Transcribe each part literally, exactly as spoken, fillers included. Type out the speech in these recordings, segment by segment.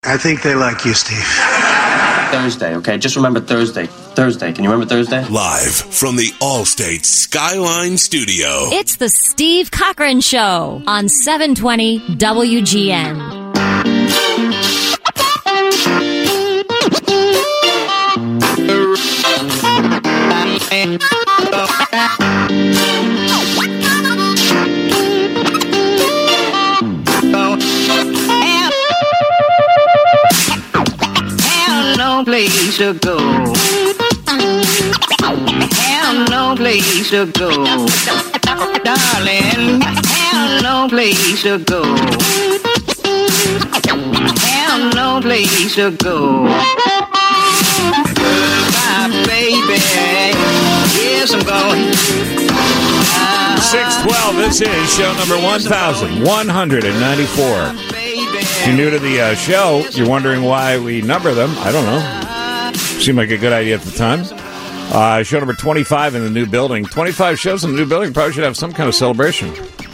I think they like you, Steve. Thursday, okay? Just remember Thursday. Thursday. Can you remember Thursday? Live from the Allstate Skyline Studio. It's the Steve Cochran Show on seven twenty W G N. No place to go. Have no place to go. Darling, have no place to go. Have no place to go. Goodbye, baby. Yes, I'm going. six twelve, this is show number one thousand one hundred ninety-four. If you're new to the uh, show, you're wondering why we number them. I don't know. Seemed like a good idea at the time. Uh, show number twenty-five in the new building. twenty-five shows in the new building. Probably should have some kind of celebration.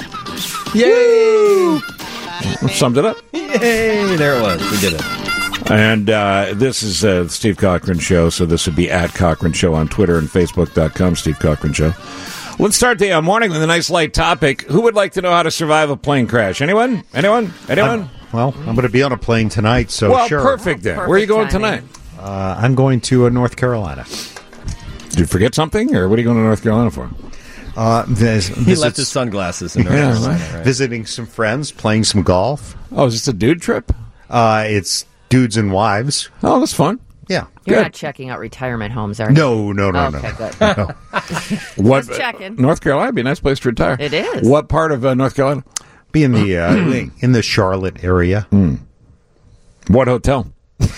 Yay! Summed it up. Yay! There it was. We did it. And uh, this is uh, the Steve Cochran Show, so this would be at Cochran Show on Twitter and Facebook dot com, Steve Cochran Show. Let's start the uh, morning with a nice light topic. Who would like to know how to survive a plane crash? Anyone? Anyone? Anyone? I'm, well, I'm going to be on a plane tonight, so well, sure. perfect then. Perfect Where are you going timing. tonight? Uh, I'm going to uh, North Carolina. Did you forget something, or what are you going to North Carolina for? Uh, vis- He visits, left his sunglasses in North Yeah. Carolina, right? Visiting some friends, playing some golf. Oh, is this a dude trip? Uh, it's dudes and wives. Oh, that's fun. Yeah. You're Good. not checking out retirement homes, are you? No, no, no, Okay, no. good. no. What? Just checking. North Carolina would be a nice place to retire. It is. What part of uh, North Carolina? Be in the uh, in the Charlotte area. What hotel?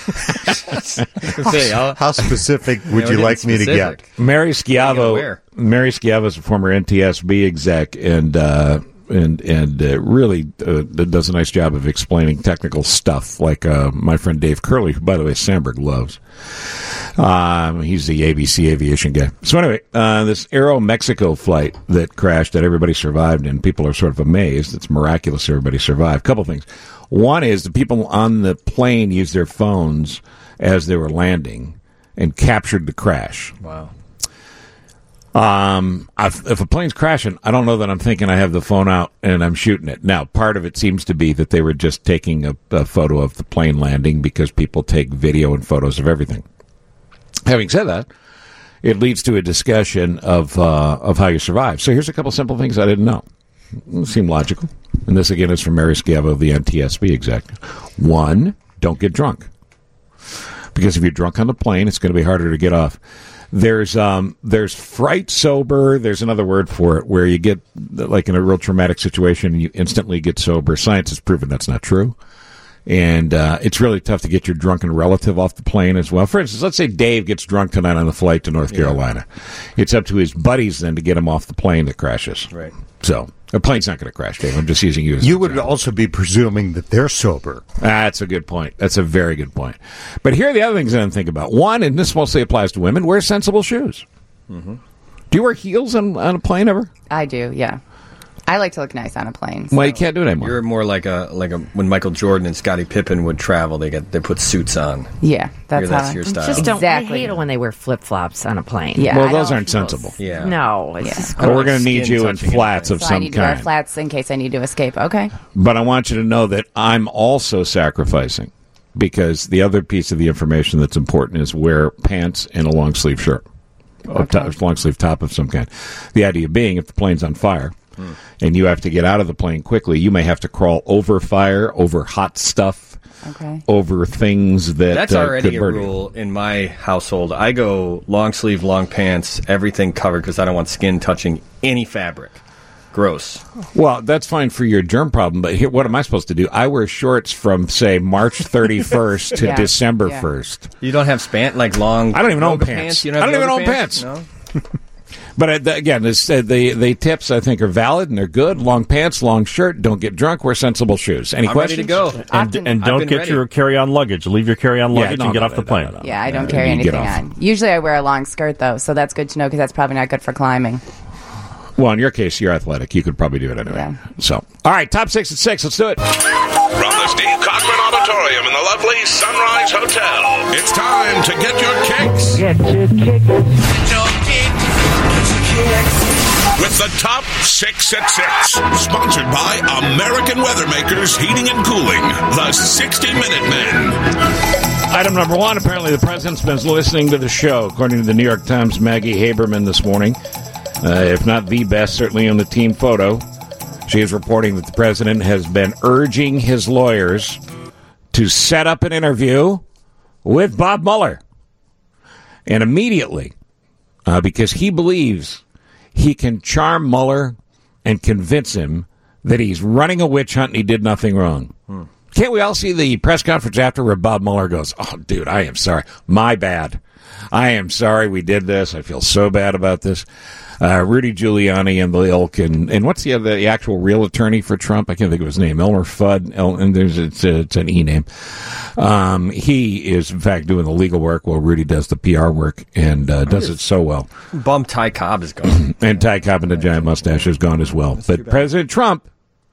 Say, I'll- How specific would Never you get like me to get? specific. Mary you Schiavo. wear? Mary Schiavo is a former N T S B exec, and uh, and and uh, really uh, does a nice job of explaining technical stuff, like uh, my friend Dave Curley, who, by the way, Sandberg loves. Um, he's the A B C aviation guy. So anyway, uh, this Aeromexico flight that crashed that everybody survived, and people are sort of amazed. It's miraculous everybody survived. Couple things. One is the people on the plane used their phones as they were landing and captured the crash. Wow. Um, I've, if a plane's crashing, I don't know that I'm thinking I have the phone out and I'm shooting it. Now, part of it seems to be that they were just taking a, a photo of the plane landing because people take video and photos of everything. Having said that, it leads to a discussion of uh, of how you survive. So here's a couple simple things I didn't know. It seemed logical. And this, again, is from Mary Schiavo of the N T S B exec. One, don't get drunk. Because if you're drunk on the plane, it's going to be harder to get off. There's um, there's fright sober. There's another word for it where you get, like in a real traumatic situation, and you instantly get sober. Science has proven that's not true. And uh, it's really tough to get your drunken relative off the plane as well. For instance, let's say Dave gets drunk tonight on the flight to North Carolina. Yeah. It's up to his buddies then to get him off the plane that crashes. Right. So a plane's not going to crash, Dave. I'm just using you as an You would example. also be presuming that they're sober. That's a good point. That's a very good point. But here are the other things I didn't think about. One, and this mostly applies to women, wear sensible shoes. Mm-hmm. Do you wear heels on, on a plane ever? I do, yeah. I like to look nice on a plane. So. Well, you can't do it anymore. You're more like a like a when Michael Jordan and Scottie Pippen would travel, they get they put suits on. Yeah, that's You're- that's how your I, style. Just don't. Exactly. I hate it when they wear flip flops on a plane. Yeah, well, I those don't- aren't sensible. Yeah. No, it's Yeah. just Well, we're going to Skin need you in touching flats of So I some need to wear kind. flats in case I need to escape. Okay. But I want you to know that I'm also sacrificing, because the other piece of the information that's important is wear pants and a long sleeve shirt, a Okay. to- long sleeve top of some kind. The idea being, if the plane's on fire and you have to get out of the plane quickly, you may have to crawl over fire, over hot stuff, Okay. over things that That's uh, already could a burn you. rule in my household. I go long sleeve, long pants, everything covered because I don't want skin touching any fabric. Gross. Well, that's fine for your germ problem, but here, what am I supposed to do? I wear shorts from, say, March thirty-first to Yeah. December Yeah. first. You don't have span like long. I don't even own yoga pants. You don't I have don't even yoga own pants. No? But uh, th- again, this, uh, the the tips I think are valid and they're good. Long pants, long shirt. Don't get drunk. Wear sensible shoes. Any I'm questions? ready to go. And, Often- and I've don't been get ready. your carry-on luggage. Leave your carry-on Yeah, luggage no, and get no, off the no, plane. no, no, no. Yeah, I don't Uh, carry you get anything off. on. Usually I wear a long skirt, though, so that's good to know because that's probably not good for climbing. Well, in your case, you're athletic. You could probably do it anyway. Yeah. So, all right, top six at six. Let's do it. From the Steve Cochran Auditorium in the lovely Sunrise Hotel. It's time to get your kicks. Get your kick. Get your kicks. With the top six at six. Sponsored by American Weathermakers Heating and Cooling. The sixty minute Men. Item number one, apparently the president's been listening to the show, according to the New York Times' Maggie Haberman this morning. Uh, if not the best, certainly on the team photo. She is reporting that the president has been urging his lawyers to set up an interview with Bob Mueller. And immediately, uh, because he believes he can charm Mueller and convince him that he's running a witch hunt and he did nothing wrong. Hmm. Can't we all see the press conference after where Bob Mueller goes, oh, dude, I am sorry. My bad. I am sorry we did this. I feel so bad about this. Uh, Rudy Giuliani and the ilk, and, and what's the other, the actual real attorney for Trump? I can't think of his name. Elmer Fudd, El, and there's it's, a, it's an E name. Um, he is in fact doing the legal work while Rudy does the P R work, and uh, does it so well. Bum Ty Cobb is gone, and Ty Cobb and the giant mustache is gone as well. That's but President Trump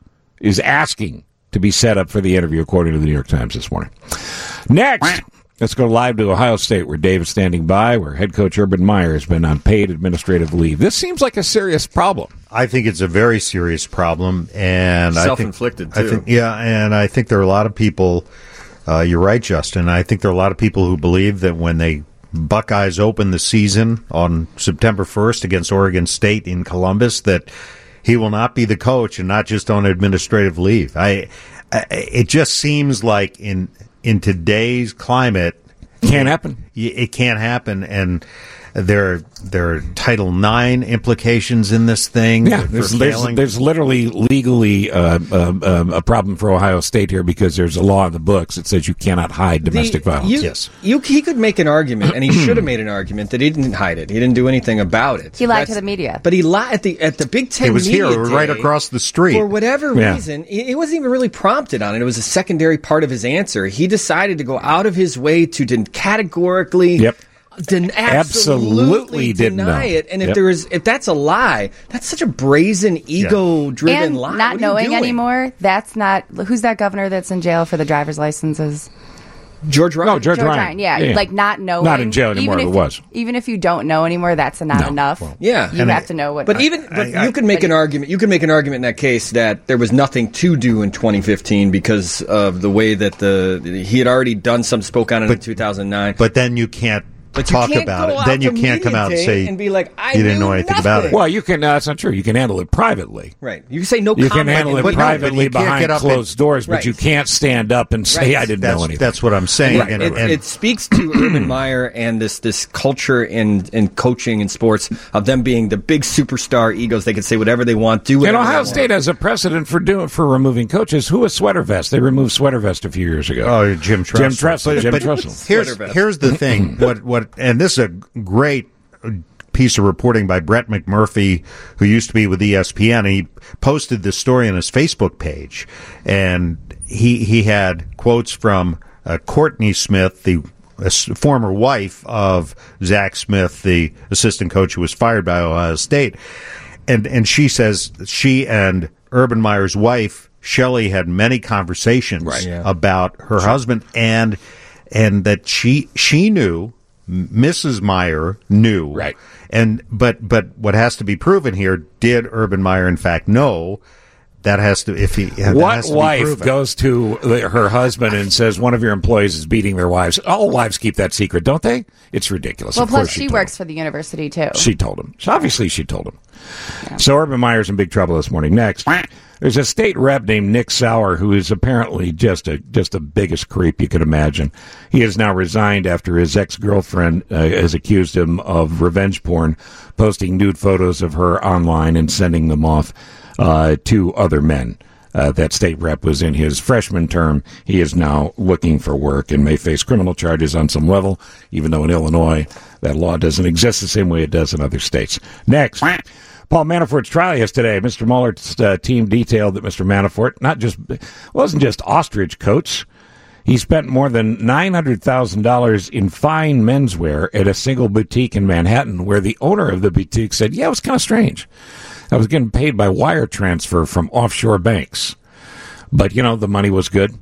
is asking to be set up for the interview, according to the New York Times this morning. Next. Let's go live to Ohio State, where Dave is standing by, where head coach Urban Meyer has been on paid administrative leave. This seems like a serious problem. I think it's a very serious problem, and self-inflicted I think, too. I think, yeah, and I think there are a lot of people. Uh, you're right, Justin. I think there are a lot of people who believe that when they Buckeyes open the season on September first against Oregon State in Columbus, that he will not be the coach and not just on administrative leave. I, I it just seems like in. In today's climate, can't happen. It can't happen, and there there are Title nine implications in this thing. Yeah, there's, there's, there's literally legally uh, uh, um, a problem for Ohio State here because there's a law in the books that says you cannot hide domestic the, violence. You, yes, you, he could make an argument, and he should have made an argument that he didn't hide it. He didn't do anything about it. He lied That's, to the media, but he lied at the at the Big Ten. It was media here, right day, across the street. For whatever yeah. reason, it, it wasn't even really prompted on it. It was a secondary part of his answer. He decided to go out of his way to den- categorically. Yep. Den- absolutely, absolutely didn't deny know. it, and if yep. there is, if that's a lie, that's such a brazen, ego-driven and lie. Not what knowing doing? anymore. That's not who's that governor that's in jail for the driver's licenses. George Ryan. No, George, George Ryan. Ryan. Yeah. yeah, like not knowing. Not in jail anymore. Even It if, was. Even if you don't know anymore, that's not No. enough. Well, yeah, you and have I, to know what. But even, but I, you could make but an he, argument. You could make an argument in that case that there was nothing to do in twenty fifteen because of the way that the he had already done some spoke on it but, in two thousand nine. But then you can't. But talk you can't about go it. out Then you to can't come out and media say day and be like, I you didn't knew know anything nothing. about it. Well, you can. No, that's not true. You can handle it privately. Right. You can say no You comment. can handle it But no, but privately you can't behind get up closed and- doors, but Right. you can't stand up and say Right. I didn't That's, know anything. that's what I'm saying. Right. And, It, and- it speaks to Urban Meyer and this this culture in, in coaching and sports of them being the big superstar egos. They can say whatever they want, do And whatever Ohio they State want. has a precedent for doing for removing coaches. Who was Sweater Vest? They removed Sweater Vest a few years ago. Oh, Jim Tressel. Jim Tressel. But- Jim but Tressel. Here's Sweater vest. here's the thing. what what and this is a great piece of reporting by Brett McMurphy, who used to be with E S P N, and he posted this story on his Facebook page, and he he had quotes from uh, Courtney Smith, the uh, former wife of Zach Smith, the assistant coach who was fired by Ohio State, and and she says she and Urban Meyer's wife Shelley had many conversations Right. Yeah. about her husband, and and that she she knew. Missus Meyer knew, Right. And but but what has to be proven here? Did Urban Meyer in fact know? That has to if he that What has to be wife proven. goes to the, her husband and says one of your employees is beating their wives? All wives keep that secret, don't they? It's ridiculous. well, of plus course she, she told works him. for the university too. She told him. So obviously, she told him. Yeah. So Urban Meyer's in big trouble this morning. Next, there's a state rep named Nick Sauer who is apparently just a just the biggest creep you could imagine. He has now resigned after his ex-girlfriend uh, has accused him of revenge porn, posting nude photos of her online and sending them off uh, to other men. Uh, that state rep was in his freshman term. He is now looking for work and may face criminal charges on some level, even though in Illinois that law doesn't exist the same way it does in other states. Next, Paul Manafort's trial yesterday. Mister Mueller's uh, team detailed that Mister Manafort not just wasn't just ostrich coats. He spent more than nine hundred thousand dollars in fine menswear at a single boutique in Manhattan, where the owner of the boutique said, yeah, it was kind of strange. I was getting paid by wire transfer from offshore banks. But, you know, the money was good.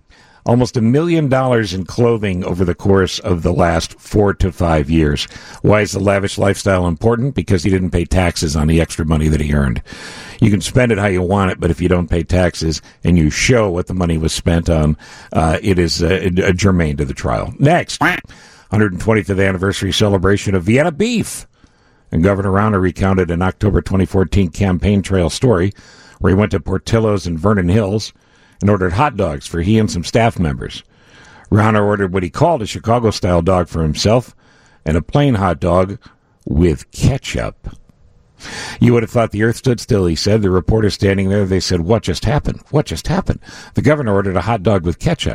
almost a million dollars in clothing over the course of the last four to five years. Why is the lavish lifestyle important? Because he didn't pay taxes on the extra money that he earned. You can spend it how you want it, but if you don't pay taxes and you show what the money was spent on, uh, it is uh, uh, germane to the trial. Next, one hundred twenty-fifth anniversary celebration of Vienna beef. And Governor Rauner recounted an October twenty fourteen campaign trail story where he went to Portillo's in Vernon Hills and ordered hot dogs for he and some staff members. Rauner ordered what he called a Chicago-style dog for himself and a plain hot dog with ketchup. You would have thought the earth stood still, he said. The reporter standing there, they said, what just happened? What just happened? The governor ordered a hot dog with ketchup.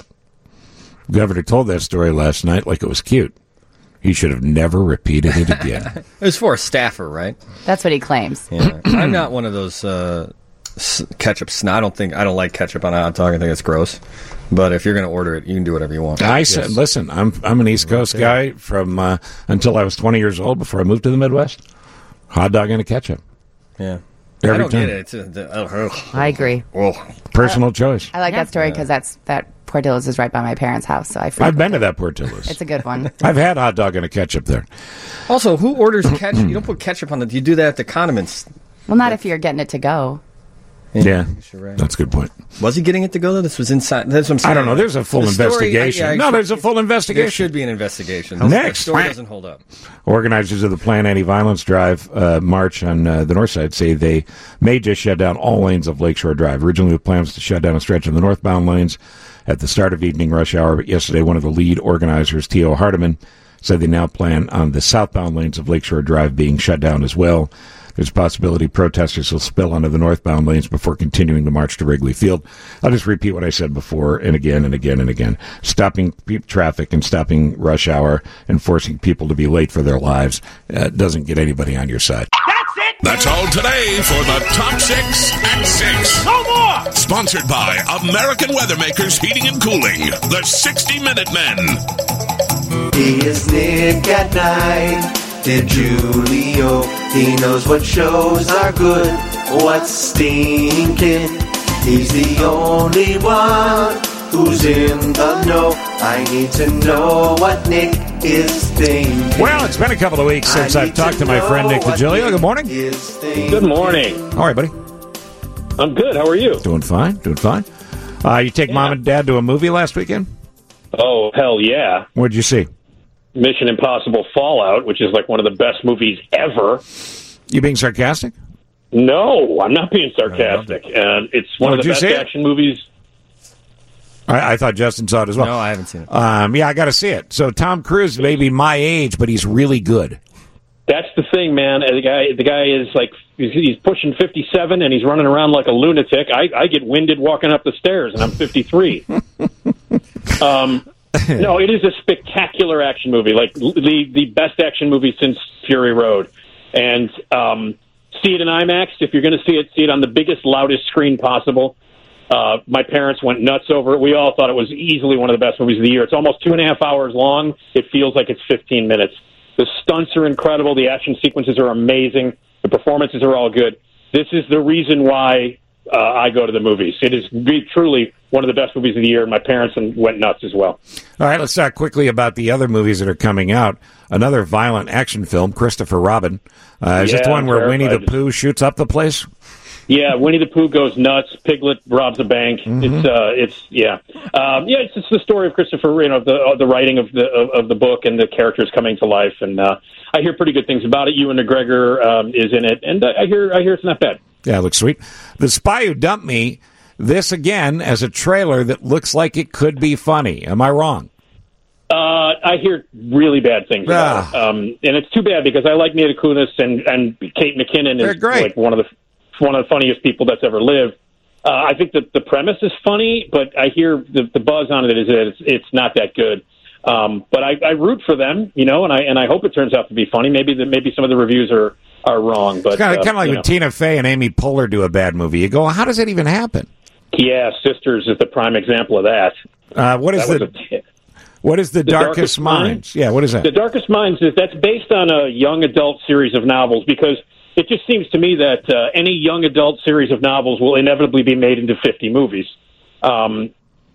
The governor told that story last night like it was cute. He should have never repeated it again. It was for a staffer, right? That's what he claims. Yeah. I'm not one of those uh, s- ketchup sn- I don't think I don't like ketchup on a hot dog. I think it's gross. But if you're going to order it, you can do whatever you want. I said, yes. Listen, I'm I'm an East Coast guy from uh, until I was twenty years old before I moved to the Midwest. Hot dog and a ketchup. Yeah. Every I don't time. get it. It's a, the, oh, oh. I agree. Oh. Personal choice. I like Yeah. that story because that's that Portillo's is right by my parents' house, so I. frequent I've been to it. that Portillo's. It's a good one. I've had hot dog and a ketchup there. Also, who orders ketchup? You don't put ketchup on the. You do that at the condiments. Well, not if you're getting it to go. Yeah, You're right. that's a good point. Was he getting it to go though? This was inside. That's what I'm saying. I don't know. There's a full The story- investigation. I- I- no, there's a full There investigation. should be an investigation. Next. The story doesn't hold up. Organizers of the Plan Anti-Violence Drive uh, march on uh, the north side say they may just shut down all lanes of Lakeshore Drive. Originally, the plan was to shut down a stretch of the northbound lanes at the start of evening rush hour, but yesterday one of the lead organizers, Theo Hardiman, said they now plan on the southbound lanes of Lakeshore Drive being shut down as well. There's a possibility protesters will spill onto the northbound lanes before continuing to march to Wrigley Field. I'll just repeat what I said before and again and again and again. Stopping pe- traffic and stopping rush hour and forcing people to be late for their lives uh, doesn't get anybody on your side. That's it! That's all today for the Top Six at Six. No more! Sponsored by American Weathermakers Heating and Cooling, the sixty minute Men. He is Nick at Night. Did Julio? He knows what shows are good, what's stinking. He's the only one who's in the know. I need to know what Nick is thinking. Well, it's been a couple of weeks since I've talked to my friend Nick DiGilio. Good morning. Good morning. All right, buddy. I'm good. How are you? Doing fine. Doing fine. Uh, you take mom and dad to a movie last weekend? Oh, hell yeah. What'd you see? Mission Impossible Fallout, which is like one of the best movies ever. You being sarcastic? No, I'm not being sarcastic. And it's one Well, of did the you best see it? action movies. I, I thought Justin saw it as well. No, I haven't seen it. Um, yeah, I got to see it. So Tom Cruise may be my age, but he's really good. That's the thing, man. The guy, the guy is like he's, he's pushing fifty-seven, and he's running around like a lunatic. I, I get winded walking up the stairs, and I'm fifty-three. um, no, it is a spectacular action movie, like the the best action movie since Fury Road. And um, see it in IMAX. If you're going to see it, see it on the biggest, loudest screen possible. Uh, my parents went nuts over it. We all thought it was easily one of the best movies of the year. It's almost two and a half hours long. It feels like it's fifteen minutes. The stunts are incredible. The action sequences are amazing. The performances are all good. This is the reason why uh, I go to the movies. It is really, truly one of the best movies of the year. My parents went nuts as well. All right, let's talk quickly about the other movies that are coming out. Another violent action film, Christopher Robin. Uh, is Yeah, this the one I'm where Winnie the terrified. Pooh shoots up the place? Yeah, Winnie the Pooh goes nuts. Piglet robs a bank. Mm-hmm. It's uh, it's yeah, um, yeah. It's, it's the story of Christopher. You know, the uh, the writing of the of, of the book and the characters coming to life. And uh, I hear pretty good things about it. Ewan McGregor um, is in it, and I hear I hear it's not bad. Yeah, it looks sweet. The Spy Who Dumped Me. This again as a trailer that looks like it could be funny. Am I wrong? Uh, I hear really bad things about it, um, and it's too bad because I like Mila Kunis and and Kate McKinnon They're is great. like one of the one of the funniest people that's ever lived. Uh, I think that the premise is funny, but I hear the, the buzz on it is that it's, it's not that good. Um, but I, I root for them, you know, and I and I hope it turns out to be funny. Maybe the, maybe some of the reviews are, are wrong, but It's kind of, uh, kind of like you when know. Tina Fey and Amy Poehler do a bad movie. You go, how does that even happen? Yeah, Sisters is the prime example of that. Uh, what is That the was a- what is the, The Darkest, Darkest Minds? Minds? Yeah, what is that? The Darkest Minds is that's based on a young adult series of novels because it just seems to me that uh, any young adult series of novels will inevitably be made into fifty movies. Um,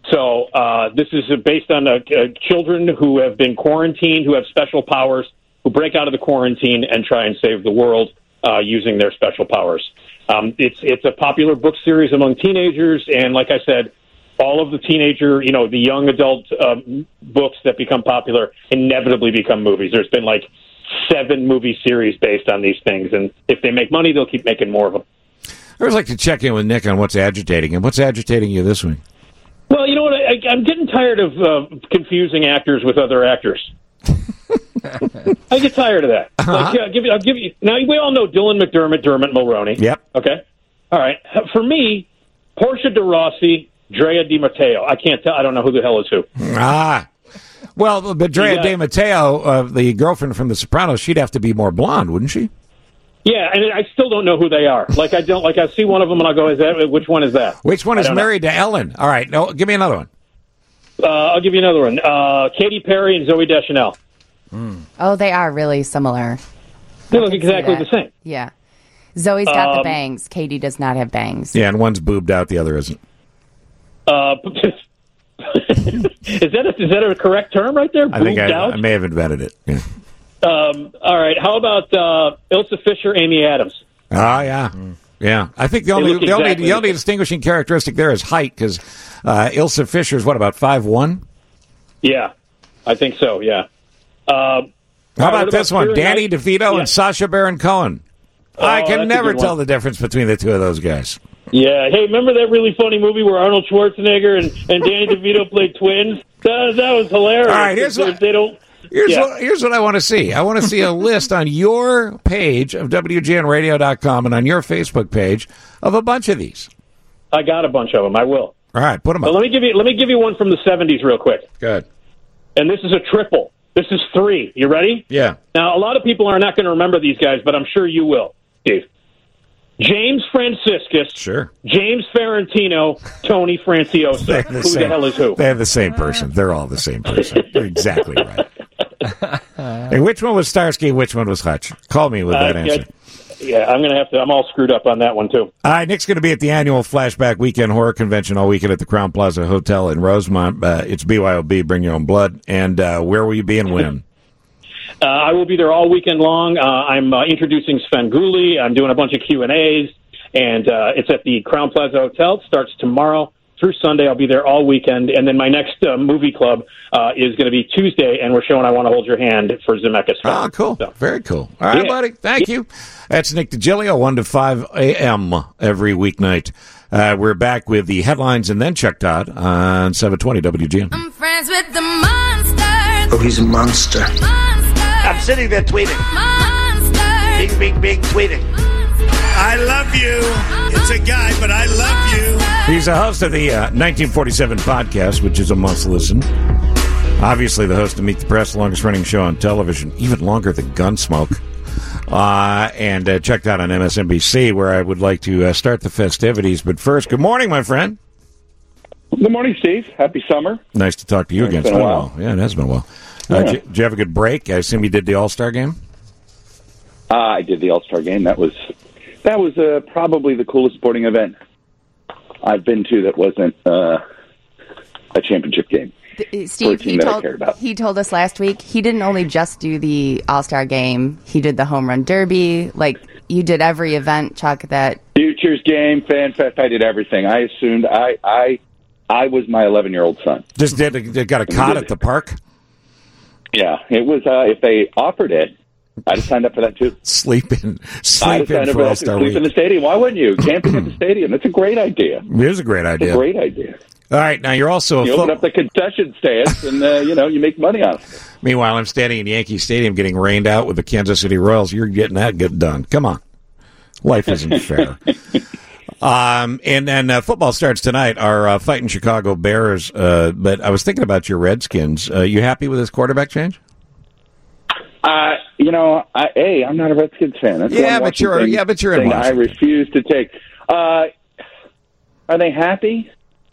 So uh, this is based on uh, uh, children who have been quarantined, who have special powers, who break out of the quarantine and try and save the world uh, using their special powers. Um, it's it's a popular book series among teenagers, and like I said, all of the teenager, you know, the young adult um, books that become popular inevitably become movies. There's been like seven movie series based on these things, and if they make money, they'll keep making more of them. I always like to check in with Nick on what's agitating him. What's agitating you this week? Well, you know what? I, I'm getting tired of uh, confusing actors with other actors. I get tired of that. Uh-huh. Like, yeah, I'll give you, I'll give you. Now we all know Dylan McDermott, Dermot Mulroney. Yep. Okay. All right. For me, Portia de Rossi, Drea Di Matteo. I can't tell. I don't know who the hell is who. Ah. Well, but Drea got- De Matteo, uh, the girlfriend from The Sopranos, she'd have to be more blonde, wouldn't she? Yeah, and I still don't know who they are. Like I don't. Like I see one of them and I'll go, "Is that which one is that?" Which one I is don't know. married to Ellen? All right. No, give me another one. Uh, I'll give you another one. Uh, Katy Perry and Zooey Deschanel. Oh, they are really similar. They I look can see exactly that. the same. Yeah. Zoe's got the Um, bangs. Katie does not have bangs. Yeah, and one's boobed out, the other isn't. Uh, is that a, is that a correct term right there? I think Boobed I, out? I may have invented it. Yeah. Um, all right. How about uh, Ilsa Fisher, Amy Adams? Ah, yeah. Yeah. I think the They only look the only, exactly the only the same. distinguishing characteristic there is height, because uh, Ilsa Fisher's, what, about five one? Yeah, I think so. Yeah. Uh, How about what this about one? Keira Danny Knight- DeVito Yeah. and Sacha Baron Cohen. I Oh, can that's a never good tell one. the difference between the two of those guys. Yeah. Hey, remember that really funny movie where Arnold Schwarzenegger and, and Danny DeVito played twins? That, that was hilarious. All right, here's they, what- they don't. Here's yeah. what here's what I want to see. I want to see a list on your page of W G N radio dot com and on your Facebook page of a bunch of these. I got a bunch of them. I will. All right, put them But up. let me give you let me give you one from the seventies real quick. Good. And this is a triple. This is three. You ready? Yeah. Now, a lot of people are not going to remember these guys, but I'm sure you will, Steve. James Franciscus, Sure. James Ferrantino, Tony Franciosa. They're Who the same. the hell is who? They have the same person. They're all the same person. You're exactly right. Hey, which one was Starsky and which one was Hutch? Call me with that Uh, answer. Yeah, yeah, I'm going to have to. I'm all screwed up on that one, too. All right, Nick's going to be at the annual Flashback Weekend Horror Convention all weekend at the Crown Plaza Hotel in Rosemont. Uh, it's B Y O B, bring your own blood. And uh, where will you be and when? Uh, I will be there all weekend long. Uh, I'm uh, introducing Sven Gulli. I'm doing a bunch of Q and A's, and uh, it's at the Crown Plaza Hotel. It starts tomorrow through Sunday. I'll be there all weekend, and then my next uh, movie club uh, is going to be Tuesday, and we're showing I Want to Hold Your Hand for Zemeckis. Oh, cool. So, Very cool. All right, Yeah. buddy. Thank you. That's Nick DiGilio, one to five a.m. every weeknight. Uh, we're back with the headlines and then Chuck Todd on seven twenty W G N. I'm friends with the monsters. Oh, he's a monster. Monsters. I'm sitting there tweeting. Monsters. Big, big, big tweeting. I love you. It's a guy, but I love you. He's a host of the uh, nineteen forty-seven podcast, which is a must listen. Obviously, the host of Meet the Press, the longest running show on television, even longer than Gunsmoke. Uh, and uh, checked out on M S N B C, where I would like to uh, start the festivities. But first, good morning, my friend. Good morning, Steve. Happy summer. Nice to talk to you It's again. been It's a while. Yeah, it has been a while. Uh, Yeah. did, you, did you have a good break? I assume you did the All-Star game? Uh, I did the All-Star game. That was that was uh, probably the coolest sporting event I've been to that wasn't uh, a championship game. Th- Steve, team he that I told, cared about. he told us last week he didn't only just do the All-Star game. He did the Home Run Derby. Like, you did every event, Chuck, that... Futures game, Fan Fest, I did everything. I assumed I I, I was my eleven-year-old son. Just did a, got a cot at the park? Yeah, it was. Uh, if they offered it, I'd have signed up for that, too. Sleep in, I'd sleep have in signed up for for that, too. All-Star Sleep week. in the stadium. Why wouldn't you? Camping at the stadium. That's a great idea. It is a great It's idea. a great idea. All right, now you're also a You foot- open up the concession stands, and uh, you know you make money on it. Meanwhile, I'm standing in Yankee Stadium getting rained out with the Kansas City Royals. You're getting that get done. Come on. Life isn't fair. Um, and then uh, football starts tonight. Our uh, fighting Chicago Bears. Uh, but I was thinking about your Redskins. Uh, you happy with this quarterback change? Uh, you know, I, hey, I'm not a Redskins fan. That's Yeah, one but you're- Washington yeah, but you're in thing I Washington. refuse to take. Uh, are they happy?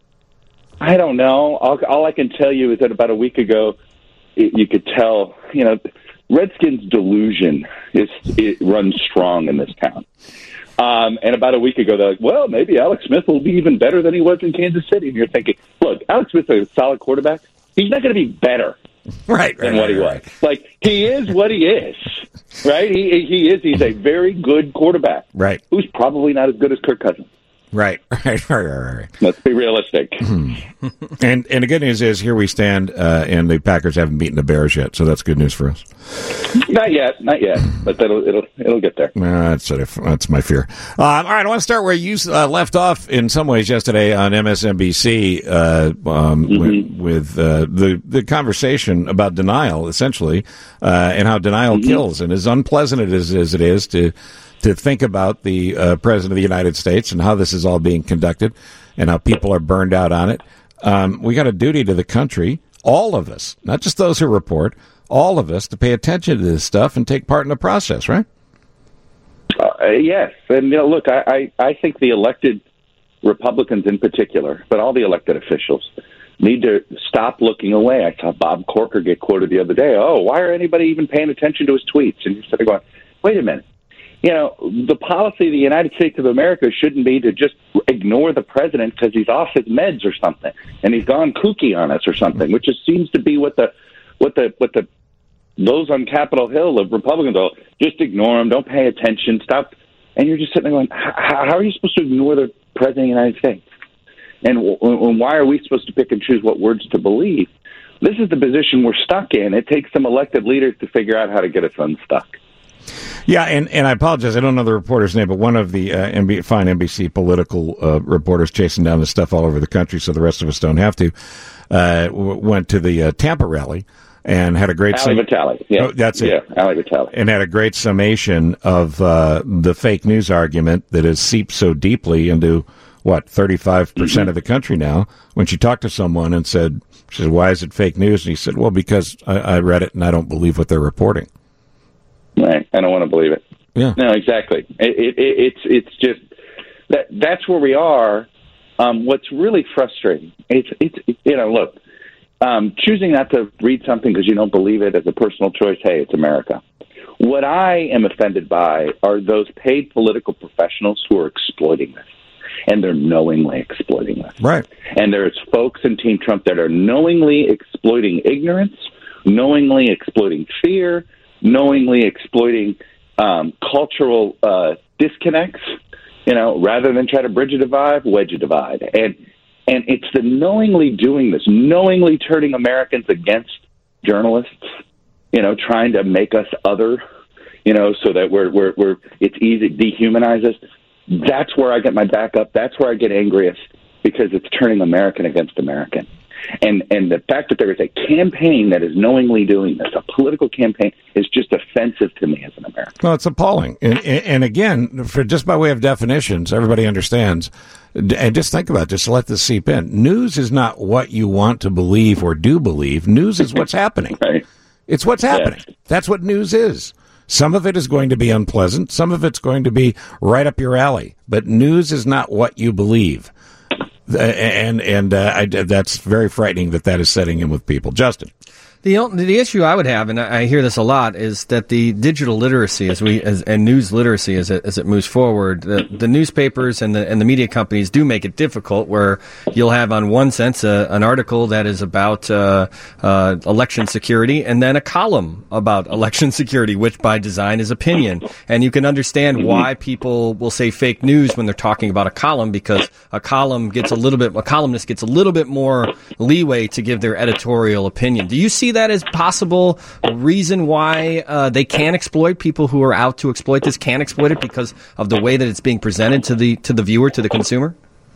I don't know. All, all I can tell you is that about a week ago, it, you could tell. You know, Redskins delusion is it runs strong in this town. Um, and about a week ago, they're like, well, maybe Alex Smith will be even better than he was in Kansas City. And you're thinking, look, Alex Smith's a solid quarterback. He's not going to be better right, than right, what he right, was. Like, he is what he is, right? He, he is. He's a very good quarterback. Right. Who's probably not as good as Kirk Cousins. Right, right, right, right, right. Let's be realistic. and and the good news is here we stand, uh, and the Packers haven't beaten the Bears yet, so that's good news for us. Not yet, not yet, but that'll, it'll it'll get there. Uh, that's that's my fear. Um, all right, I want to start where you uh, left off in some ways yesterday on M S N B C uh, um, mm-hmm. with, with uh, the the conversation about denial, essentially, uh, and how denial mm-hmm. kills, and as unpleasant it is as it is to. to think about the uh, President of the United States and how this is all being conducted and how people are burned out on it. Um, we got a duty to the country, all of us, not just those who report, all of us to pay attention to this stuff and take part in the process, right? Uh, yes. And, you know, look, I, I, I think the elected Republicans in particular, but all the elected officials, need to stop looking away. I saw Bob Corker get quoted the other day. Oh, why are anybody even paying attention to his tweets? And you're sort of going, wait a minute. You know, the policy of the United States of America shouldn't be to just ignore the president because he's off his meds or something, and he's gone kooky on us or something, which just seems to be what the what the what the those on Capitol Hill of Republicans are. Just ignore him, don't pay attention, stop. And you're just sitting there going, how are you supposed to ignore the president of the United States? And, and why are we supposed to pick and choose what words to believe? This is the position we're stuck in. It takes some elected leaders to figure out how to get us unstuck. Yeah, and, and I apologize. I don't know the reporter's name, but one of the uh, M B, fine N B C political uh, reporters chasing down this stuff all over the country so the rest of us don't have to, uh, w- went to the uh, Tampa rally and had a great... Ali sum- Vitale. Yeah, oh, that's it. Yeah, Ali Vitale. And had a great summation of uh, the fake news argument that has seeped so deeply into, what, thirty-five percent mm-hmm. of the country now. When she talked to someone and said, she said, why is it fake news? And he said, well, because I, I read it and I don't believe what they're reporting. Right, I don't want to believe it. Yeah, no, exactly. It, it, it's it's just that that's where we are. Um, what's really frustrating? It's it's you know, look, um, choosing not to read something because you don't believe it as a personal choice. Hey, it's America. What I am offended by are those paid political professionals who are exploiting this, and they're knowingly exploiting this. Right. And there's folks in Team Trump that are knowingly exploiting ignorance, knowingly exploiting fear. Knowingly exploiting um, cultural uh, disconnects, you know, rather than try to bridge a divide, wedge a divide. And and it's the knowingly doing this, knowingly turning Americans against journalists, you know, trying to make us other, you know, so that we're we're we're it's easy to dehumanize us. That's where I get my back up. That's where I get angriest because it's turning American against American. And and the fact that there is a campaign that is knowingly doing this, a political campaign, is just offensive to me as an American. Well, it's appalling. And, and again, for just by way of definitions, everybody understands. And just think about it, just let this seep in. News is not what you want to believe or do believe. News is what's happening. Right. It's what's happening. Yes. That's what news is. Some of it is going to be unpleasant. Some of it's going to be right up your alley. But news is not what you believe. And and uh, I, that's very frightening that that is setting in with people. Justin. The the issue I would have, and I hear this a lot, is that the digital literacy as we as, and news literacy as it as it moves forward, the, the newspapers and the and the media companies do make it difficult. Where you'll have, on one sense, a, an article that is about uh, uh, election security, and then a column about election security, which by design is opinion. And you can understand why people will say fake news when they're talking about a column, because a column gets a little bit, a columnist gets a little bit more leeway to give their editorial opinion. Do you see that as possible reason why uh, they can exploit people who are out to exploit this, can exploit it because of the way that it's being presented to the to the viewer, to the consumer?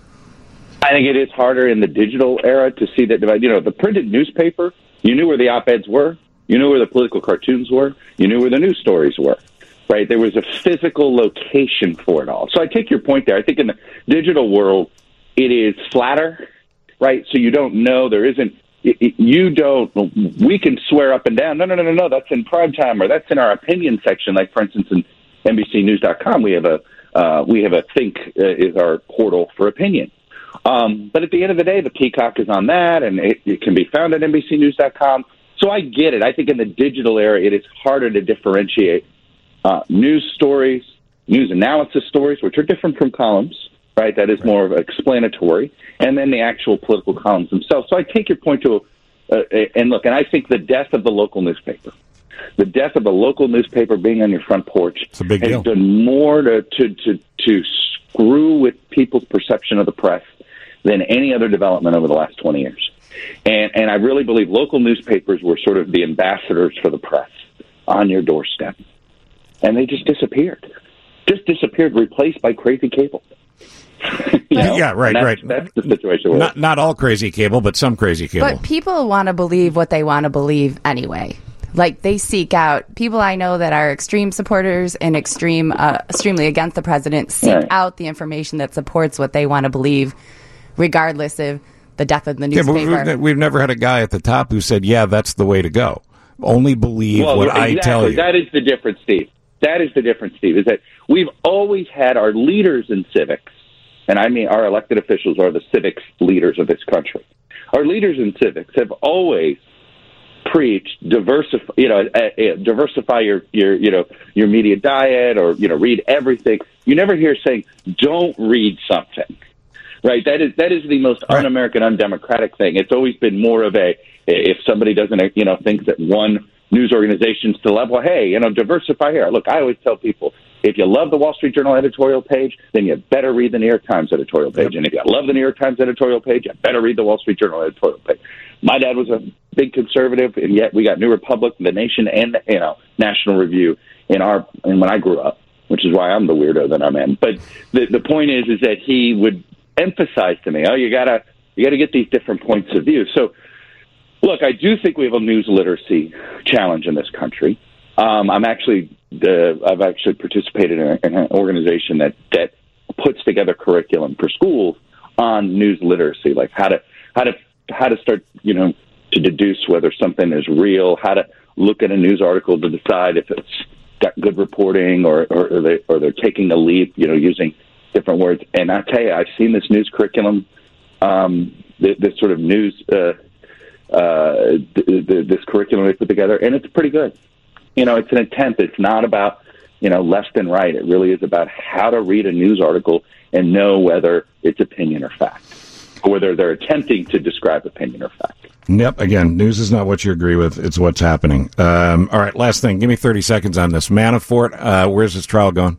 I think it is harder in the digital era to see that divide. You know, the printed newspaper, you knew where the op-eds were, you knew where the political cartoons were, you knew where the news stories were, right? There was a physical location for it all. So I take your point there. I think in the digital world, it is flatter, right? So you don't know, there isn't, you don't, we can swear up and down, no, no, no, no, no, that's in prime time, or that's in our opinion section. Like, for instance, in N B C News dot com, we have a, uh, we have a Think uh, is our portal for opinion. Um, but at the end of the day, the Peacock is on that, and it, it can be found at N B C News dot com. So I get it. I think in the digital era, it is harder to differentiate uh, news stories news analysis stories, which are different from columns, right? That is right. more of explanatory, and then the actual political columns themselves. So I take your point to, uh, and look, and I think the death of the local newspaper, the death of the local newspaper being on your front porch it's a big has deal. done more to, to, to, to screw with people's perception of the press than any other development over the last twenty years. And, and I really believe local newspapers were sort of the ambassadors for the press on your doorstep. And they just disappeared. Just disappeared, replaced by crazy cable. You know? Yeah, right, that's, right. That's the situation. We're Not, not all crazy cable, but some crazy cable. But people want to believe what they want to believe anyway. Like, they seek out people I know that are extreme supporters and extreme, uh, extremely against the president, seek Right. out the information that supports what they want to believe, regardless of the death of the Yeah, but newspaper. we've, we've never had a guy at the top who said, yeah, that's the way to go. Only believe Well, what exactly. I tell you. That is the difference, Steve. That is the difference, Steve, is that we've always had our leaders in civics, and I mean our elected officials are the civics leaders of this country. Our leaders in civics have always preached diversify, you know, uh, uh, diversify your, your, you know, your media diet, or, you know, read everything. You never hear saying, don't read something. Right, that is that is the most Right. un-American, undemocratic thing. It's always been more of a, if somebody doesn't, you know, think that one news organization's to level, hey, you know, diversify here. Look, I always tell people, if you love the Wall Street Journal editorial page, then you better read the New York Times editorial page. Yep. And if you love the New York Times editorial page, you better read the Wall Street Journal editorial page. My dad was a big conservative, and yet we got New Republic, The Nation, and, you know, National Review in our, and when I grew up, which is why I'm the weirdo that I'm in. But the the point is, is that he would emphasize to me, oh, you gotta you gotta get these different points of view. So, look, I do think we have a news literacy challenge in this country. Um, I'm actually uh, I've actually participated in, a, in an organization that that puts together curriculum for schools on news literacy, like how to how to how to start, you know, to deduce whether something is real, how to look at a news article to decide if it's got good reporting, or or, or, they, or they're taking a leap, you know, using different words. And I tell you, I've seen this news curriculum, um, this, this sort of news, uh, uh, th- th- this curriculum they put together, and it's pretty good. You know, it's an attempt. It's not about, you know, left and right. It really is about how to read a news article and know whether it's opinion or fact, or whether they're attempting to describe opinion or fact. Yep. Again, news is not what you agree with. It's what's happening. Um, all right. Last thing. Give me thirty seconds on this. Manafort, uh, where's this trial going?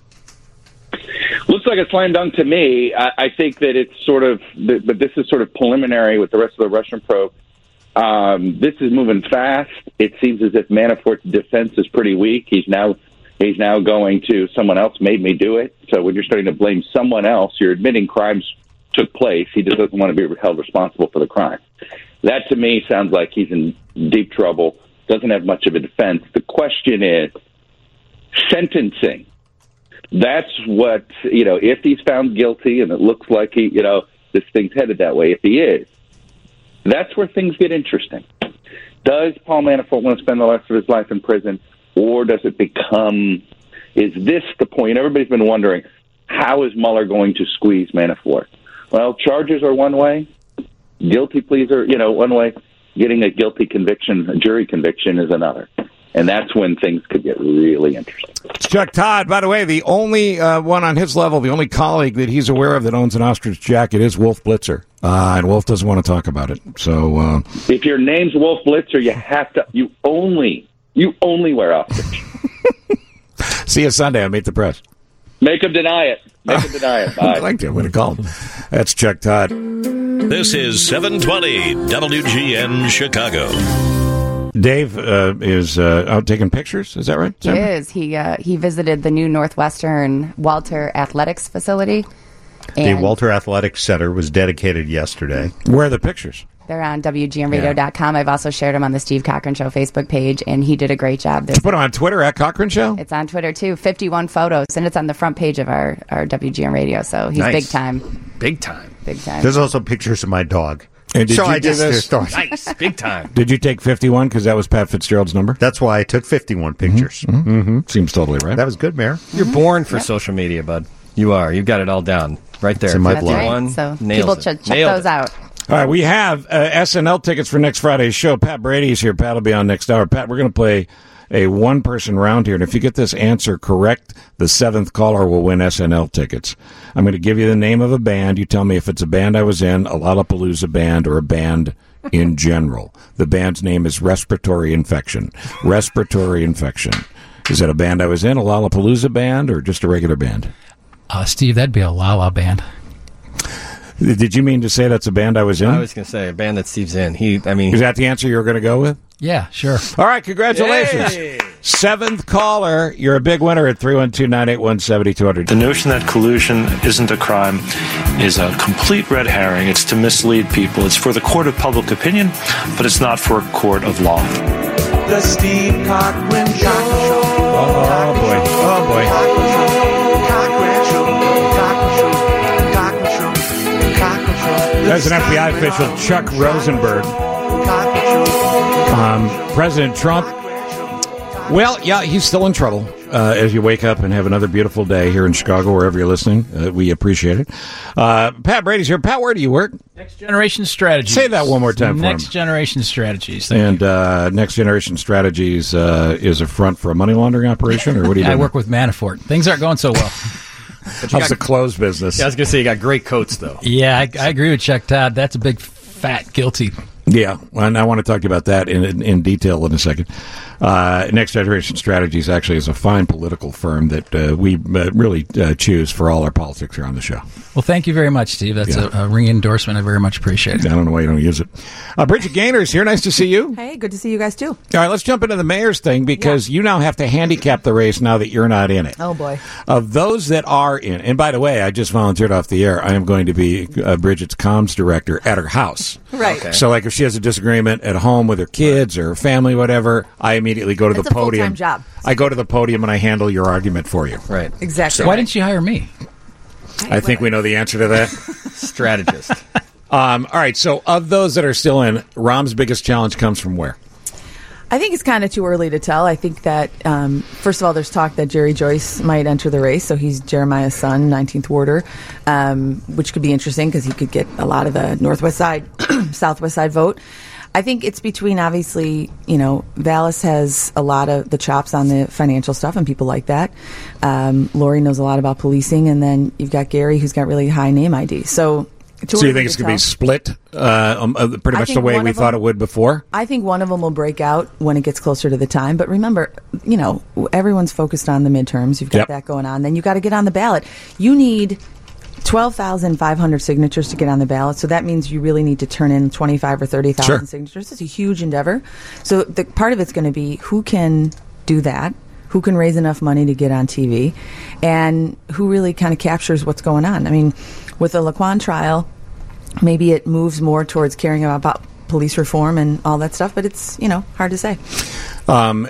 Looks like a slam dunk to me. I, I think that it's sort of, but this is sort of preliminary with the rest of the Russian probe. Um, this is moving fast. It seems as if Manafort's defense is pretty weak. He's now he's now going to someone else made me do it. So when you're starting to blame someone else, you're admitting crimes took place. He just doesn't want to be held responsible for the crime. That to me sounds like he's in deep trouble. Doesn't have much of a defense. The question is sentencing. That's what, you know, if he's found guilty, and it looks like he, you know, this thing's headed that way, if he is, that's where things get interesting. Does Paul Manafort want to spend the rest of his life in prison, or does it become, is this the point? Everybody's been wondering, how is Mueller going to squeeze Manafort? Well, charges are one way. Guilty pleas are, you know, one way. Getting a guilty conviction, a jury conviction, is another. And that's when things could get really interesting. It's Chuck Todd. By the way, the only uh, one on his level, the only colleague that he's aware of that owns an ostrich jacket is Wolf Blitzer. Uh, and Wolf doesn't want to talk about it. So, uh, if your name's Wolf Blitzer, you have to, you only, you only wear ostrich. See you Sunday on Meet the Press. Make him deny it. Make him deny it. Bye. I liked it when it called. That's Chuck Todd. This is seven twenty W G N Chicago. Dave uh, is uh, out taking pictures. Is that right? He is. He uh, he visited the new Northwestern Walter Athletics facility. The Walter Athletics Center was dedicated yesterday. Where are the pictures? They're on W G N radio dot com. I've also shared them on the Steve Cochran Show Facebook page, and he did a great job. Did you put them on Twitter at Cochran Show? It's on Twitter, too. fifty-one photos, and it's on the front page of our, our W G N radio, so he's Nice. big time. Big time. Big time. There's also pictures of my dog. And did so you I do just this? started. Nice. Big time. Did you take fifty-one because that was Pat Fitzgerald's number? That's why I took fifty-one pictures. Mm-hmm. Mm-hmm. Seems totally right. That was good, Mayor. You're born for social media, bud. You are. You've got it all down right there. It's in my That's blood. right. So Nails people it. should check Nailed those it. out. All right, we have uh, S N L tickets for next Friday's show. Pat Brady's here. Pat will be on next hour. Pat, we're going to play a one-person round here, and if you get this answer correct, the seventh caller will win S N L tickets. I'm going to give you the name of a band. You tell me if it's a band I was in, a Lollapalooza band, or a band in general. The band's name is Respiratory Infection. Respiratory Infection. Is it a band I was in, a Lollapalooza band, or just a regular band? Uh, Steve, that'd be a Lala band. Did you mean to say that's a band I was in? I was going to say a band that Steve's in. He, I mean, is that the answer you were going to go with? Yeah, sure. All right, congratulations. Yay! Seventh caller. You're a big winner at three one two, nine eight one, seven two zero zero. The notion that collusion isn't a crime is a complete red herring. It's to mislead people. It's for the court of public opinion, but it's not for a court of law. The Steve Cochran Show. Oh, boy. Oh, boy. Cochran Show. Cochran Show. Cochran Show. Cochran Show. There's an F B I official, Chuck Rosenberg. Um, President Trump, well, yeah, he's still in trouble. Uh, as you wake up and have another beautiful day here in Chicago, wherever you're listening, uh, we appreciate it. Uh, Pat Brady's here. Pat, where do you work? Next Generation Strategies. Say that one more time for him. Next Generation Strategies. Thank and uh, Next Generation Strategies uh, is a front for a money laundering operation, or what do you do? I work with Manafort. Things aren't going so well. How's got, the clothes business? Yeah, I was going to say you got great coats, though. Yeah, I, I agree with Chuck Todd. That's a big, fat, guilty. Yeah, and I want to talk to you about that in, in, in detail in a second. Uh, Next Generation Strategies actually is a fine political firm that uh, we uh, really uh, choose for all our politics here on the show. Well, thank you very much, Steve. That's yeah. a, a ring endorsement. I very much appreciate it. I don't know why you don't use it. Uh, Bridget Gaynor is here. Nice to see you. Hey, good to see you guys, too. All right, let's jump into the mayor's thing because yeah. you now have to handicap the race now that you're not in it. Oh, boy. Of those that are in, and by the way, I just volunteered off the air. I am going to be uh, Bridget's comms director at her house. Right. Okay. So, like, if she has a disagreement at home with her kids or her family, whatever, I immediately go to That's the podium. Full-time job. I go to the podium and I handle your argument for you. Right. Exactly. So why didn't you hire me? I think we know the answer to that. Strategist. Um, all right. So, of those that are still in, Rahm's biggest challenge comes from where? I think it's kind of too early to tell. I think that, um, first of all, there's talk that Jerry Joyce might enter the race. So he's Jeremiah's son, nineteenth Warder, um, which could be interesting because he could get a lot of the Northwest side, Southwest side vote. I think it's between, obviously, you know, Vallis has a lot of the chops on the financial stuff and people like that. Um, Lori knows a lot about policing. And then you've got Gary, who's got really high name I D. So, so you think it's going to be split uh, um, uh, pretty much the way we thought it would before? I think one of them will break out when it gets closer to the time. But remember, you know, everyone's focused on the midterms. You've got yep. that going on. Then you got to get on the ballot. You need twelve thousand five hundred signatures to get on the ballot. So that means you really need to turn in twenty-five or thirty thousand sure. signatures. It's a huge endeavor. So the part of it's going to be who can do that, who can raise enough money to get on T V, and who really kind of captures what's going on. I mean, with the Laquan trial, maybe it moves more towards caring about police reform and all that stuff, but it's, you know, hard to say. Um,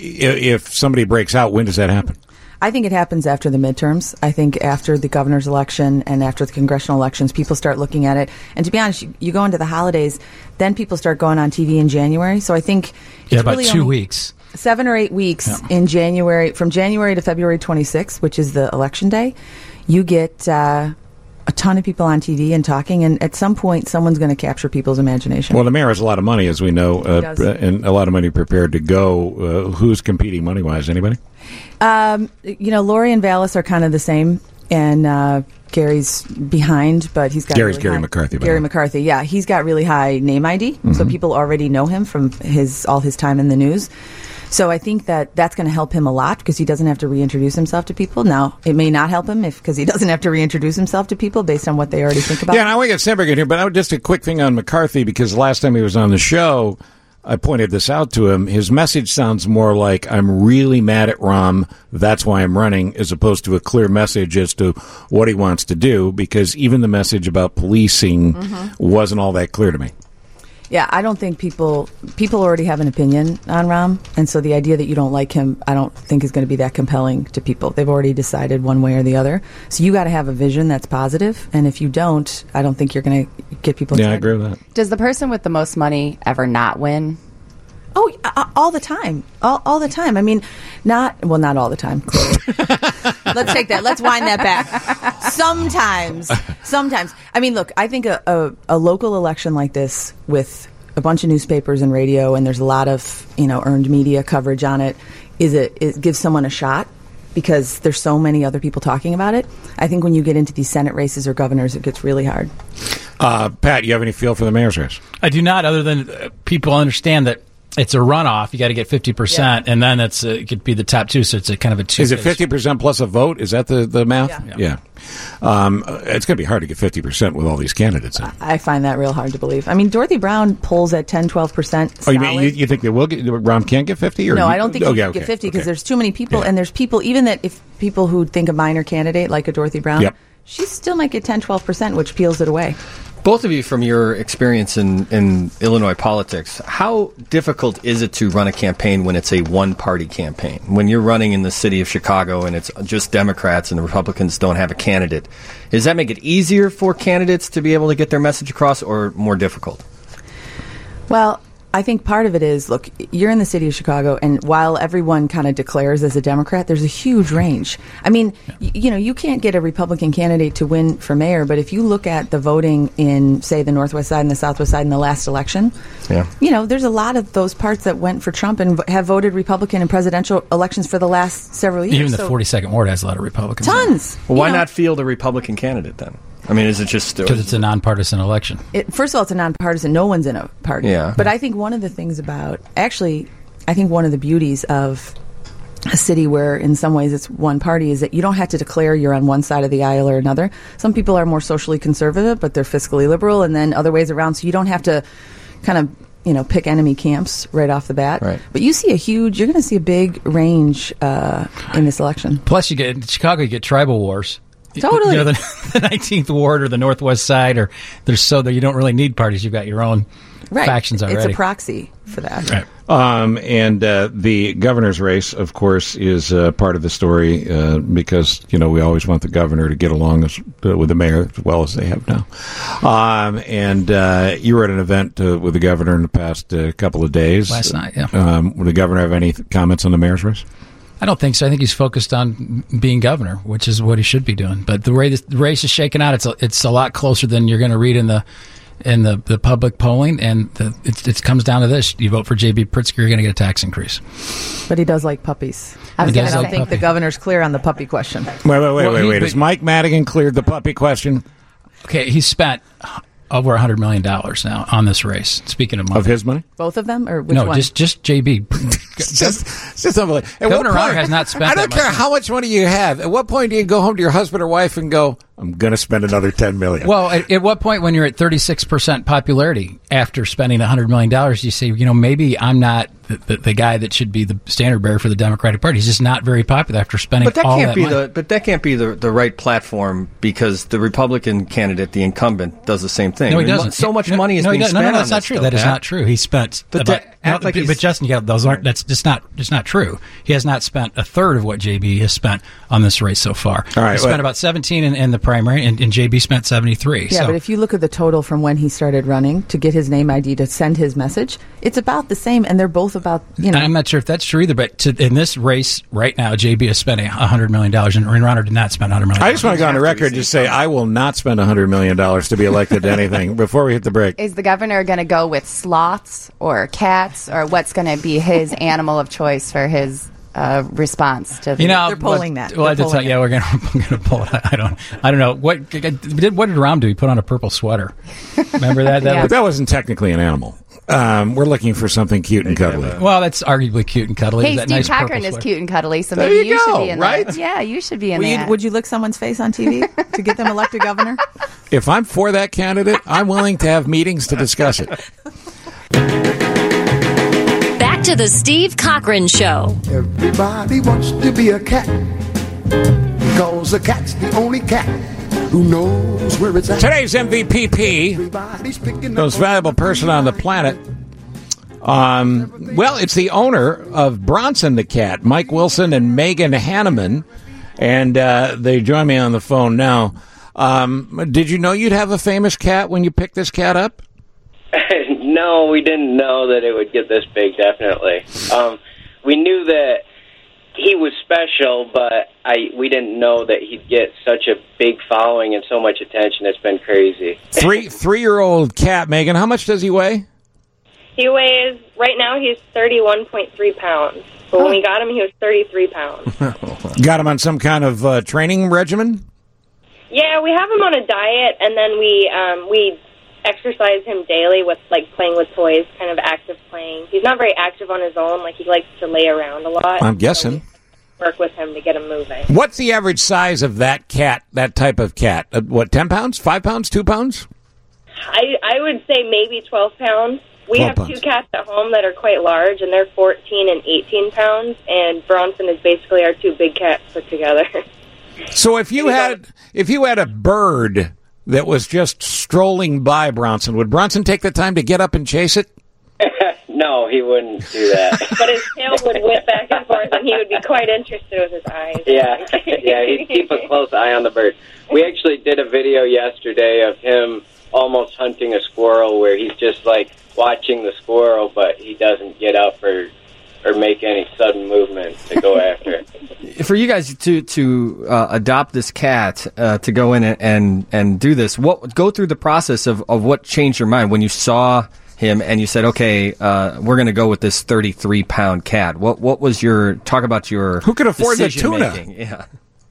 if somebody breaks out, when does that happen? I think it happens after the midterms. I think after the governor's election and after the congressional elections, people start looking at it. And to be honest, you, you go into the holidays, then people start going on T V in January. So I think it's yeah, about really two weeks. Seven or eight weeks yeah. in January, from January to February twenty-sixth, which is the election day, you get uh, a ton of people on T V and talking, and at some point, someone's going to capture people's imagination. Well, the mayor has a lot of money, as we know, uh, and a lot of money prepared to go. Uh, who's competing money-wise? Anybody? Um, you know, Lori and Vallis are kind of the same, and uh, Gary's behind, but he's got Gary's really Gary high, McCarthy. Gary McCarthy, yeah, he's got really high name I D, mm-hmm. so people already know him from his all his time in the news. So I think that that's going to help him a lot because he doesn't have to reintroduce himself to people. Now, it may not help him if because he doesn't have to reintroduce himself to people based on what they already think about. Yeah, and I want to get Sandberg in here, but just a quick thing on McCarthy because the last time he was on the show, I pointed this out to him. His message sounds more like, I'm really mad at Rahm, that's why I'm running, as opposed to a clear message as to what he wants to do, because even the message about policing mm-hmm. wasn't all that clear to me. Yeah, I don't think people people already have an opinion on Rahm, and so the idea that you don't like him, I don't think is going to be that compelling to people. They've already decided one way or the other. So you got to have a vision that's positive, and if you don't, I don't think you're going to get people Yeah, excited. I agree with that. Does the person with the most money ever not win? Oh, uh, all the time. All, all the time. I mean, not, well, not all the time, clearly. Let's take that. Let's wind that back. Sometimes. Sometimes. I mean, look, I think a, a, a local election like this with a bunch of newspapers and radio, and there's a lot of, you know, earned media coverage on it, is it, it gives someone a shot because there's so many other people talking about it. I think when you get into these Senate races or governors, it gets really hard. Uh, Pat, you have any feel for the mayor's race? I do not, other than uh, people understand that it's a runoff. You got to get fifty percent, yeah. and then it's uh, it could be the top two, so it's a kind of a two. Is it fifty percent plus a vote? Is that the, the math? Yeah. yeah. yeah. Um, it's going to be hard to get fifty percent with all these candidates in. I find that real hard to believe. I mean, Dorothy Brown polls at ten, twelve percent. Oh, you mean you, you think they will get, Brown can't get fifty? Or no, you, I don't think oh, you yeah, can okay, get fifty because okay. there's too many people, yeah. and there's people, even that if people who think a minor candidate like a Dorothy Brown, yep. she still might get ten, twelve percent, which peels it away. Both of you, from your experience in, in Illinois politics, how difficult is it to run a campaign when it's a one-party campaign? When you're running in the city of Chicago and it's just Democrats and the Republicans don't have a candidate, does that make it easier for candidates to be able to get their message across or more difficult? Well, I think part of it is, look, you're in the city of Chicago, and while everyone kind of declares as a Democrat, there's a huge range. I mean, yeah. y- you know, you can't get a Republican candidate to win for mayor, but if you look at the voting in, say, the Northwest Side and the Southwest Side in the last election, yeah. you know, there's a lot of those parts that went for Trump and v- have voted Republican in presidential elections for the last several years. Even the so forty-second ward has a lot of Republicans. Tons. Well, why you know, not field a Republican candidate then? I mean, is it just... Because it's a nonpartisan election. It, first of all, it's a nonpartisan. No one's in a party. Yeah. But I think one of the things about... Actually, I think one of the beauties of a city where in some ways it's one party is that you don't have to declare you're on one side of the aisle or another. Some people are more socially conservative, but they're fiscally liberal, and then other ways around. So you don't have to kind of, you know, pick enemy camps right off the bat. Right. But you see a huge... You're going to see a big range uh, in this election. Plus, you get in Chicago, you get tribal wars. Totally. You know, the, the nineteenth Ward or the Northwest Side, or there's so that you don't really need parties. You've got your own right. factions already. It's a proxy for that. Right. Um, and uh, the governor's race, of course, is uh, part of the story uh, because, you know, we always want the governor to get along as, uh, with the mayor as well as they have now. Um, and uh, you were at an event uh, with the governor in the past uh, couple of days. Last night, yeah. Um, would the governor have any th- comments on the mayor's race? I don't think so. I think he's focused on being governor, which is what he should be doing. But the way the race is shaken out, it's a, it's a lot closer than you're going to read in the in the, the public polling, and the, it, it comes down to this: you vote for J B Pritzker, you're going to get a tax increase. But he does like puppies. I, was I gonna don't say- think the governor's clear on the puppy question. Wait, wait, wait, Well, wait, he- wait. but- Has Mike Madigan cleared the puppy question? Okay, he's spent over one hundred million dollars now on this race. Speaking of money. Of his money? Both of them, or which no, one? just just J B. It's just, it's just unbelievable. At Governor what Rauner point- has not spent I don't that care much how much money you have. At what point do you go home to your husband or wife and go, I'm going to spend another ten million dollars? Well, at, at what point when you're at thirty-six percent popularity after spending one hundred million dollars, you say, you know, maybe I'm not the, the, the guy that should be the standard bearer for the Democratic Party. He's just not very popular after spending But that all can't that be money. the but that can't be the, the right platform because the Republican candidate, the incumbent, does the same thing. No, he I mean, doesn't. So much no, money is no, he being doesn't. spent No, no, on that's not this true. stuff, That is Pat. not true. He spent. But about, that- act no, like but, he's- but Justin, you got those aren't. That's just not. Just not true. He has not spent a third of what J B has spent on this race so far. All right, he spent well- about seventeen in, in the primary, and, and J B spent seventy-three. Yeah, so. but if you look at the total from when he started running to get his name I D to send his message, it's about the same, and they're both about, you know. I'm not sure if that's true either, but to, in this race right now, J B is spending one hundred million dollars, and Rauner did not spend one hundred million dollars. I just want to go on the record and just say I will not spend one hundred million dollars to be elected to anything before we hit the break. Is the governor going to go with sloths or cats, or what's going to be his animal of choice for his uh, response to the... You know, They're polling what, that. Well, I They're did tell, polling yeah, we're gonna, we're gonna pull it. I don't, I don't know what did. What did Rahm do? He put on a purple sweater. Remember that? That Yeah. But that wasn't technically an animal. Um, we're looking for something cute and cuddly. Well, that's arguably cute and cuddly. Hey, that Steve nice purple Cochran is sweater. cute and cuddly, so There maybe you you, should go, be in right? that. Yeah, you should be in Would you, that. would you lick someone's face on T V to get them elected governor? If I'm for that candidate, I'm willing to have meetings to discuss it. Back to the Steve Cochran Show. Everybody wants to be a cat because a cat's the only cat who knows where it's at. Today's M V P P, most valuable person on the planet. Um, well, it's the owner of Bronson the Cat, Mike Wilson and Megan Hanneman, and uh, they join me on the phone now. Um, did you know you'd have a famous cat when you picked this cat up? No, we didn't know that it would get this big, definitely. Um, we knew that he was special, but I we didn't know that he'd get such a big following and so much attention. It's been crazy. Three three-year-old cat, Megan. How much does he weigh? He weighs, right now he's thirty-one point three pounds. But when we got him, he was thirty-three pounds. Got him on some kind of uh, training regimen? Yeah, we have him on a diet, and then we um, we exercise him daily with, like, playing with toys, kind of active playing. He's not very active on his own. Like, he likes to lay around a lot. I'm guessing. So we work with him to get him moving. What's the average size of that cat, that type of cat? Uh, what, ten pounds, five pounds, two pounds? I, I would say maybe twelve pounds. We twelve have pounds. two cats at home that are quite large, and they're fourteen and eighteen pounds, and Bronson is basically our two big cats put together. So if you had if you had a bird that was just strolling by Bronson, would Bronson take the time to get up and chase it? No, he wouldn't do that. But his tail would whip back and forth, and he would be quite interested with his eyes. Yeah, yeah, he'd keep a close eye on the bird. We actually did a video yesterday of him almost hunting a squirrel, where he's just like watching the squirrel, but he doesn't get up or or make any sudden movement to go after it. For you guys to to uh, adopt this cat, uh, to go in and, and and do this, what go through the process of, of what changed your mind when you saw him and you said, okay, uh, we're going to go with this thirty-three pound cat. What what was your talk about your who could afford the tuna? Making? Yeah.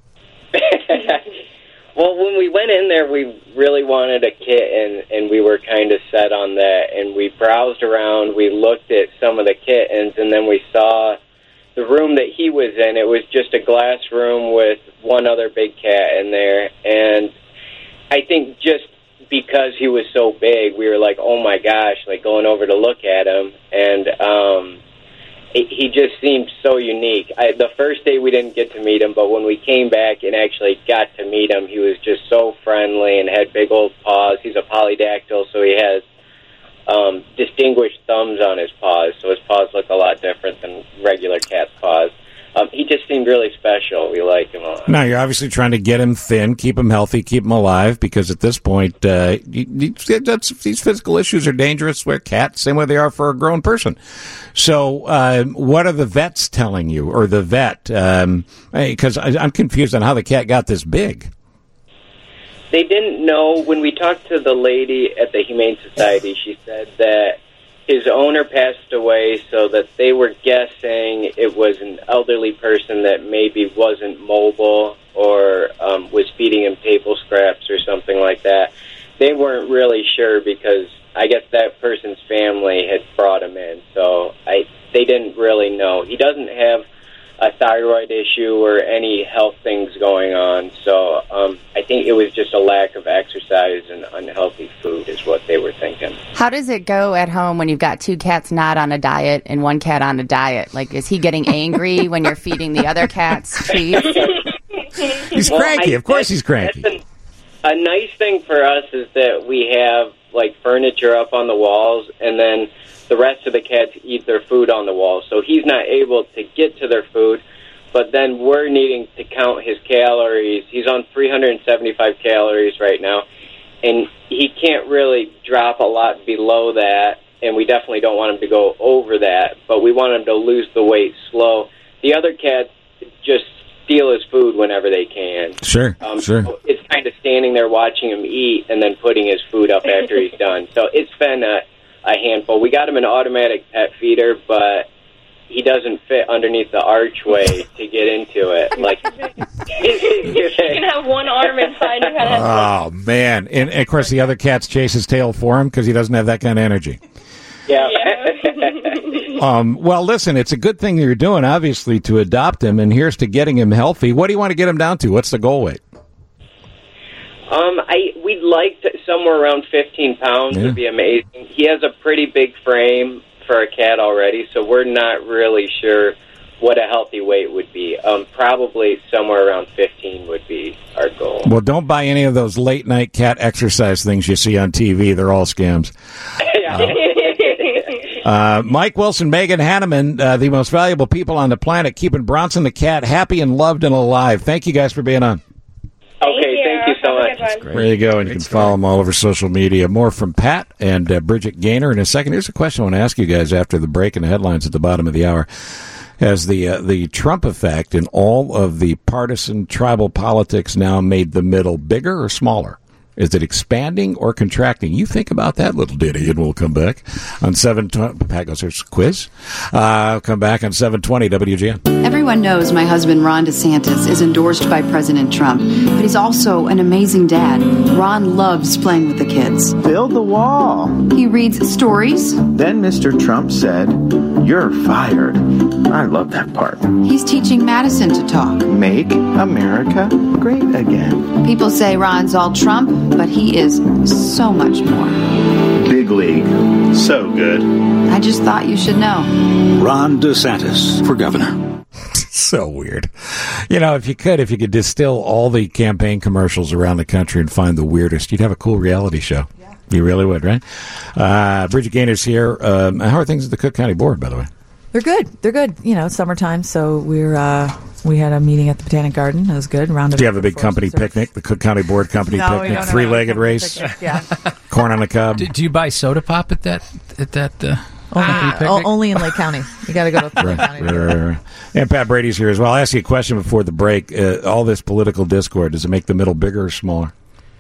Well, when we went in there, we really wanted a kitten, and we were kind of set on that. And we browsed around, we looked at some of the kittens, and then we saw the room that he was in. It was just a glass room with one other big cat in there. And I think just because he was so big, we were like, oh my gosh, like going over to look at him. And um, it, he just seemed so unique. I, the first day we didn't get to meet him, but when we came back and actually got to meet him, he was just so friendly and had big old paws. He's a polydactyl, so he has um, distinguished thumbs on his paws, so his paws look a lot different than regular cat's paws. Um, he just seemed really special. We like him a lot. Now, you're obviously trying to get him thin, keep him healthy, keep him alive, because at this point, uh, you, you, that's, these physical issues are dangerous for a cat, same way they are for a grown person. So uh, what are the vets telling you, or the vet? Because um, I'm confused on how the cat got this big. They didn't know. When we talked to the lady at the Humane Society, she said that his owner passed away, so that they were guessing it was an elderly person that maybe wasn't mobile or um, was feeding him table scraps or something like that. They weren't really sure because I guess that person's family had brought him in, so I they didn't really know. He doesn't have a thyroid issue or any health things going on, so um, I think it was just a lack of exercise and unhealthy food is what they were thinking. How does it go at home when you've got two cats not on a diet and one cat on a diet? Like, is he getting angry when you're feeding the other cats treats? He's Well, cranky. I- Of course he's cranky. That's a, a nice thing for us is that we have, like, furniture up on the walls, and then the rest of the cats eat their food on the wall. So he's not able to get to their food, but then we're needing to count his calories. He's on three hundred seventy-five calories right now, and he can't really drop a lot below that, and we definitely don't want him to go over that, but we want him to lose the weight slow. The other cats just steal his food whenever they can. Sure, Um, sure. so it's kind of standing there watching him eat and then putting his food up after he's done. So it's been a, a handful. We got him an automatic pet feeder, but he doesn't fit underneath the archway to get into it. Like, You can have one arm inside your head. Oh, man. And, and, of course, the other cats chase his tail for him because he doesn't have that kind of energy. yeah. Um, well, listen, it's a good thing you're doing, obviously, to adopt him, and here's to getting him healthy. What do you want to get him down to? What's the goal weight? Um, I we'd like to, somewhere around fifteen pounds Yeah. would be amazing. He has a pretty big frame for a cat already, so we're not really sure what a healthy weight would be. Um, probably somewhere around fifteen would be our goal. Well, don't buy any of those late-night cat exercise things you see on T V. They're all scams. Uh, Mike Wilson, Megan Hanneman, uh, the most valuable people on the planet, keeping Bronson the cat happy and loved and alive. Thank you guys for being on. Okay, thank you so much. There you go, and you can follow them all over social media. More from Pat and uh, Bridget Gaynor in a second. Here's a question I want to ask you guys after the break and the headlines at the bottom of the hour. Has the uh, the Trump effect and all of the partisan tribal politics now made the middle bigger or smaller? Is it expanding or contracting? You think about that little ditty, and we'll come back on seven twenty. Pat goes, there's a quiz. Uh, come back on seven twenty W G N. Everyone knows my husband, Ron DeSantis, is endorsed by President Trump, but he's also an amazing dad. Ron loves playing with the kids. Build the wall. He reads stories. Then Mister Trump said, "You're fired." I love that part. He's teaching Madison to talk. Make America great again. People say Ron's all Trump, but he is so much more. Big league. So good. I just thought you should know. Ron DeSantis for governor. So weird. You know, if you could, if you could distill all the campaign commercials around the country and find the weirdest, you'd have a cool reality show. Yeah. You really would, right? Uh, Bridget Gaynor's here. Um, how are things at the Cook County Board, by the way? They're good. They're good. You know, summertime, so we're uh, we had a meeting at the Botanic Garden. It was good. Round of Do you have a big company picnic? The Cook County Board company no, picnic, three-legged race, yeah, corn on the cob. Do, do you buy soda pop at that at that? Uh, only, o- only in Lake County. You got to go to Lake right, County. Right, right, right. And Pat Brady's here as well. I'll ask you a question before the break. Uh, all this political discord, does it make the middle bigger or smaller?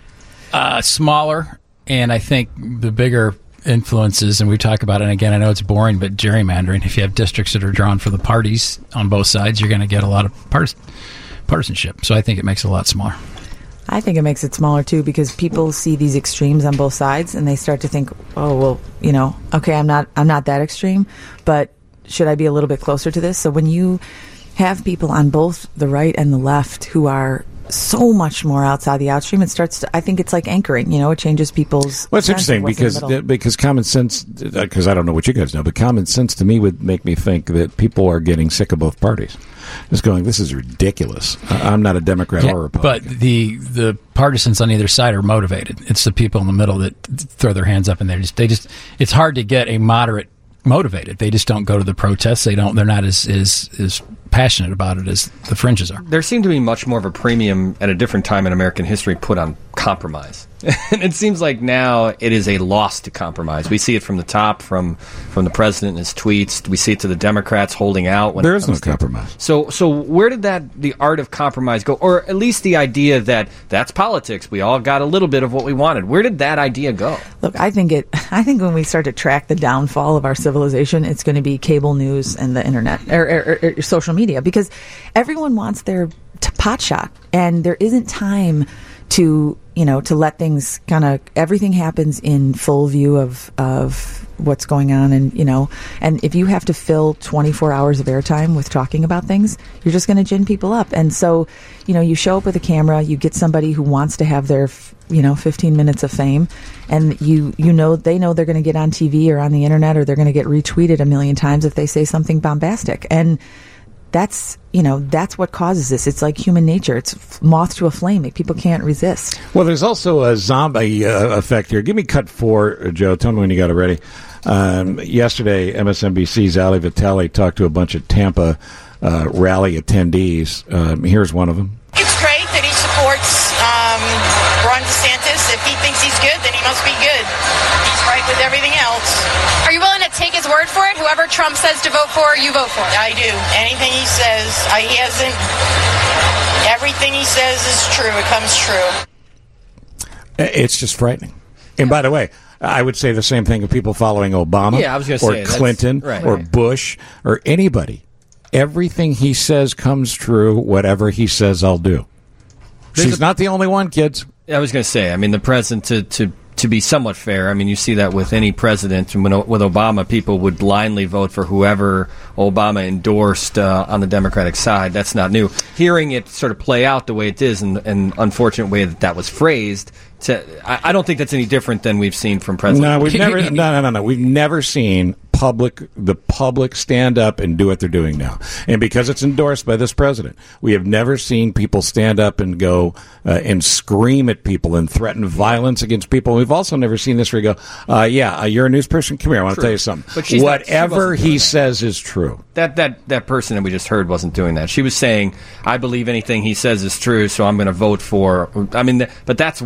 Uh, smaller, and I think the bigger influences, and we talk about it, and again, I know it's boring, but gerrymandering, if you have districts that are drawn for the parties on both sides, you're going to get a lot of partis- partisanship. So I think it makes it a lot smaller. I think it makes it smaller, too, because people see these extremes on both sides, and they start to think, oh, well, you know, okay, I'm not I'm not that extreme, but should I be a little bit closer to this? So when you have people on both the right and the left who are so much more outside the outstream, it starts to, I think it's like anchoring, you know, it changes people's well, it's sense interesting of what's in because the middle. because common sense, because I don't know what you guys know, but common sense to me would make me think that people are getting sick of both parties. Just going, this is ridiculous. I'm not a Democrat Yeah, or a Republican. but the the partisans on either side are motivated. It's the people in the middle that throw their hands up, and they just they just it's hard to get a moderate motivated. They just don't go to the protests. They don't. They're not as as as passionate about it as the fringes are. There seemed to be much more of a premium at a different time in American history put on compromise. And it seems like now it is a loss to compromise. We see it from the top, from from the president and his tweets. We see it to the Democrats holding out. When there it is no comes to, compromise. So, so where did that the art of compromise go, or at least the idea that that's politics? We all got a little bit of what we wanted. Where did that idea go? Look, I think it. I think when we start to track the downfall of our civilization, it's going to be cable news and the internet or, or, or, or social media, because everyone wants their t- pot shot, and there isn't time to you know to let things kind of everything happens in full view of of what's going on, and you know and if you have to fill twenty-four hours of airtime with talking about things, you're just going to gin people up. And so you know you show up with a camera, you get somebody who wants to have their you know fifteen minutes of fame, and you you know they know they're going to get on T V or on the internet, or they're going to get retweeted a million times if they say something bombastic. And that's you know that's what causes this. It's like human nature. It's moth to a flame. Like, people can't resist. Well, there's also a zombie uh, effect here. Give me cut four, uh, Joe. Tell me when you got it ready. Um, yesterday, M S N B C's Ali Vitale talked to a bunch of Tampa uh, rally attendees. Um, here's one of them. It's great that he supports um, Ron DeSantis. If he thinks he's good, then he must be good. He's right with everything else. Are you willing to take his word for it? Whoever Trump says to vote for, you vote for. I do. Anything he says, I, he hasn't. Everything he says is true. It comes true. It's just frightening. And by the way, I would say the same thing of people following Obama, Yeah, I was gonna or say, that's- Clinton, right. or Right. Bush, or anybody. Everything he says comes true. Whatever he says, I'll do. There's She's a- not the only one, kids. I was going to say, I mean, the president, to, to, to be somewhat fair, I mean, you see that with any president. And when, with Obama, people would blindly vote for whoever Obama endorsed uh, on the Democratic side. That's not new. Hearing it sort of play out the way it is, and an unfortunate way that that was phrased, to, I, I don't think that's any different than we've seen from President. No, we've never. No, no, no, no. We've never seen public the public stand up and do what they're doing now. And because it's endorsed by this president, we have never seen people stand up and go uh, and scream at people and threaten violence against people. We've also never seen this where you go, uh, "Yeah, uh, you're a news person. Come here, I want to True. tell you something. But she's not- she Whatever wasn't doing he that. says is true." That, that that person that we just heard wasn't doing that. She was saying, "I believe anything he says is true, so I'm going to vote for." I mean, th- but that's what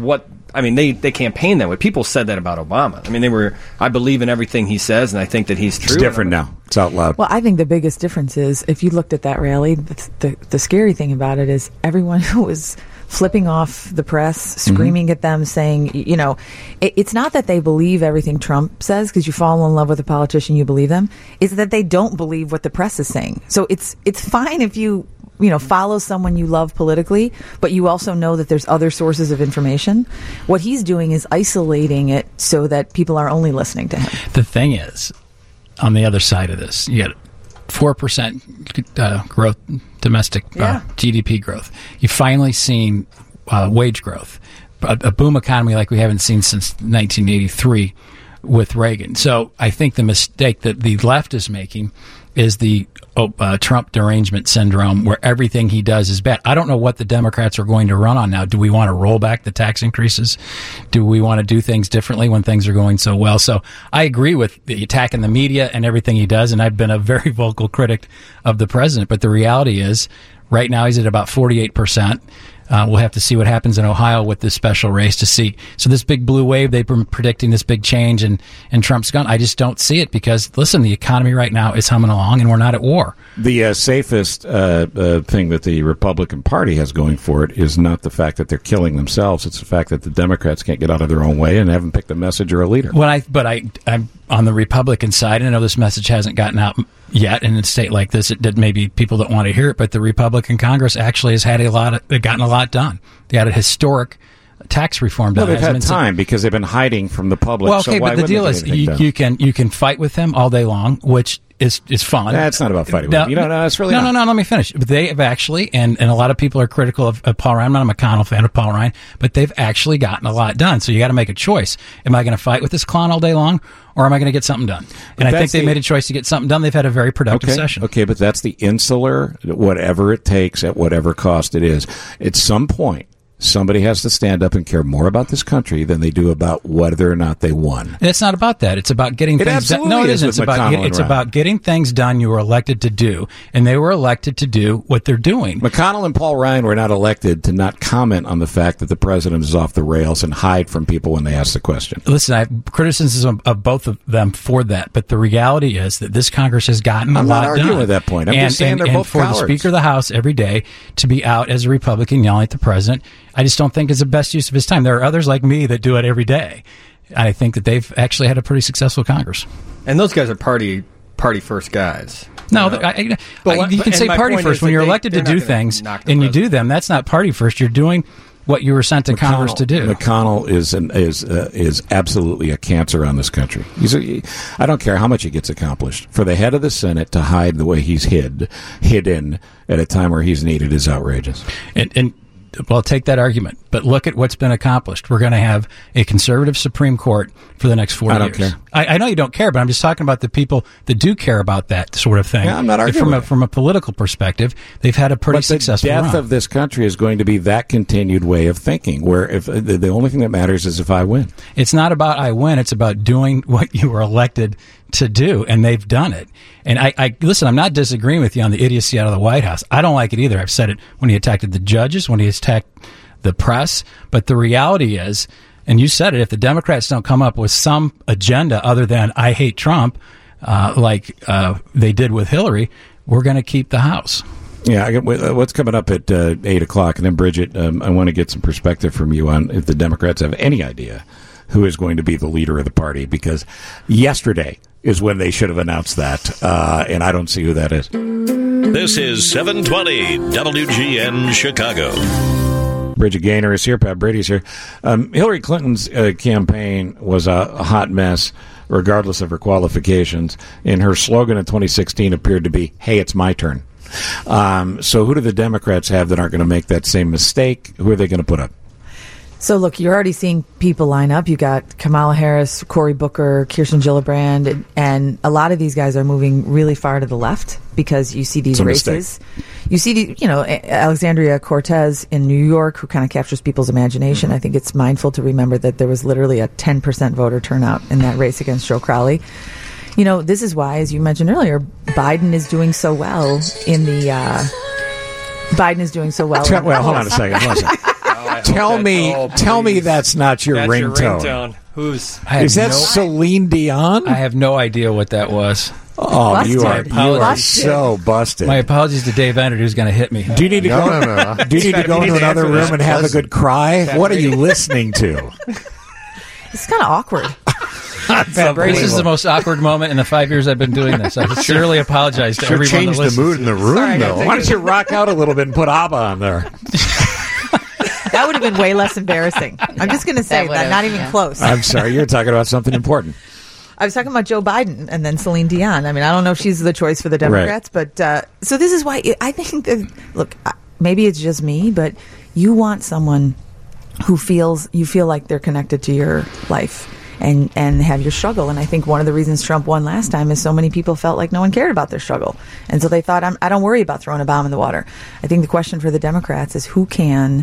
I mean, they, they campaign that way. People said that about Obama. I mean, they were, I believe in everything he says, and I think that he's true. It's different now. It's out loud. Well, I think the biggest difference is if you looked at that rally, the, the, the scary thing about it is everyone who was flipping off the press, screaming mm-hmm. at them, saying, you know, it, it's not that they believe everything Trump says because you fall in love with a politician, you believe them. It's that they don't believe what the press is saying. So it's it's fine if you, you know, follow someone you love politically, but you also know that there's other sources of information. What he's doing is isolating it so that people are only listening to him. The thing is, on the other side of this, you got four percent uh, growth, domestic uh, yeah. G D P growth. You've finally seen uh, wage growth, a, a boom economy like we haven't seen since nineteen eighty-three with Reagan. So I think the mistake that the left is making is the oh, uh, Trump derangement syndrome, where everything he does is bad. I don't know what the Democrats are going to run on now. Do we want to roll back the tax increases? Do we want to do things differently when things are going so well? So I agree with the attack in the media and everything he does, and I've been a very vocal critic of the president. But the reality is, right now he's at about forty-eight percent. Uh, we'll have to see what happens in Ohio with this special race to see. So this big blue wave, they've been predicting this big change and, and Trump's gone. I just don't see it because, listen, the economy right now is humming along and we're not at war. The uh, safest uh, uh, thing that the Republican Party has going for it is not the fact that they're killing themselves. It's the fact that the Democrats can't get out of their own way and haven't picked a message or a leader. Well, I, but I, I'm on the Republican side. I know this message hasn't gotten out yet in a state like this. It did maybe people don't want to hear it, but the Republican Congress actually has had a lot of, gotten a lot done. They had a historic tax reform done. Well, they've had time because they've been hiding from the public. Well, okay, so why but the deal is is you, you can you can fight with them all day long, which is is fun. That's not about fighting with them. You know, no, it's really no, not. no, no. Let me finish. But they have actually, and, and a lot of people are critical of, of Paul Ryan. I'm not a McConnell fan of Paul Ryan, but they've actually gotten a lot done. So you got to make a choice. Am I going to fight with this clown all day long, or am I going to get something done? And But I think that's they the- made a choice to get something done. They've had a very productive Okay, session. okay, but that's the insular, whatever it takes at whatever cost it is. At some point, somebody has to stand up and care more about this country than they do about whether or not they won. And it's not about that. It's about getting It things done. absolutely No, it is isn't. with It's about McConnell get, and it's Ryan. about getting things done you were elected to do, and they were elected to do what they're doing. McConnell and Paul Ryan were not elected to not comment on the fact that the president is off the rails and hide from people when they ask the question. Listen, I have criticism of both of them for that, but the reality is that this Congress has gotten I'm a not lot arguing done. with that point. I'm and, just saying and, they're and both for cowards. the Speaker of the House every day to be out as a Republican yelling at the president, I just don't think is the best use of his time. There are others like me that do it every day. I think that they've actually had a pretty successful Congress. And those guys are party party first guys. No, You know? I, I, But I- what- you can and say my party point first is when that you're they- elected to they're do not gonna things, knock the and you president. do them. That's not party first. You're doing what you were sent to Congress to do. McConnell is an, is uh, is absolutely a cancer on this country. He's a, I don't care how much he gets accomplished. For the head of the Senate to hide the way he's hid, hidden at a time where he's needed is outrageous. And, and well, take that argument, but look at what's been accomplished. We're going to have a conservative Supreme Court for the next four I don't years. care. I, I know you don't care, but I'm just talking about the people that do care about that sort of thing. Yeah, I'm not arguing From a, with it. from a political perspective, they've had a pretty But the successful death run. of this country is going to be that continued way of thinking, where if the, the only thing that matters is if I win. It's not about I win. It's about doing what you were elected to do, and they've done it. And I, I listen, I'm not disagreeing with you on the idiocy out of the White House. I don't like it either. I've said it when he attacked the judges, when he attacked the press. But the reality is, and you said it, if the Democrats don't come up with some agenda other than I hate Trump, uh, like uh, they did with Hillary, we're going to keep the House. Yeah, I got, uh, what's coming up at uh, eight o'clock? And then, Bridget, um, I want to get some perspective from you on if the Democrats have any idea who is going to be the leader of the party, because yesterday is when they should have announced that, uh, and I don't see who that is. This is seven twenty W G N Chicago. Bridget Gaynor is here. Pat Brady's here. Um, Hillary Clinton's uh, campaign was a, a hot mess, regardless of her qualifications. And her slogan in twenty sixteen appeared to be, hey, it's my turn. Um, so who do the Democrats have that aren't going to make that same mistake? Who are they going to put up? So, look, you're already seeing people line up. You got Kamala Harris, Cory Booker, Kirsten Gillibrand, and, and a lot of these guys are moving really far to the left because you see these It's a races. mistake. You see, the, you know, Alexandria Cortez in New York, who kind of captures people's imagination. I think it's mindful to remember that there was literally a ten percent voter turnout in that race against Joe Crowley. You know, this is why, as you mentioned earlier, Biden is doing so well in the. Uh, Biden is doing so well. Well, hold on a second. Hold on a second. I hope Tell that- me, oh, tell me please. that's not your That's your ringtone. ringtone. Who's I have Is that no- Celine Dion? I have no idea what that was. Oh, you are Busted. you are Busted. so busted. My apologies to Dave Ennard, who's going to hit me. Do you need to No, go? no, no. Do you need to go You need into to another answer room this. and have a good cry? What are you listening to? It's kind of awkward. This is the most awkward moment in the five years I've been doing this. I sincerely apologize to Sure everyone changed that the listens. mood in the room, Sorry, I gotta though. take Why don't you rock out a little bit and put ABBA on there? That would have been way less embarrassing. I'm just going to say That that, would've, not even yeah. close. I'm sorry, you're talking about something important. I was talking about Joe Biden and then Celine Dion. I mean, I don't know if she's the choice for the Democrats, but uh, so this is why it, I think that, look, uh, maybe it's just me, but you want someone who feels, you feel like they're connected to your life and, and have your struggle. And I think one of the reasons Trump won last time is so many people felt like no one cared about their struggle. And so they thought, I'm, I don't worry about throwing a bomb in the water. I think the question for the Democrats is who can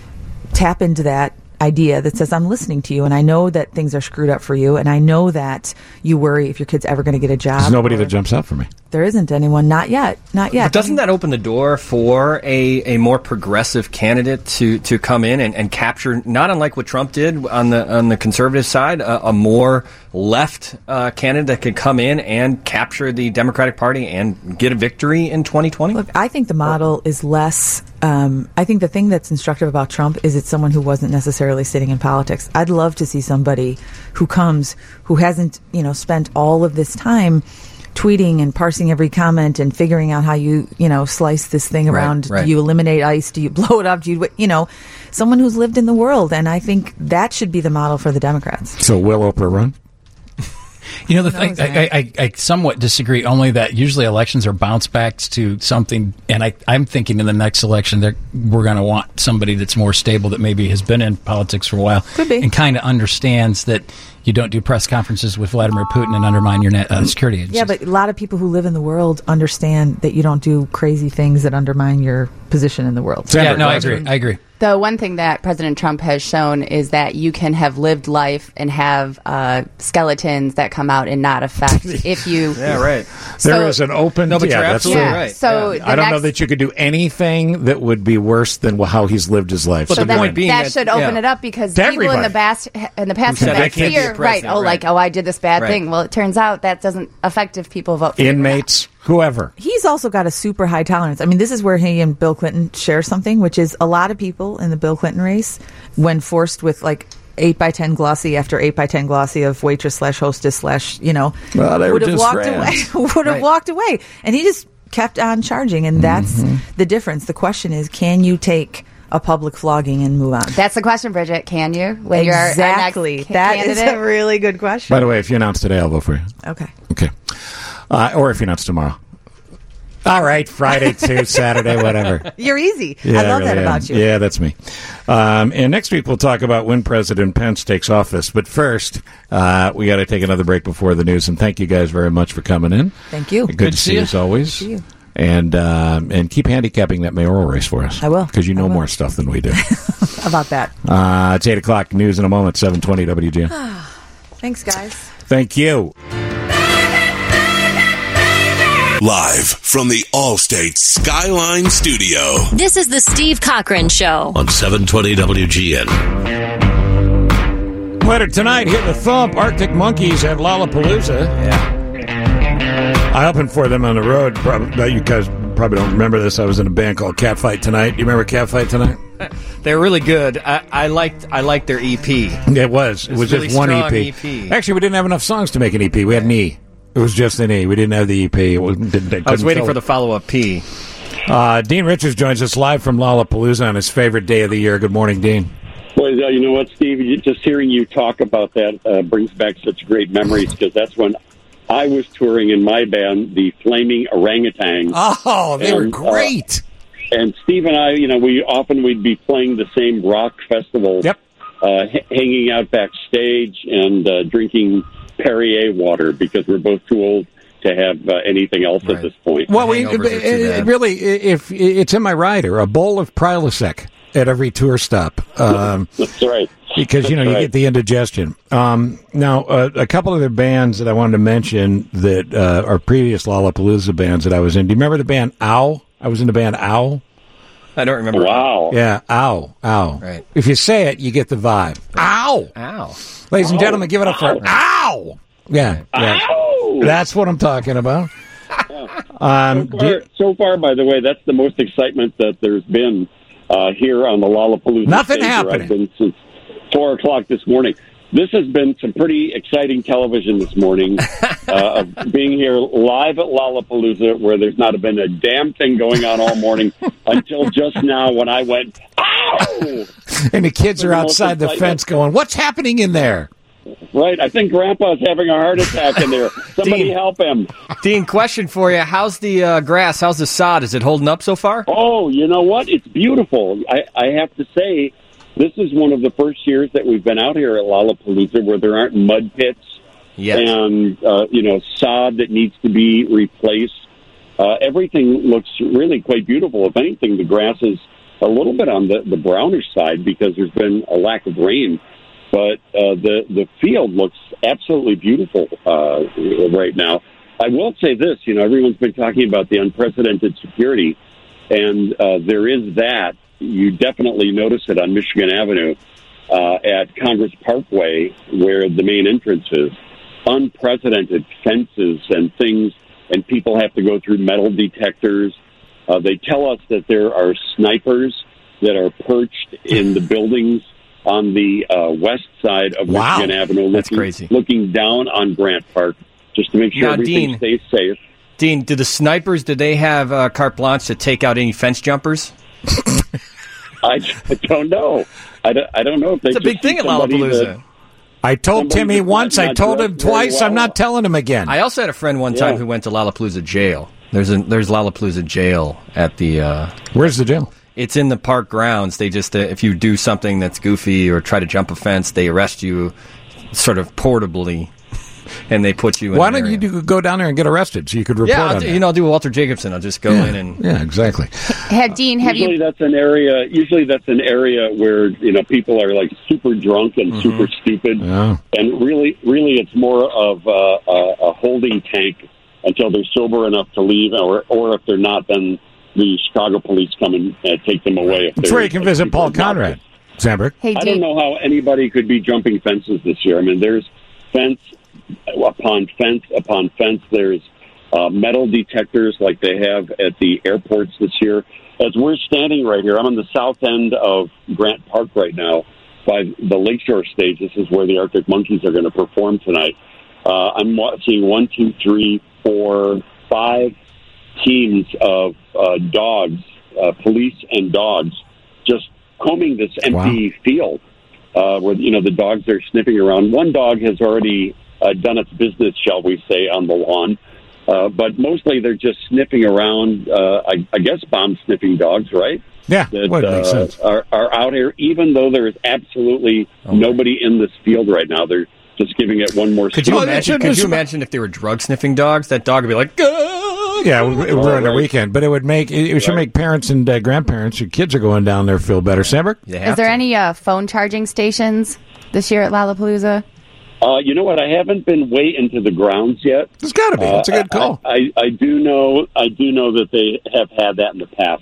tap into that idea that says, I'm listening to you and I know that things are screwed up for you and I know that you worry if your kid's ever going to get a job. There's nobody or- that jumps out for me. There isn't anyone. Not yet. Not yet. But doesn't that open the door for a, a more progressive candidate to, to come in and, and capture, not unlike what Trump did on the on the conservative side, a, a more left uh, candidate that could come in and capture the Democratic Party and get a victory in twenty twenty? Look, I think the model is less. Um, I think the thing that's instructive about Trump is it's someone who wasn't necessarily sitting in politics. I'd love to see somebody who comes, who hasn't, you know, spent all of this time tweeting and parsing every comment and figuring out how you, you know, slice this thing Right, around. right. Do you eliminate ICE? Do you blow it up? Do you, you know, someone who's lived in the world. And I think that should be the model for the Democrats. So will Oprah run? You know, the thing, I, I, I somewhat disagree, only that usually elections are bounce backs to something, and I, I'm thinking in the next election that we're going to want somebody that's more stable, that maybe has been in politics for a while, Could be. and kind of understands that you don't do press conferences with Vladimir Putin and undermine your net, uh, security agencies. Yeah, but a lot of people who live in the world understand that you don't do crazy things that undermine your position in the world. Yeah, no, I agree. I agree. The one thing that President Trump has shown is that you can have lived life and have uh, skeletons that come out and not affect if you. Yeah, right. There So- is an open. No, but yeah, you're that's absolutely true. Yeah, right. so Yeah. the I don't know next- that you could do anything that would be worse than how he's lived his life. But So the that, point being that that- should open yeah. it up because To people in everybody. the past, in the past, Who have said that they can't be a fear, right? president, Oh, right. like oh, I did this bad Right. thing. Well, it turns out that doesn't affect if people vote for you or not. Inmates, whoever. He's also got a super high tolerance. I mean, this is where he and Bill Clinton share something, which is a lot of people in the Bill Clinton race, when forced with like eight by ten glossy after eight by ten glossy of waitress slash hostess slash, you know, Well, they were would have just walked friends. away. would have Right. walked away, and he just kept on charging, and that's the difference. The question is, can you take a public flogging and move on? That's the question, Bridget. Can you? When Exactly. you're our next ca- That is candidate? a really good question. By the way, if you announce today, I'll vote for you. Okay. Okay. Uh, or if you announce tomorrow. All right, Friday too, Saturday, whatever. You're easy. Yeah, I love really that am. about you. Yeah, that's me. Um, and next week we'll talk about when President Pence takes office. But first, uh, we got to take another break before the news. And thank you guys very much for coming in. Thank you. Good, to see you as always. See you. And um, and keep handicapping that mayoral race for us. I will. Because you I know will. more stuff than we do. About that. uh, it's eight o'clock. News in a moment. seven twenty W G N. Thanks, guys. Thank you. Live from the Allstate Skyline Studio This is the Steve Cochran Show. on seven twenty W G N. Later tonight, hit the thump. Arctic Monkeys at Lollapalooza. Yeah. I opened for them on the road. Probably, you guys probably don't remember this. I was in a band called Catfight Tonight. Do you remember Catfight Tonight? They're really good. I, I liked I liked their E P. It was. It It's was really just one strong E P. E P. Actually, we didn't have enough songs to make an E P. We had an E. It was just an E. We didn't have the E P. It wasn't, didn't, I was waiting for the follow-up P. Uh, Dean Richards joins us live from Lollapalooza on his favorite day of the year. Good morning, Dean. Boys, uh, you know what, Steve? You- Just hearing you talk about that uh, brings back such great memories because that's when I was touring in my band, the Flaming Orangutans. Oh, they were And, uh, great. and Steve and I, you know, we often we'd be playing the same rock festival. Yep. Uh, h- hanging out backstage and uh, drinking Perrier water because we're both too old to have uh, anything else at this point. Well, we, it, it- really, if it's in my rider, a bowl of Prilosec at every tour stop. Um, That's right. Because, you know, That's you right. get the indigestion. Um, now, uh, a couple of the bands that I wanted to mention that uh, are previous Lollapalooza bands that I was in. Do you remember the band Owl? I was in the band Owl. I don't remember. Wow. Yeah, ow, ow. Right. If you say it, you get the vibe. Ow. Ow. Ladies and Ow. gentlemen, give it up for Ow. ow. Yeah, yeah. Ow. That's what I'm talking about. Um, so, far, so far, by the way, that's the most excitement that there's been uh, here on the Lollapalooza Nothing stage, where happening. I've been since four o'clock this morning. This has been some pretty exciting television this morning, uh, of being here live at Lollapalooza, where there's not been a damn thing going on all morning until just now when I went, ow! and the kids are The most outside the excitement. fence going, what's happening in there? Right, I think Grandpa's having a heart attack in there. Somebody Dean. help him. Dean, question for you. How's the uh, grass? How's the sod? Is it holding up so far? Oh, you know what? It's beautiful. I, I have to say, this is one of the first years that we've been out here at Lollapalooza where there aren't mud pits Yes. and, uh, you know, sod that needs to be replaced. Uh, everything looks really quite beautiful. If anything, the grass is a little bit on the, the brownish side because there's been a lack of rain. But uh, the, the field looks absolutely beautiful uh, right now. I will say this, you know, everyone's been talking about the unprecedented security, and uh, there is that. You definitely notice it on Michigan Avenue uh, at Congress Parkway, where the main entrance is. Unprecedented fences and things, and people have to go through metal detectors. Uh, they tell us that there are snipers that are perched in the buildings on the uh, west side of Wow. Michigan Avenue, looking, That's crazy. looking down on Grant Park, just to make sure Now, everything Dean- stays safe. Dean, do the snipers, did they have uh, carte blanche to take out any fence jumpers? I, I don't know. I don't, I don't know if they It's a just big thing see at somebody Lollapalooza. that- I told Somebody Timmy that's once, not- I not told him dressed very twice, I'm well. not telling him again. I also had a friend one time Yeah. who went to Lollapalooza jail. There's a, there's Lollapalooza jail at the... Uh, Where's the jail? It's in the park grounds. They just, uh, if you do something that's goofy or try to jump a fence, they arrest you sort of portably, and they put you in Why an don't area. you do, go down there and get arrested so you could report Yeah, I'll on do, that? you know, I'll do a Walter Jacobson. I'll just go yeah. in and... yeah, exactly. Have Dean, have usually you? that's an area. Usually that's an area where you know people are like super drunk and super stupid, Yeah. and really, really, it's more of a, a, a holding tank until they're sober enough to leave, or or if they're not, then the Chicago police come and uh, take them away. If That's they're where you can visit super Paul Conrad. Sandberg. Hey, I don't Dean. know how anybody could be jumping fences this year. I mean, there's fence upon fence upon fence. There's uh, metal detectors like they have at the airports this year. As we're standing right here, I'm on the south end of Grant Park right now by the Lakeshore stage. This is where the Arctic Monkeys are going to perform tonight. Uh, I'm wa- seeing one, two, three, four, five teams of uh, dogs, uh, police and dogs, just combing this empty Wow. field uh, where, you know, the dogs are sniffing around. One dog has already uh, done its business, shall we say, on the lawn. Uh, but mostly they're just sniffing around, uh, I, I guess bomb-sniffing dogs, right? Yeah, That would make uh, sense. are, are out here, even though there is absolutely nobody in this field right now. They're just giving it one more Could sniff. you imagine? Could you imagine if they were drug sniffing dogs? That dog would be like, "Gah!" Yeah, it would, it would ruin their right. weekend, but it would make it, it should Right. make parents and uh, grandparents whose kids are going down there feel better. Sandberg? Is there any uh, phone charging stations this year at Lollapalooza? Uh, you know what? I haven't been way into the grounds yet. There's got to be. It's a good Uh, call. I, I, I do know. I do know that they have had that in the past.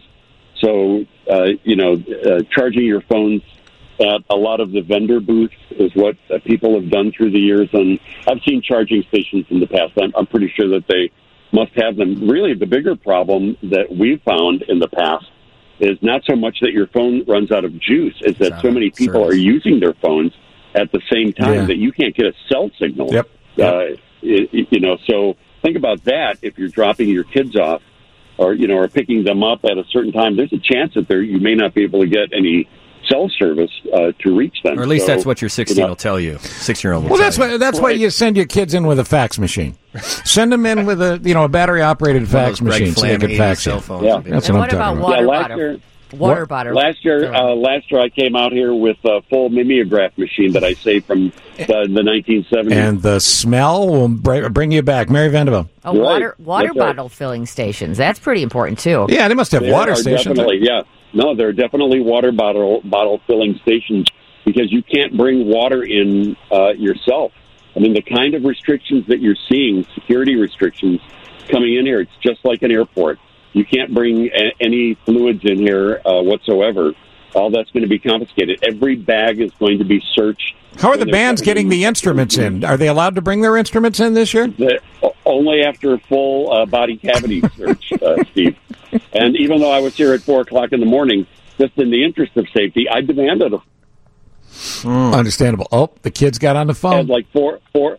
So uh, you know, uh, charging your phones at a lot of the vendor booths is what uh, people have done through the years, and I've seen charging stations in the past. I'm, I'm pretty sure that they must have them. Really, the bigger problem that we've found in the past is not so much that your phone runs out of juice, is that so many people service. are using their phones at the same time Yeah. that you can't get a cell signal. Yep. Uh, it, you know, so think about that. If you're dropping your kids off, or you know, or picking them up at a certain time, there's a chance that there you may not be able to get any cell service uh, to reach them. Or at least So, that's what your sixteen you know, will tell you. Six-year-old will Well, tell that's you. why that's why Right. you send your kids in with a fax machine. Send them in with a you know a battery operated One of fax those Greg machine so they Flam can eighty fax cell it. phones. Yeah. would be That's good. what And I'm what talking about about. water Yeah, last bottle? year, Water What? bottle. last year, uh, last year I came out here with a full mimeograph machine that I saved from the, the nineteen seventies. And the smell will br- bring you back. Mary Vanderbilt. Oh, Right. water water That's right. bottle filling stations. That's pretty important too. Yeah, they must have There water are stations. Definitely, yeah. No, there are definitely water bottle bottle filling stations because you can't bring water in uh, yourself. I mean, the kind of restrictions that you're seeing, security restrictions coming in here, it's just like an airport. You can't bring a- any fluids in here uh, whatsoever. All that's going to be confiscated. Every bag is going to be searched. How are the bands getting the instruments in? Are they allowed to bring their instruments in this year? The, only after a full uh, body cavity search, uh, Steve. And even though I was here at four o'clock in the morning, just in the interest of safety, I demanded a Mm. Understandable. Oh, the kids got on the phone. Had like four, four.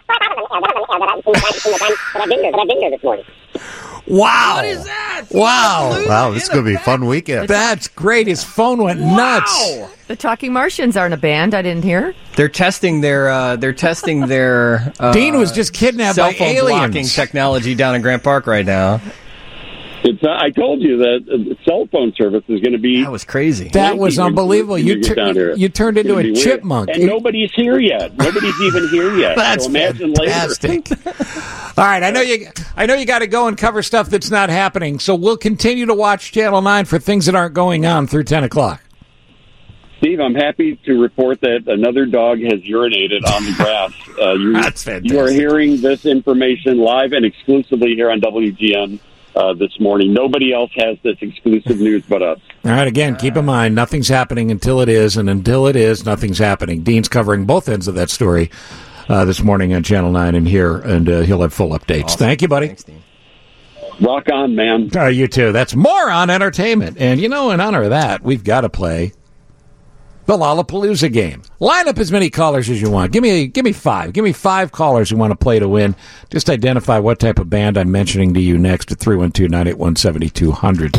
Wow. What is that? Wow. Wow, this is going to be a fun weekend. That's great. His phone went nuts. The Talking Martians aren't a band. I didn't hear. They're testing their. Uh, they're testing their. Uh, Dean was just kidnapped cell by phone aliens. blocking technology down in Grant Park right now. It's, uh, I told you that uh, cell phone service is going to be. That was crazy. That was unbelievable. You, You, tur- you turned into a chipmunk. And nobody's here yet. Nobody's even here yet. That's so imagine fantastic. later. All right, I know you. I know you got to go and cover stuff that's not happening. So we'll continue to watch Channel Nine for things that aren't going on through ten o'clock. Steve, I'm happy to report that another dog has urinated on the grass. Uh, you, That's fantastic. You are hearing this information live and exclusively here on W G N uh, this morning. Nobody else has this exclusive news but us. All right, again, keep in mind, nothing's happening until it is, and until it is, nothing's happening. Dean's covering both ends of that story uh, this morning on Channel nine and here, and uh, he'll have full updates. Awesome. Thank you, buddy. Thanks, Dean. Rock on, man. Uh, you too. That's more on entertainment. And, you know, in honor of that, we've got to play the Lollapalooza game. Line up as many callers as you want. Give me give me five. Give me five callers who want to play to win. Just identify what type of band I'm mentioning to you next at three one two, nine eight one, seven two zero zero.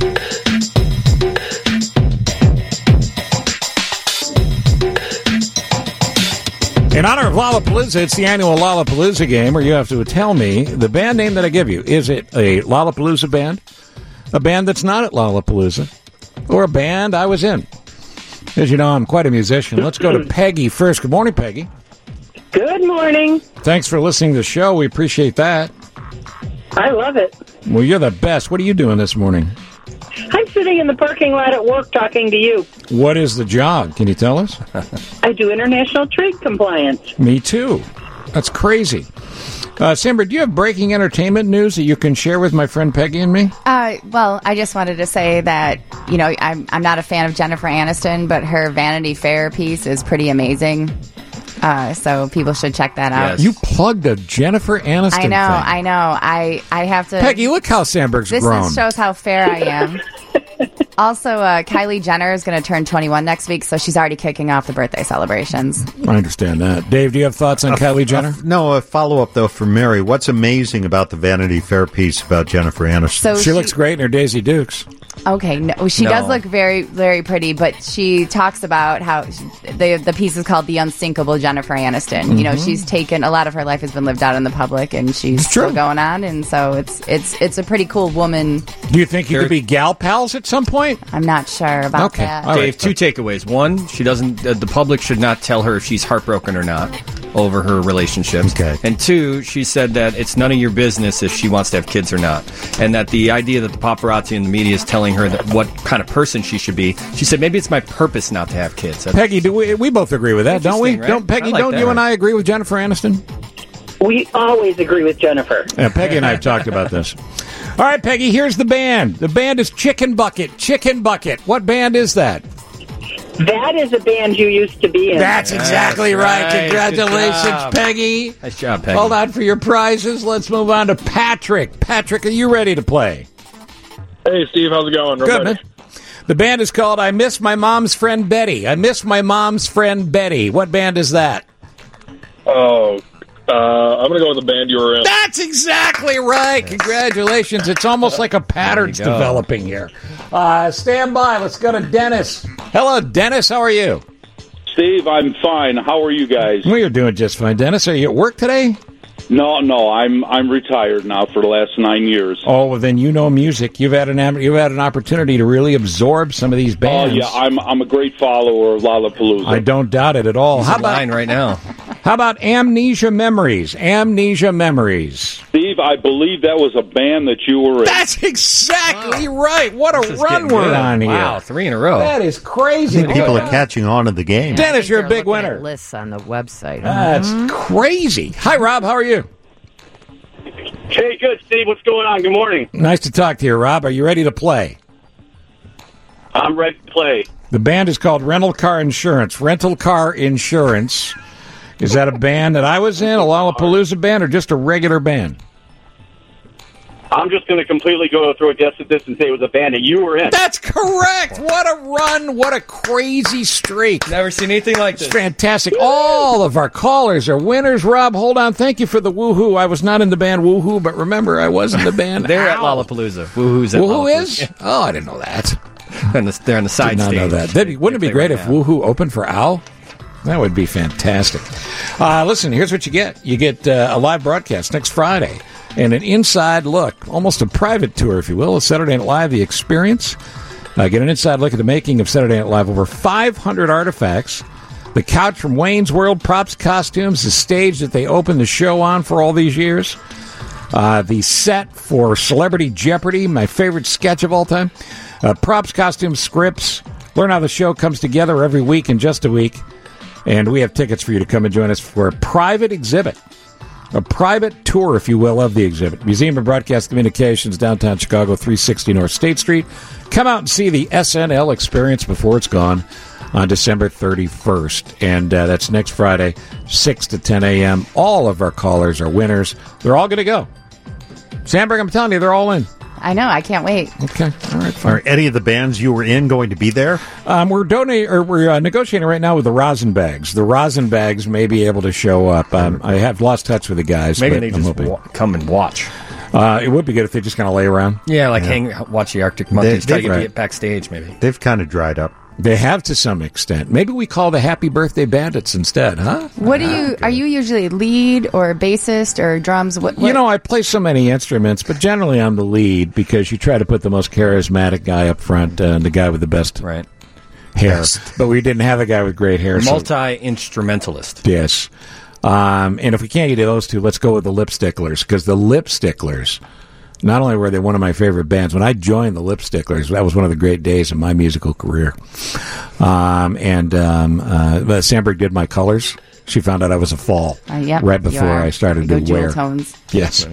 In honor of Lollapalooza, it's the annual Lollapalooza game where you have to tell me the band name that I give you. Is it a Lollapalooza band, a band that's not at Lollapalooza, or a band I was in? As you know, I'm quite a musician. Let's go to Peggy first. Good morning, Peggy. Good morning. Thanks for listening to the show. We appreciate that. I love it. Well, you're the best. What are you doing this morning? I'm sitting in the parking lot at work talking to you. What is the job? Can you tell us? I do international trade compliance. Me too. That's crazy. Uh, Samber, do you have breaking entertainment news that you can share with my friend Peggy and me? Uh, well, I just wanted to say that, you know, I'm, I'm not a fan of Jennifer Aniston, but her Vanity Fair piece is pretty amazing. Uh, so people should check that out. You plugged a Jennifer Aniston I know, thing. I know. I, I have to... Peggy, look how Sandberg's this grown. This shows how fair I am. Also, uh, Kylie Jenner is going to turn twenty-one next week, so she's already kicking off the birthday celebrations. I understand that. Dave, do you have thoughts on A- Kylie Jenner? a- no, a follow-up, though, from Mary. What's amazing about the Vanity Fair piece about Jennifer Aniston? So she, she- looks great in her Daisy Dukes. Okay, no, she No. does look very, very pretty, but she talks about how she, the the piece is called "The Unsinkable Jennifer Aniston." You know, Mhm. she's taken a lot of her life has been lived out in the public, and she's still going on, and so it's it's it's a pretty cool woman. Do you think you could be gal pals at some point? I'm not sure about that. Dave, two takeaways. One, she doesn't. Uh, the public should not tell her if she's heartbroken or not over her relationships. Okay. And two, she said that it's none of your business if she wants to have kids or not, and that the idea that the paparazzi and the media is telling her that what kind of person she should be. She said maybe it's my purpose not to have kids. That's- Peggy, do we, we both agree with that, don't we? Interesting, right? Don't Peggy? I like don't that. you and I agree with Jennifer Aniston? We always agree with Jennifer. Yeah, Peggy and I have talked about this. All right, Peggy, here's the band. The band is Chicken Bucket. Chicken Bucket. What band is that? That is a band you used to be in. That's exactly right. right. Good Congratulations, job. Peggy. Nice job, Peggy. Hold on for your prizes. Let's move on to Patrick. Patrick, are you ready to play? Hey, Steve, how's it going? Good, man. The band is called I Miss My Mom's Friend Betty. I Miss My Mom's Friend Betty. What band is that? Oh, uh, I'm going to go with the band you were in. That's exactly right. Congratulations. It's almost like a pattern's There you go. developing here. Uh, stand by. Let's go to Dennis. Hello, Dennis. How are you? Steve, I'm fine. How are you guys? Well, you're doing just fine. Dennis, are you at work today? No, no, I'm I'm retired now for the last nine years. Oh, well, then you know music. You've had an am- you've had an opportunity to really absorb some of these bands. Oh yeah, I'm I'm a great follower of Lollapalooza. I don't doubt it at all. He's How in about line right now? How about Amnesia Memories? Amnesia Memories. Steve, I believe that was a band that you were in. That's exactly right. What This a is run getting we're good. on here. Wow, three in a row. That is crazy. People are catching on to the game. Dennis, you're a They're big looking winner. at lists on the website. That's Mhm. crazy. Hi, Rob. How are you? Hey, good, Steve. What's going on? Good morning. Nice to talk to you, Rob. Are you ready to play? I'm ready to play. The band is called Rental Car Insurance. Rental Car Insurance. Is that a band that I was in, a Lollapalooza band, or just a regular band? I'm just going to completely go through a guess at this and say it was a band that you were in. That's correct. What a run. What a crazy streak. Never seen anything like this. It's fantastic. All of our callers are winners. Rob, hold on. Thank you for the woohoo. I was not in the band Woohoo, but remember, I was in the band. They're Ow. at Lollapalooza. Woohoo's at Woohoo Lollapalooza. is? Oh, I didn't know that. And the, they're on the side Did not stage. know that. That'd be, wouldn't it be great if Woohoo opened for Owl? That would be fantastic. Uh, listen, here's what you get. You get uh, a live broadcast next Friday and an inside look, almost a private tour, if you will, of Saturday Night Live, The Experience. Uh, get an inside look at the making of Saturday Night Live. Over five hundred artifacts. The couch from Wayne's World, props, costumes, the stage that they opened the show on for all these years. Uh, the set for Celebrity Jeopardy, my favorite sketch of all time. Uh, props, costumes, scripts. Learn how the show comes together every week in just a week. And we have tickets for you to come and join us for a private exhibit. A private tour, if you will, of the exhibit. Museum of Broadcast Communications, downtown Chicago, three sixty North State Street. Come out and see the S N L Experience before it's gone on December thirty-first. And uh, that's next Friday, six to ten a.m. All of our callers are winners. They're all going to go. Sandberg, I'm telling you, they're all in. I know. I can't wait. Okay. All right. Fine. Are any of the bands you were in going to be there? Um, we're donating, or we're uh, negotiating right now with the Rosin Bags. The Rosin Bags may be able to show up. Um, I have lost touch with the guys. Maybe but they I'm just hoping. wa- come and watch. Uh, it would be good if they just kind of lay around. Yeah, like Yeah. hang, watch the Arctic Monkeys. Try to they- get right. backstage, maybe. They've kind of dried up. They have to some extent. Maybe we call the Happy Birthday Bandits instead, huh? What do you? Are you usually lead or bassist or drums? What, what? You know, I play so many instruments, but generally I'm the lead because you try to put the most charismatic guy up front uh, and the guy with the best right. hair. But we didn't have a guy with great hair. so- Multi-instrumentalist. Yes. Um, and if we can't get those two, let's go with the Lip Sticklers, because the Lip Sticklers, not only were they one of my favorite bands, when I joined the Lip Sticklers, that was one of the great days of my musical career. Um, and um, uh, Sandberg did my colors. She found out I was a fall Uh, yep, right you before are. I started You go to Jewel wear. Tones. Yes.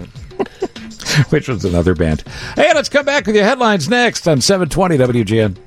Which was another band. Hey, let's come back with your headlines next on seven twenty W G N.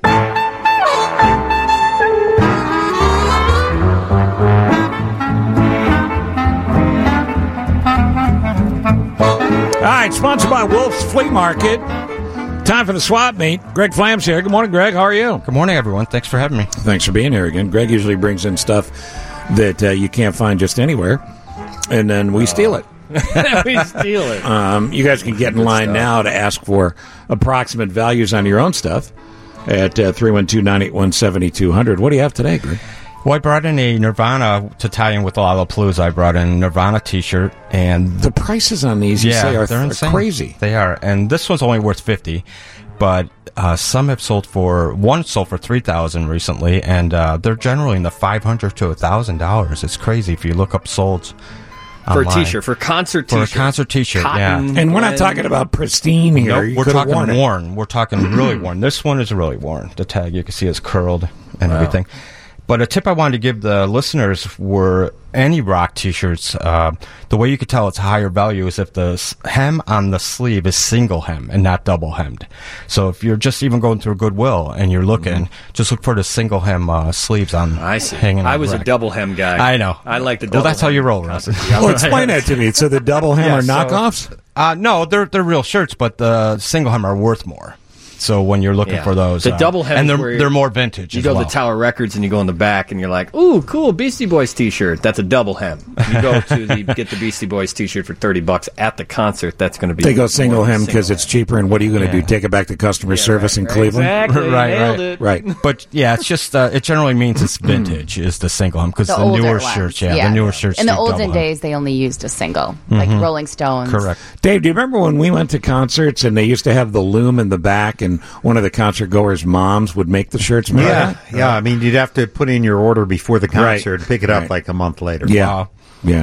All right, sponsored by Wolf's Flea Market. Time for the swap meet. Greg Flam's here. Good morning, Greg. How are you? Good morning, everyone. Thanks for having me. Thanks for being here again. Greg usually brings in stuff that uh, you can't find just anywhere, and then we steal it. We steal it. Um, you guys can get in Good line stuff. now to ask for approximate values on your own stuff at uh, three one two, nine eight one, seven two zero zero. What do you have today, Greg? Well, I brought in a Nirvana to tie in with Lollapalooza. I brought in a Nirvana T-shirt, and the prices on these, you yeah, say, are, they're are insane. crazy. They are, and this one's only worth fifty, but uh, some have sold for one sold for three thousand recently, and uh, they're generally in the five hundred to a thousand dollars. It's crazy if you look up solds For a online. T-shirt, for a concert For a T-shirt. concert T-shirt, Cotton yeah. And we're not blend. talking about pristine here. Nope, You we're could've talking worn worn. it. We're talking really worn. This one is really worn. The tag you can see is curled and Wow. everything. But a tip I wanted to give the listeners were any rock T-shirts. Uh, the way you could tell it's higher value is if the s- hem on the sleeve is single hem and not double hemmed. So if you're just even going through Goodwill and you're looking, just look for the single hem uh, sleeves on. I see. Hanging I on was the a rack. double hem guy. I know. I like the double Well, that's how hem you roll, Russ. Well, explain that to me. So the double hem Yeah, are so- knockoffs? Uh, no, they're they're real shirts, but the single hem are worth more. So when you're looking Yeah. for those, The uh, double hem and is they're where they're more vintage. You as go well. to Tower Records and you go in the back and you're like, ooh, cool, Beastie Boys T-shirt. That's a double hem. You go to the get the Beastie Boys T-shirt for thirty bucks at the concert. That's going to be They go single more than hem because single it's cheaper, and what are you going to Yeah. do? Take it back to customer Yeah, service right, in right. Cleveland? Exactly. right, Nailed right, it. Right. But yeah, it's just uh, it generally means it's vintage is the single hem because The the, older newer ones, shirts, yeah, yeah. the newer shirts. In the do olden double hem. days, they only used a single, like Mhm. Rolling Stones. Correct. Dave, do you remember when we went to concerts and they used to have the loom in the back, and one of the concert goers' moms would make the shirts? Remember Yeah, that? yeah. I mean, you'd have to put in your order before the concert, Right. pick it up Right. like a month later. Yeah. Wow. Yeah.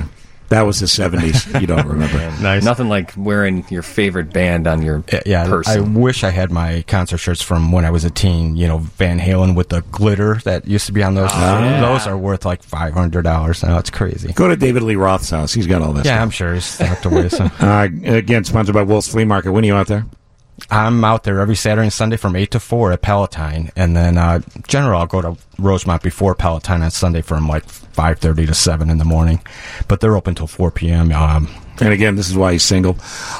That was the seventies. You don't remember. Nice. Nothing like wearing your favorite band on your Yeah, person. I wish I had my concert shirts from when I was a teen. You know, Van Halen with the glitter that used to be on those. Oh, yeah. Those are worth like five hundred dollars now. It's crazy. Go to David Lee Roth's house. He's got all this. Yeah, stuff. I'm sure he's stacked away. So. Uh, again, sponsored by Wolf's Flea Market. When are you out there? I'm out there every Saturday and Sunday from eight to four at Palatine. And then, uh, general, I'll go to Rosemont before Palatine on Sunday from like five thirty to seven in the morning. But they're open till four p.m. Um, and again, this is why he's single.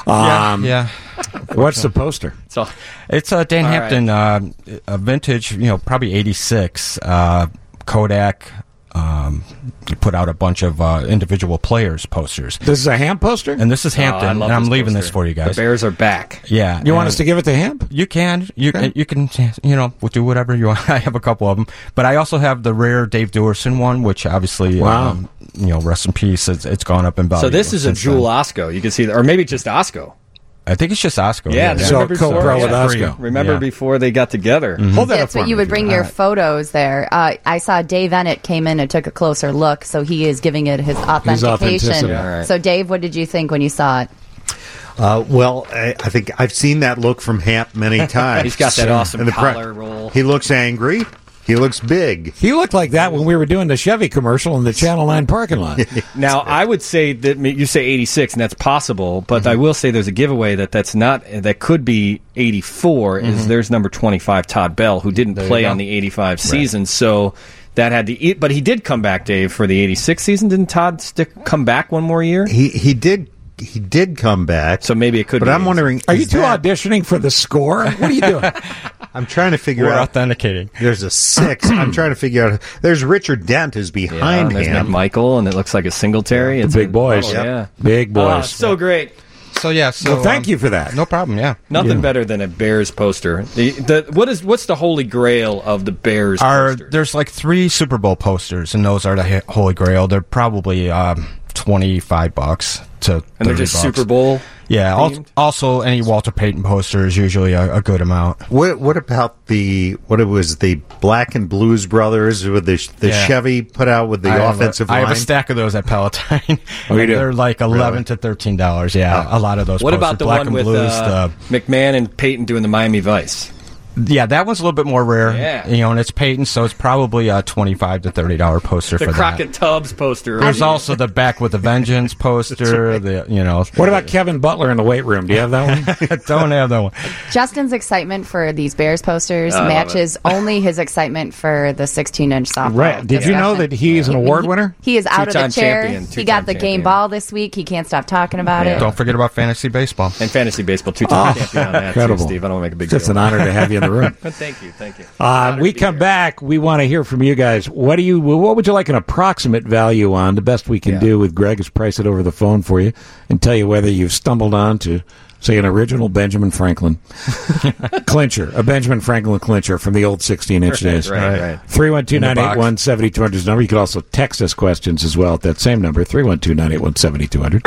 Um, yeah. yeah. What's the poster? So, it's a Dan Hampton, right. uh, a vintage, you know, probably eighty-six, uh, Kodak. Um, you put out a bunch of uh, individual players posters. This is a Hamp poster? And this is Hampton, oh, and I'm leaving poster. This for you guys. The Bears are back. Yeah. You want us to give it to Hamp? You can. You, okay. you can, you know, do whatever you want. I have a couple of them. But I also have the rare Dave Duerson one, which obviously, wow. um, you know, rest in peace. It's, it's gone up in value. So this is a Jewel Osco. You can see that. Or maybe just Osco. I think it's just Osco. Yeah, yeah. So co-pro with Osco. Remember yeah. before they got together. Mm-hmm. Hold that That's up what you would bring your right. photos there. Uh, I saw Dave Ennett came in and took a closer look, so he is giving it his authentication. His right. So, Dave, what did you think when you saw it? Uh, well, I, I think I've seen that look from Hamp many times. He's got that awesome the collar roll. He looks angry. He looks big. He looked like that when we were doing the Chevy commercial in the Channel nine parking lot. Now, I would say that you say eighty-six, and that's possible, but mm-hmm. I will say there's a giveaway that that's not, that could be eighty-four, mm-hmm. is there's number twenty-five, Todd Bell, who didn't there play on the eighty-five right. season, so that had the, but he did come back, Dave, for the eighty-six season. Didn't Todd stick come back one more year? He he did. He did come back. So maybe it could but be. But I'm wondering, are you two that... auditioning for the score? What are you doing? I'm trying to figure We're out. authenticating. There's a six. I'm trying to figure out. There's Richard Dent is behind yeah, there's him. McMichael, and it looks like a Singletary. Yeah, it's big a, boys. Oh, yep. Yeah, big boys. Oh, so yeah. great. So yeah. So well, thank um, you for that. No problem. Yeah. Nothing yeah. better than a Bears poster. The, the what is what's the holy grail of the Bears? Are posters? There's like three Super Bowl posters, and those are the holy grail. They're probably um, twenty-five bucks to and they're just bucks. Super Bowl. Yeah. Also, also, any Walter Payton poster is usually a, a good amount. What What about the what it was the Black and Blues Brothers with the the yeah. Chevy put out with the I offensive a, line? I have a stack of those at Palatine. Oh, you do? They're like eleven really? to thirteen dollars. Yeah, oh. a lot of those. What posters. about the Black one and with Blues, uh, the, McMahon and Payton doing the Miami Vice? Yeah, that one's a little bit more rare. Yeah. You know, and it's Peyton, so it's probably a twenty-five to thirty dollar poster the for Crockett that. Tubbs poster. There's also the Back with a Vengeance poster. right. The you know. What about Kevin Butler in the weight room? Do you have that one? Don't have that one. Justin's excitement for these Bears posters I matches only his excitement for the sixteen inch softball. Right. Did you know that he's an award winner? He is out Two-time of the chair. champion, He got the champion. game ball this week. He can't stop talking about Yeah. it. Don't forget about fantasy baseball. And fantasy baseball, two-time Oh, champion on that, incredible. too, Steve. I don't want to make a big It's deal. just an honor to have you in the room. Thank you, thank you. Uh, we come here. back. We want to hear from you guys. What do you? What would you like an approximate value on? The best we can Yeah. do with Greg is price it over the phone for you and tell you whether you've stumbled on to, say, an original Benjamin Franklin clincher, a Benjamin Franklin clincher from the old sixteen inch days. Right, right. three one two, nine eight one, seven two zero zero is the number. You can also text us questions as well at that same number, three one two, nine eight one, seven two zero zero.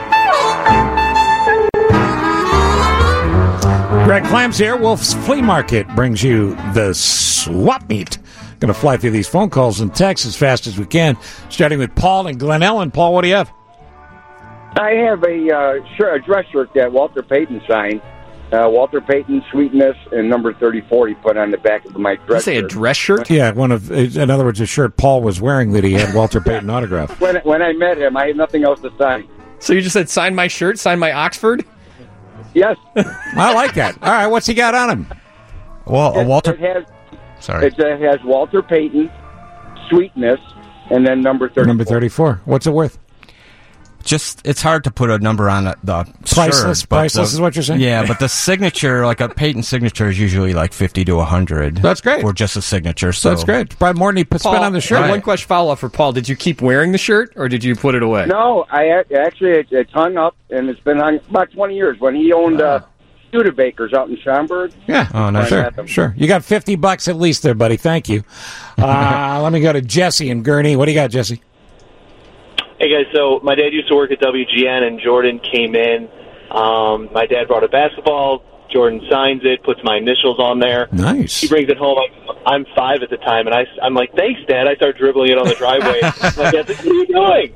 Greg Clams here. Wolf's Flea Market brings you the swap meet. Going to fly through these phone calls and texts as fast as we can, starting with Paul and Glen Ellen. Paul, what do you have? I have a, uh, shirt, a dress shirt that Walter Payton signed. Uh, Walter Payton, Sweetness, and number thirty-four he put on the back of my dress Did you say shirt. a dress shirt? Yeah, one of, in other words, a shirt Paul was wearing that he had Walter Payton autographed. When, when I met him, I had nothing else to sign. So you just said, sign my shirt, sign my Oxford? Yes. I like that. All right, what's he got on him? Well, it, uh, Walter. It has, Sorry. It uh, has Walter Payton, Sweetness, and then number thirty-four. Number thirty-four. What's it worth? Just, it's hard to put a number on the priceless. Shirt, priceless the, is what you're saying. Yeah, but the signature, like a Payton signature, is usually like fifty to a hundred. That's great. For just a signature. So that's great. Probably more than he spent Paul, on the shirt. Right. One question follow up for Paul: did you keep wearing the shirt, or did you put it away? No, I ac- actually it, it's hung up, and it's been hung about twenty years. When he owned uh, Studebaker's out in Schaumburg. Yeah. Oh, nice. Sure. Sure. You got fifty bucks at least there, buddy. Thank you. Uh, let me go to Jesse and Gurney. What do you got, Jesse? Hey, guys. So my dad used to work at W G N, and Jordan came in. Um, my dad brought a basketball. Jordan signs it, puts my initials on there. Nice. He brings it home. I'm, I'm five at the time, and I, I'm like, thanks, Dad. I start dribbling it on the driveway. My dad's like, what are you doing?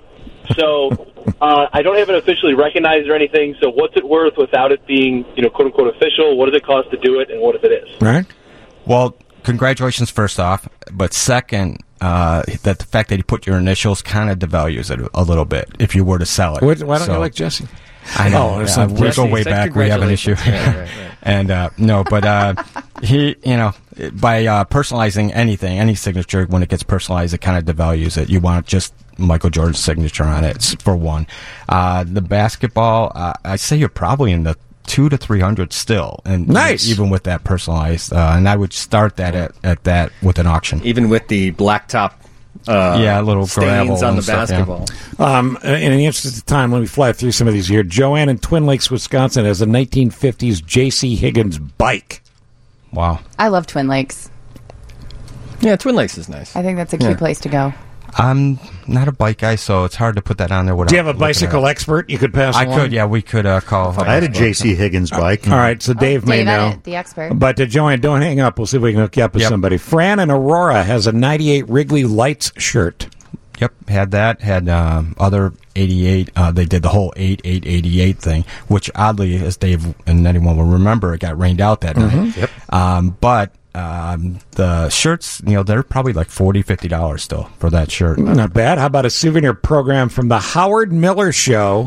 So uh, I don't have it officially recognized or anything. So what's it worth without it being, you know, quote unquote official? What does it cost to do it, and what if it is? Right. Well, congratulations first off, but second, uh, that the fact that you put your initials kind of devalues it a little bit if you were to sell it. Why don't So- you like Jesse? I know. Oh, there's uh, some- we Jesse go way said back. We have an issue. congratulations. Right, right, right. And uh, no, but uh, he, you know, by uh, personalizing anything, any signature, when it gets personalized, it kind of devalues it. You want just Michael Jordan's signature on it, s- for one. Uh, the basketball, uh, I say you're probably in the two to three hundred still, and Nice. even with that personalized. Uh, and I would start that at, at that with an auction. Even with the blacktop. Uh, Yeah, little stains gravel on and the stuff, yeah. basketball. Um, in the interest of time, let me fly through some of these here. Joanne in Twin Lakes, Wisconsin, has a nineteen fifties J C Higgins bike. Wow. I love Twin Lakes. Yeah, Twin Lakes is nice. I think that's a cute Yeah. place to go. I'm not a bike guy, so it's hard to put that on there. Without Do you have a looking it bicycle up. expert you could pass I along? could, yeah. We could uh, call. I had a J C Higgins bike. All right, so Dave may Dave know. Ennett, the expert. But uh, Joanne, don't hang up. We'll see if we can hook you up with Yep. somebody. Fran in Aurora has a ninety-eight Wrigley Lights shirt. Yep, had that. Had um, other eighty-eight. Uh, they did the whole eight eight eighty-eight thing, which oddly, as Dave and anyone will remember, it got rained out that night. Mhm. Yep. Um, but um, the shirts, you know, they're probably like forty dollars, fifty dollars still for that shirt. Not bad. How about a souvenir program from the Howard Miller Show?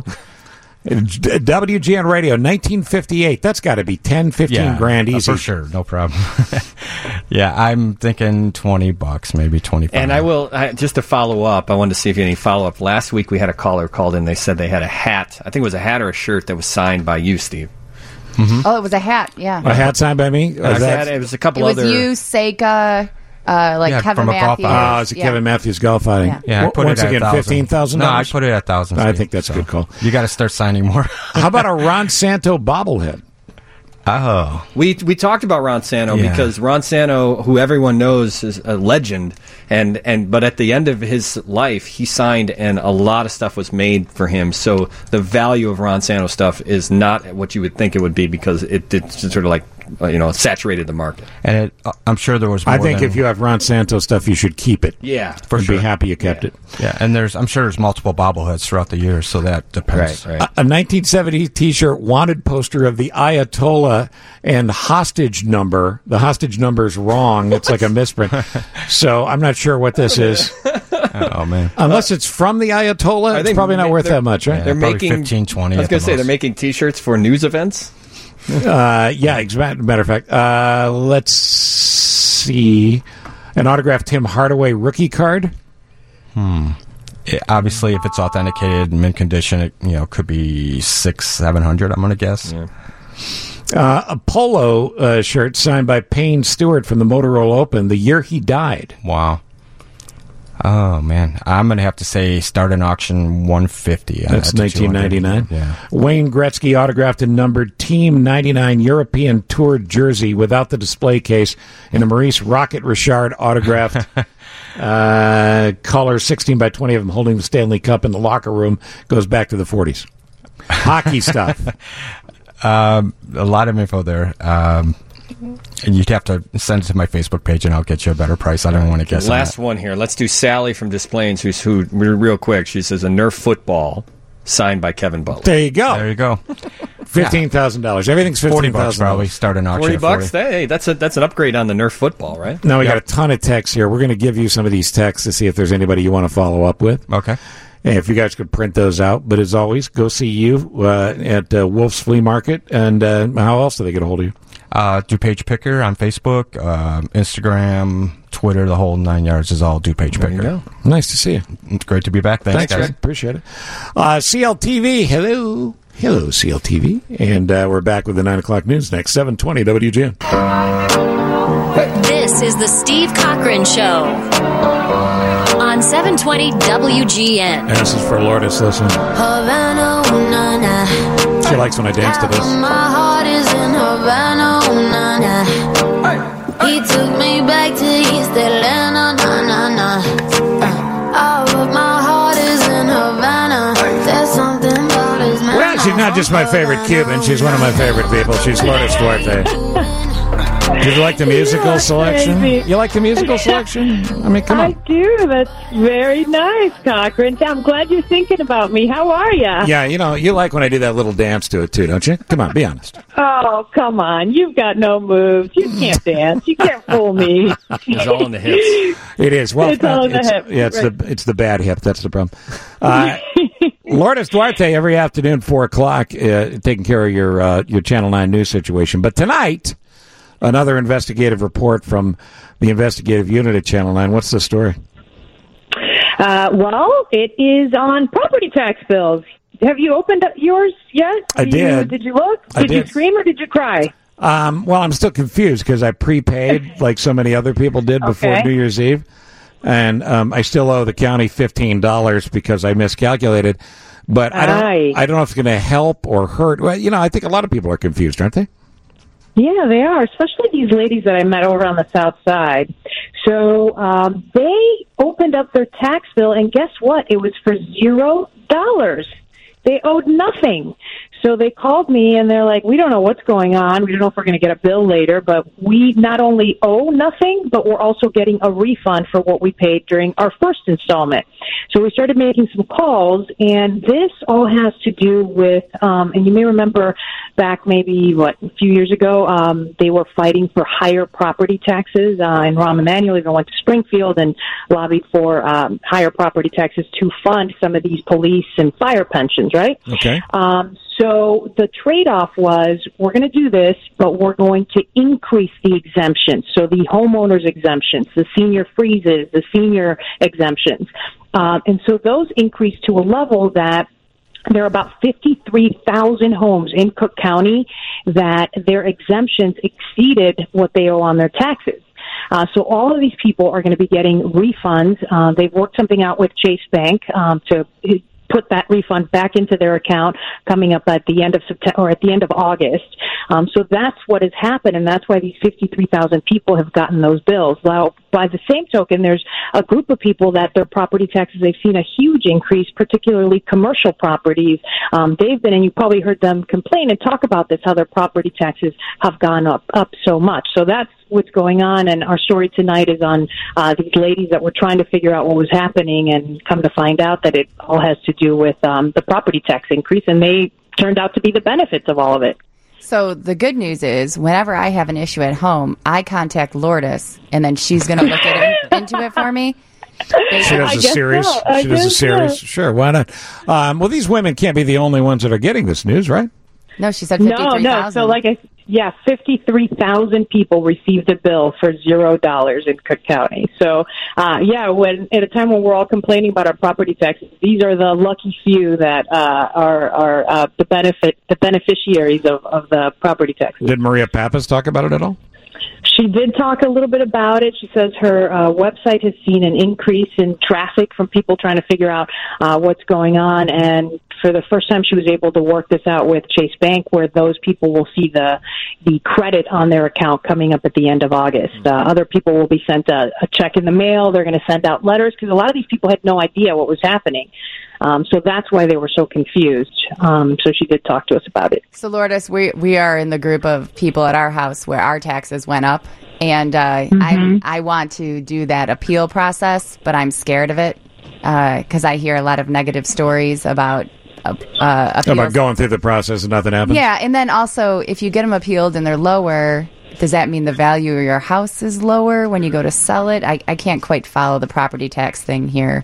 W G N Radio, nineteen fifty-eight. That's got to be ten, fifteen Yeah, grand uh, easy. for sure, no problem. Yeah, I'm thinking twenty bucks, maybe twenty-five. And I will, I, just to follow up, I wanted to see if you had any follow up. Last week we had a caller called in. They said they had a hat. I think it was a hat or a shirt that was signed by you, Steve. Oh, it was a hat. Yeah. A hat signed by me? It was, a hat, it was a couple It was other. you, Seika, uh, like Yeah, Kevin from a golf Matthews. Ah, it's a Yeah. Kevin Matthews golf outing. Yeah. Yeah, I W- put Once it at again, a thousand. fifteen thousand No, I dollars? put it at thousand. I think that's a good call. You got to start signing more. How about a Ron Santo bobblehead? Oh, We we talked about Ron Santo Yeah. because Ron Santo, who everyone knows is a legend, and, and but at the end of his life, he signed, and a lot of stuff was made for him. So the value of Ron Santo stuff is not what you would think it would be because it did sort of like uh, you know saturated the market. And it, uh, I'm sure there was more I think than- if you have Ron Santo stuff, you should keep it. Yeah, for and sure. be happy you kept Yeah. it. Yeah, and there's I'm sure there's multiple bobbleheads throughout the years, so that depends. Right, right. A, a nineteen seventy T-shirt wanted poster of the Ayatollah and hostage number. The hostage number's wrong. It's like a misprint. So I'm not sure what this is. Oh man. Unless it's from the Ayatollah, Are it's they probably not ma- worth they're- that much, right? Yeah, They're probably making fifteen, twenty I was at going the to say they're most. making T-shirts for news events. Uh, yeah, ex- matter of fact. Uh, let's see. An autographed Tim Hardaway rookie card. Hmm. It- obviously, if it's authenticated, mint condition, it you know could be six, seven hundred. I'm going to guess. Uh, a polo uh, shirt signed by Payne Stewart from the Motorola Open the year he died. Wow. Oh man, I'm going to have to say start an auction one fifty. That's nineteen ninety-nine. Yeah. Wayne Gretzky autographed and numbered Team ninety-nine European Tour jersey without the display case in a Maurice Rocket Richard autographed uh, color, sixteen by twenty of them holding the Stanley Cup in the locker room. Goes back to the forties. Hockey stuff. Um, a lot of info there. Um, and you'd have to send it to my Facebook page, and I'll get you a better price. I don't want to guess. on Last that. one here. Let's do Sally from Des Plaines, who's who real quick. She says a Nerf football signed by Kevin Butler. There you go. There you go. Fifteen thousand dollars. Everything's Forty fifteen bucks thousand probably. dollars. Start an auction. Forty at bucks. Hey, that's a that's an upgrade on the Nerf football, right? Now we Yep. got a ton of texts here. We're going to give you some of these texts to see if there's anybody you want to follow up with. Okay. And if you guys could print those out. But as always, go see you uh, at uh, Wolf's Flea Market. And uh, how else do they get a hold of you? Uh, DuPage Picker on Facebook, uh, Instagram, Twitter, the whole nine yards is all DuPage There you Picker. go. Nice to see you. It's great to be back. Thanks, Thanks, guys. Greg. Appreciate it. Uh, C L T V, hello. Hello, C L T V. And uh, we're back with the nine o'clock news next, seven twenty W G N. This is the Steve Cochran Show on seven twenty W G N. And this is for Lourdes, listen. Havana, ooh, na, na. She likes when I dance to this. My heart is in Havana, ooh, na, na. He took me back to East Atlanta, na, na, na. Uh, oh, but my heart is in Havana. There's something about his man. Well, she's not just my favorite Cuban. She's one of my favorite people. She's Lourdes Duarte. Did you like the musical That's selection? crazy. You like the musical selection? I mean, come I on. do. That's very nice, Cochran. I'm glad you're thinking about me. How are you? Yeah, you know, you like when I do that little dance to it, too, don't you? Come on, be honest. Oh, come on. You've got no moves. You can't dance. You can't fool me. It's all in the hips. It is. Well, It's all in the it's- hip, Yeah, it's right. the it's the bad hip. That's the problem. Uh, Lourdes Duarte every afternoon, four o'clock, uh, taking care of your uh, your Channel Nine news situation. But tonight, another investigative report from the investigative unit at Channel Nine. What's the story? Uh, well, it is on property tax bills. Have you opened up yours yet? I You- did. Did you look? I Did you did. scream or did you cry? Um, well, I'm still confused because I prepaid like so many other people did before Okay. New Year's Eve, and um, I still owe the county fifteen dollars because I miscalculated. But I don't, Aye. I don't know if it's going to help or hurt. Well, you know, I think a lot of people are confused, aren't they? Yeah, they are, especially these ladies that I met over on the south side. So um, they opened up their tax bill, and guess what? It was for zero dollars. They owed nothing. So they called me, and they're like, we don't know what's going on. We don't know if we're going to get a bill later, but we not only owe nothing, but we're also getting a refund for what we paid during our first installment. So we started making some calls, and this all has to do with, um, and you may remember back maybe, what, a few years ago, um, they were fighting for higher property taxes, uh, and Rahm Emanuel even went to Springfield and lobbied for um, higher property taxes to fund some of these police and fire pensions, right? Okay. Um, so the trade-off was we're going to do this, but we're going to increase the exemptions. So the homeowners exemptions, the senior freezes, the senior exemptions. Um, and so those increased to a level that there are about fifty-three thousand homes in Cook County that their exemptions exceeded what they owe on their taxes. Uh, so all of these people are going to be getting refunds. Uh, they've worked something out with Chase Bank um, to put that refund back into their account coming up at the end of September or at the end of August. Um, so that's what has happened, and that's why these fifty-three thousand people have gotten those bills. Now, by the same token, there's a group of people that their property taxes, they've seen a huge increase, particularly commercial properties. Um, they've been, and you probably heard them complain and talk about this, how their property taxes have gone up, up so much. So that's what's going on, and our story tonight is on uh, these ladies that were trying to figure out what was happening and come to find out that it all has to do with um, the property tax increase, and they turned out to be the benefits of all of it. So the good news is, whenever I have an issue at home, I contact Lourdes, and then she's going to look at it, into it for me. She does I a guess series. so. I She does a guess series. so. Sure, why not? Um, well, these women can't be the only ones that are getting this news, right? No, she said No, fifty-three no. thousand. So, like I, yeah, fifty-three thousand people received a bill for zero dollars in Cook County. So, uh, yeah, when at a time when we're all complaining about our property taxes, these are the lucky few that uh, are are uh, the benefit the beneficiaries of, of the property taxes. Did Maria Pappas talk about it at all? She did talk a little bit about it. She says her uh, website has seen an increase in traffic from people trying to figure out uh, what's going on. And for the first time, she was able to work this out with Chase Bank, where those people will see the the credit on their account coming up at the end of August. Uh, other people will be sent a, a check in the mail. They're going to send out letters because a lot of these people had no idea what was happening. Um, so that's why they were so confused. Um, so she did talk to us about it. So, Lourdes, we we are in the group of people at our house where our taxes went up, and uh, Mhm. I I want to do that appeal process, but I'm scared of it because I hear a lot of negative stories about uh, uh, appeals. About going through the process and nothing happened? Yeah, and then also if you get them appealed and they're lower, does that mean the value of your house is lower when you go to sell it? I, I can't quite follow the property tax thing here.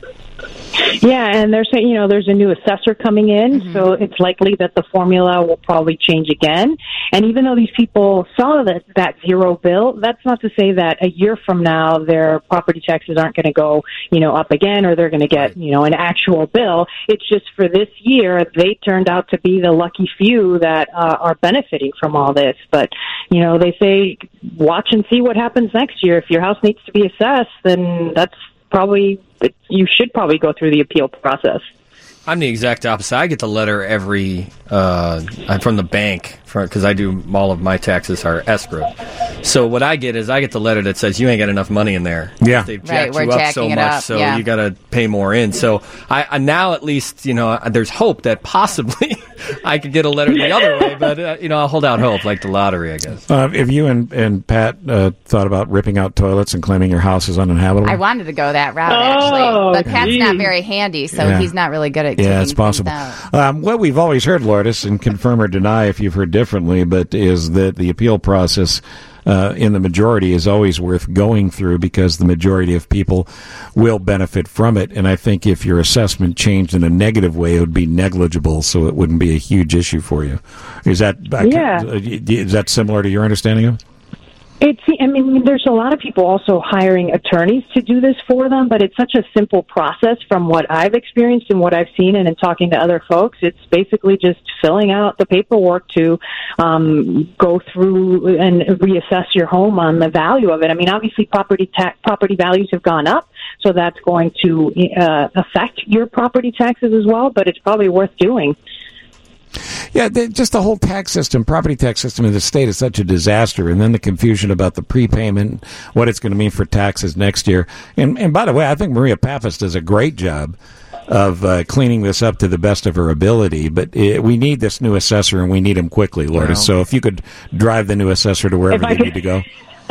Yeah, and they're saying, you know, there's a new assessor coming in, Mm-hmm. so it's likely that the formula will probably change again. And even though these people saw that, that zero bill, that's not to say that a year from now their property taxes aren't going to go, you know, up again, or they're going to get, you know, an actual bill. It's just for this year, they turned out to be the lucky few that uh, are benefiting from all this. But, you know, they say watch and see what happens next year. If your house needs to be assessed, then that's probably, you should probably go through the appeal process. I'm the exact opposite. I get the letter every uh, from the bank because I do all of my taxes are escrowed. So what I get is I get the letter that says you ain't got enough money in there. Yeah, they've Right, jacked we're you up jacking so it much, up, so yeah. you got to pay more in. So I, I now at least you know there's hope that possibly I could get a letter the other way, but uh, you know I'll hold out hope like the lottery, I guess. Uh, have you and, and Pat uh, thought about ripping out toilets and claiming your house is uninhabitable? I wanted to go that route, Oh, actually. But Pat's geez. not very handy, so Yeah. he's not really good at Yeah, taking it's possible. things out. Um, what we've always heard, Lourdes, and confirm or deny if you've heard differently, but is that the appeal process uh, in the majority is always worth going through because the majority of people will benefit from it. And I think if your assessment changed in a negative way, it would be negligible, so it wouldn't be a huge issue for you. Is that Yeah. is that similar to your understanding of it? It's, I mean, there's a lot of people also hiring attorneys to do this for them, but it's such a simple process from what I've experienced and what I've seen and in talking to other folks. It's basically just filling out the paperwork to um, go through and reassess your home on the value of it. I mean, obviously property tax, property values have gone up, so that's going to uh, affect your property taxes as well, but it's probably worth doing. Yeah, the, just the whole tax system, property tax system in the state is such a disaster, and then the confusion about the prepayment, what it's going to mean for taxes next year. And, and by the way, I think Maria Pappas does a great job of uh, cleaning this up to the best of her ability, but it, we need this new assessor, and we need him quickly, Lourdes. Wow. So if you could drive the new assessor to wherever If I they could- need to go.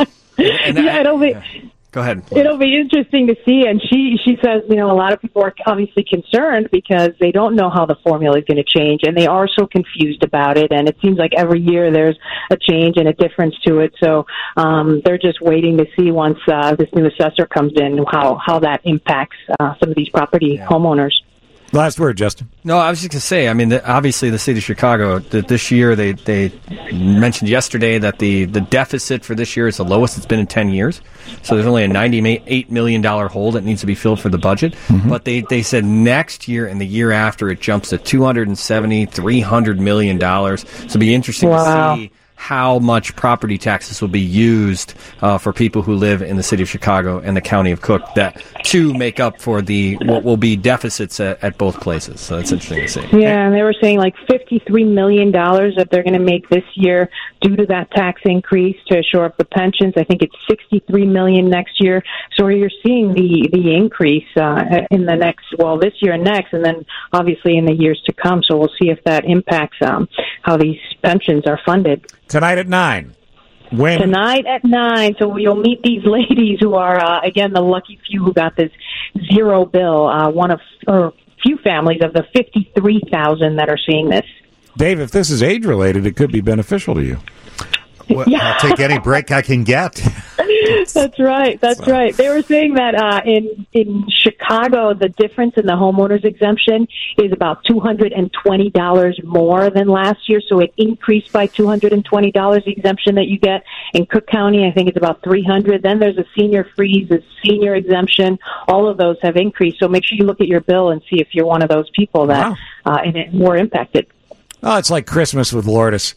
yeah, it'll be... Go ahead. It'll be interesting to see. And she, she says, you know, a lot of people are obviously concerned because they don't know how the formula is going to change, and they are so confused about it. And it seems like every year there's a change and a difference to it. So um, they're just waiting to see once uh, this new assessor comes in how, how that impacts uh, some of these property Yeah. homeowners. Last word, Justin. No, I was just going to say, I mean, the, obviously the city of Chicago, that this year, they, they mentioned yesterday that the, the deficit for this year is the lowest it's been in ten years. So there's only a ninety-eight million dollars hole that needs to be filled for the budget. Mm-hmm. But they, they said next year and the year after, it jumps to two hundred seventy, three hundred million dollars. So it'll be interesting Wow. to see how much property taxes will be used uh, for people who live in the city of Chicago and the county of Cook that to make up for the what will be deficits at, at both places. So that's interesting to see. Yeah, and they were saying like fifty-three million dollars that they're going to make this year due to that tax increase to shore up the pensions. I think it's sixty-three million dollars next year. So you're seeing the, the increase uh, in the next, well, this year and next, and then obviously in the years to come. So we'll see if that impacts um, how these pensions are funded. Tonight at nine. When? Tonight at nine, so you'll meet these ladies who are, uh, again, the lucky few who got this zero bill, uh, one of, or few families of the fifty-three thousand that are seeing this. Dave, if this is age-related, it could be beneficial to you. Well, I'll take any break I can get. That's right. That's right. They were saying that uh, in in Chicago, the difference in the homeowners exemption is about two hundred and twenty dollars more than last year. So it increased by two hundred and twenty dollars. The exemption that you get in Cook County, I think it's about three hundred. Then there's a senior freeze, a senior exemption. All of those have increased. So make sure you look at your bill and see if you're one of those people that Wow. uh, and it more impacted. Oh, it's like Christmas with Lourdes.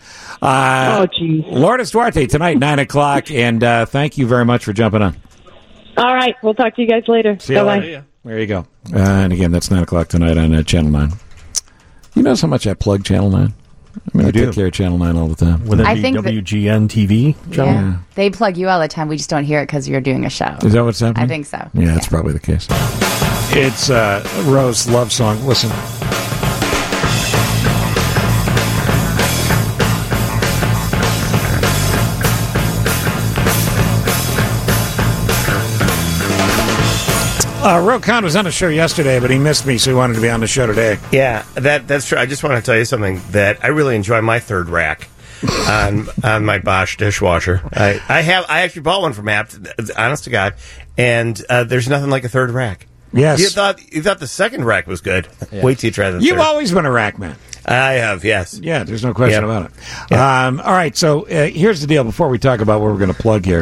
Uh, Oh, geez. Lourdes Duarte tonight, nine o'clock, and uh, thank you very much for jumping on. All right. We'll talk to you guys later. See you Bye-bye. later. There you go. Uh, and again, that's nine o'clock tonight on uh, Channel nine. You know how much I plug Channel nine? I mean, I, I do. take care of Channel nine all the time. Would it I be think that- W G N T V? John? Yeah. They plug you all the time. We just don't hear it because you're doing a show. Is that what's happening? I think so. Yeah, that's probably the case. It's uh, Rose love song. Listen. Uh, Ro Khan was on the show yesterday, but he missed me, so he wanted to be on the show today. Yeah, that that's true. I just want to tell you something that I really enjoy my third rack on on my Bosch dishwasher. I, I have I actually bought one from Apt, honest to God, and uh, there's nothing like a third rack. Yes. You thought you thought the second rack was good. Yeah. Wait till you try the You've third. always been a rack man. I have, yes. Yeah, there's no question Yeah. about it. Um, all right, so uh, here's the deal. Before we talk about what we're going to plug here,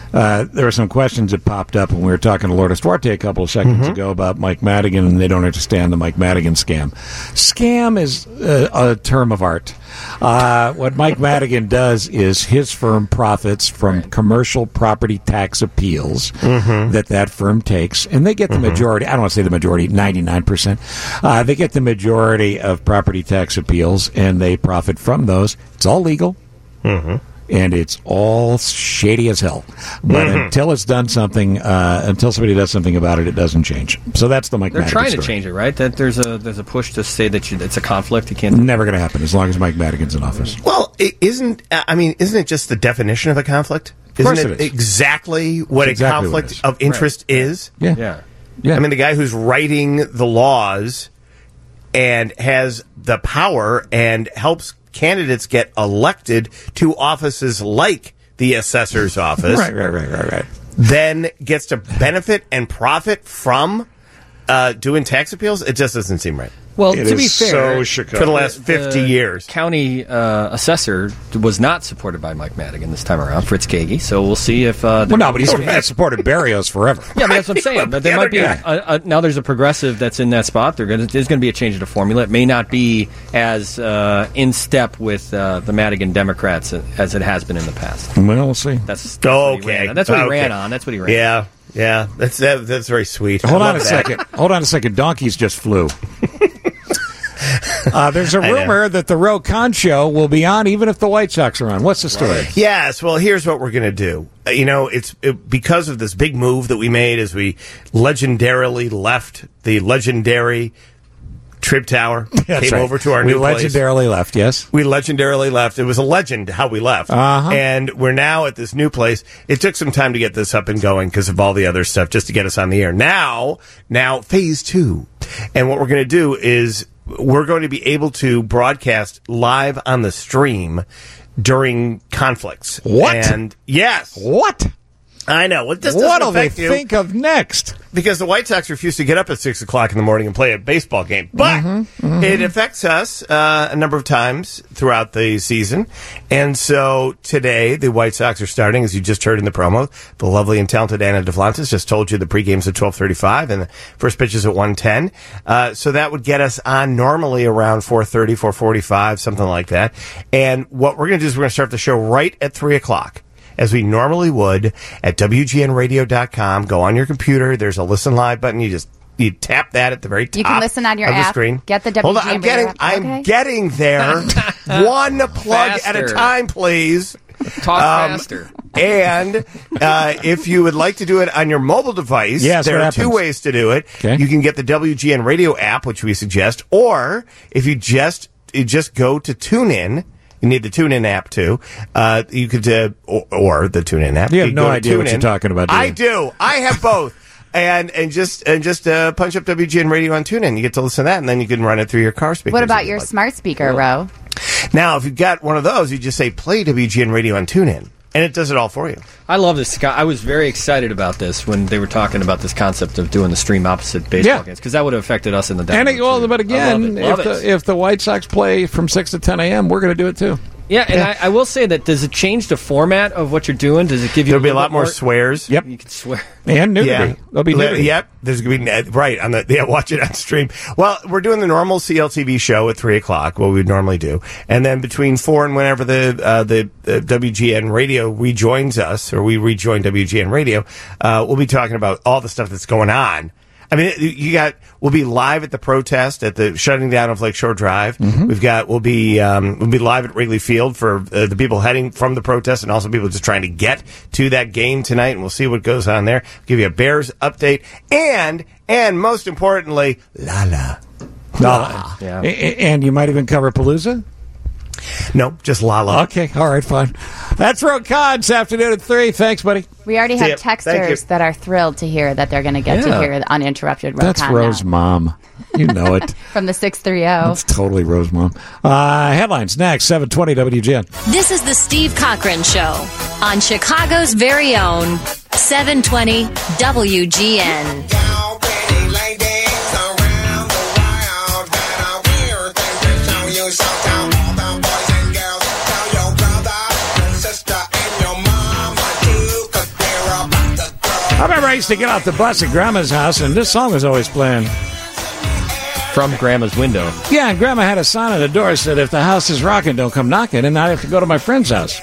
Uh, there were some questions that popped up when we were talking to Lourdes Duarte a couple of seconds Mhm. ago about Mike Madigan, and they don't understand the Mike Madigan scam. Scam is uh, a term of art. Uh, what Mike Madigan does is his firm profits from commercial property tax appeals Mhm. that that firm takes, and they get the Mhm. majority. I don't want to say the majority, ninety-nine percent. Uh, they get the majority of property tax appeals, and they profit from those. It's all legal. Mhm. And it's all shady as hell. But Mhm. until it's done something, uh, until somebody does something about it, it doesn't change. So that's the Mike They're Madigan trying story. to change it, right? That there's a there's a push to say that you, it's a conflict. You can't. Never going to happen as long as Mike Madigan's in office. Well, it isn't. I mean, isn't it just the definition of a conflict? Of course isn't it it, is. exactly what It's a exactly what it conflict is. of interest Right. is? Yeah. Yeah. Yeah. I mean, the guy who's writing the laws and has the power and helps candidates get elected to offices like the assessor's office. Right, right, right, right, right. Then gets to benefit and profit from uh, doing tax appeals. It just doesn't seem right. Well, to be fair, for the last fifty years, county uh, assessor was not supported by Mike Madigan this time around, Fritz Kagi. So we'll see if. Uh, Well, no, but he's he's supported Barrios forever. Yeah, but that's what I'm saying. But there The might other be a, a, a, now. There's a progressive that's in that spot. There gonna, there's going to be a change in the formula. It may not be as uh, in step with uh, the Madigan Democrats as it has been in the past. Well, we'll see. That's, that's what he okay. ran on. That's what he Okay. ran on. That's what he ran. Yeah, yeah. That's that, that's very sweet. Hold I on a love that. second. Hold on a second. Donkeys just flew. Uh, there's a I know. rumor that the Roe Khan show will be on even if the White Sox are on. What's the story? Yes. Well, here's what we're going to do. Uh, You know, it's it, because of this big move that we made as we legendarily left the legendary Trib Tower, That's came right. over to our we new place. legendarily left, yes. We legendarily left. It was a legend how we left. Uh-huh. And we're now at this new place. It took some time to get this up and going because of all the other stuff just to get us on the air. Now, now phase two. And what we're going to do is we're going to be able to broadcast live on the stream during conflicts. What? And yes. What? I know. Well, this What'll doesn't they affect you think of next? because the White Sox refuse to get up at six o'clock in the morning and play a baseball game. But Mm-hmm, it affects us uh, a number of times throughout the season. And so today, the White Sox are starting, as you just heard in the promo. The lovely and talented Anna DeVlantis just told you the pregame's at twelve thirty-five and the first pitch is at one ten. Uh, so that would get us on normally around four thirty, four forty-five, something like that. And what we're going to do is we're going to start the show right at three o'clock. As we normally would at W G N radio dot com. Go on your computer. There's a listen live button. You just you tap that at the very top You can listen on your of the app. screen. Get the Hold on, W G N I'm getting app. I'm Okay. getting there. One plug at a Faster. time, please. Talk Um, faster. And uh, if you would like to do it on your mobile device, Yes, there what are two happens? ways to do it. Okay. You can get the W G N Radio app, which we suggest, or if you just you just go to TuneIn. You need the TuneIn app too. Uh, you could, uh, or, or the TuneIn app. You have could no go to idea what TuneIn. you're talking about, do I you? do. I have both. And and just and just uh, punch up W G N Radio on TuneIn. You get to listen to that, and then you can run it through your car speakers. What about if you'd your like. smart speaker, Ro? Now, if you've got one of those, you just say play W G N Radio on TuneIn, and it does it all for you. I love this. I was very excited about this when they were talking about this concept of doing the stream opposite baseball Yeah. games because that would have affected us in the And download, it, well, too. but I again, love if it. Love it. the, if the White Sox play from six to ten a.m., we're going to do it too. Yeah, and I, I will say that does it change the format of what you're doing? Does it give you There'll be a little lot bit more swears. Yep. You can swear. And nudity. Yeah. There'll be nudity. Yep. There's going to be, right, on the, yeah, watch it on stream. Well, we're doing the normal C L T V show at three o'clock, what we would normally do. And then between four and whenever the, uh, the, the W G N Radio rejoins us, or we rejoin W G N Radio, uh, we'll be talking about all the stuff that's going on. I mean, you got, we'll be live at the protest at the shutting down of Lakeshore Drive. Mm-hmm. We've got, we'll be, um, we'll be live at Wrigley Field for uh, the people heading from the protest and also people just trying to get to that game tonight. And we'll see what goes on there. Give you a Bears update. And, and most importantly, Lala. Lala. Yeah. A- a- And you might even cover Palooza? No, just Lala. Okay, all right, fine. That's Roe Khan this afternoon at three. Thanks, buddy. We already See have ya. Thank you. texters that are thrilled to hear that they're going to get to Yeah. hear the uninterrupted Ro That's Khan Roe's now. mom. You know it. From the six thirty. Oh. That's totally Roe's mom. Uh, headlines next, seven twenty W G N. This is the Steve Cochran Show on Chicago's very own seven twenty W G N. I remember I used to get off the bus at Grandma's house, and this song was always playing. From Grandma's window. Yeah, and Grandma had a sign on the door that said, if the house is rocking, don't come knocking, and I have to go to my friend's house.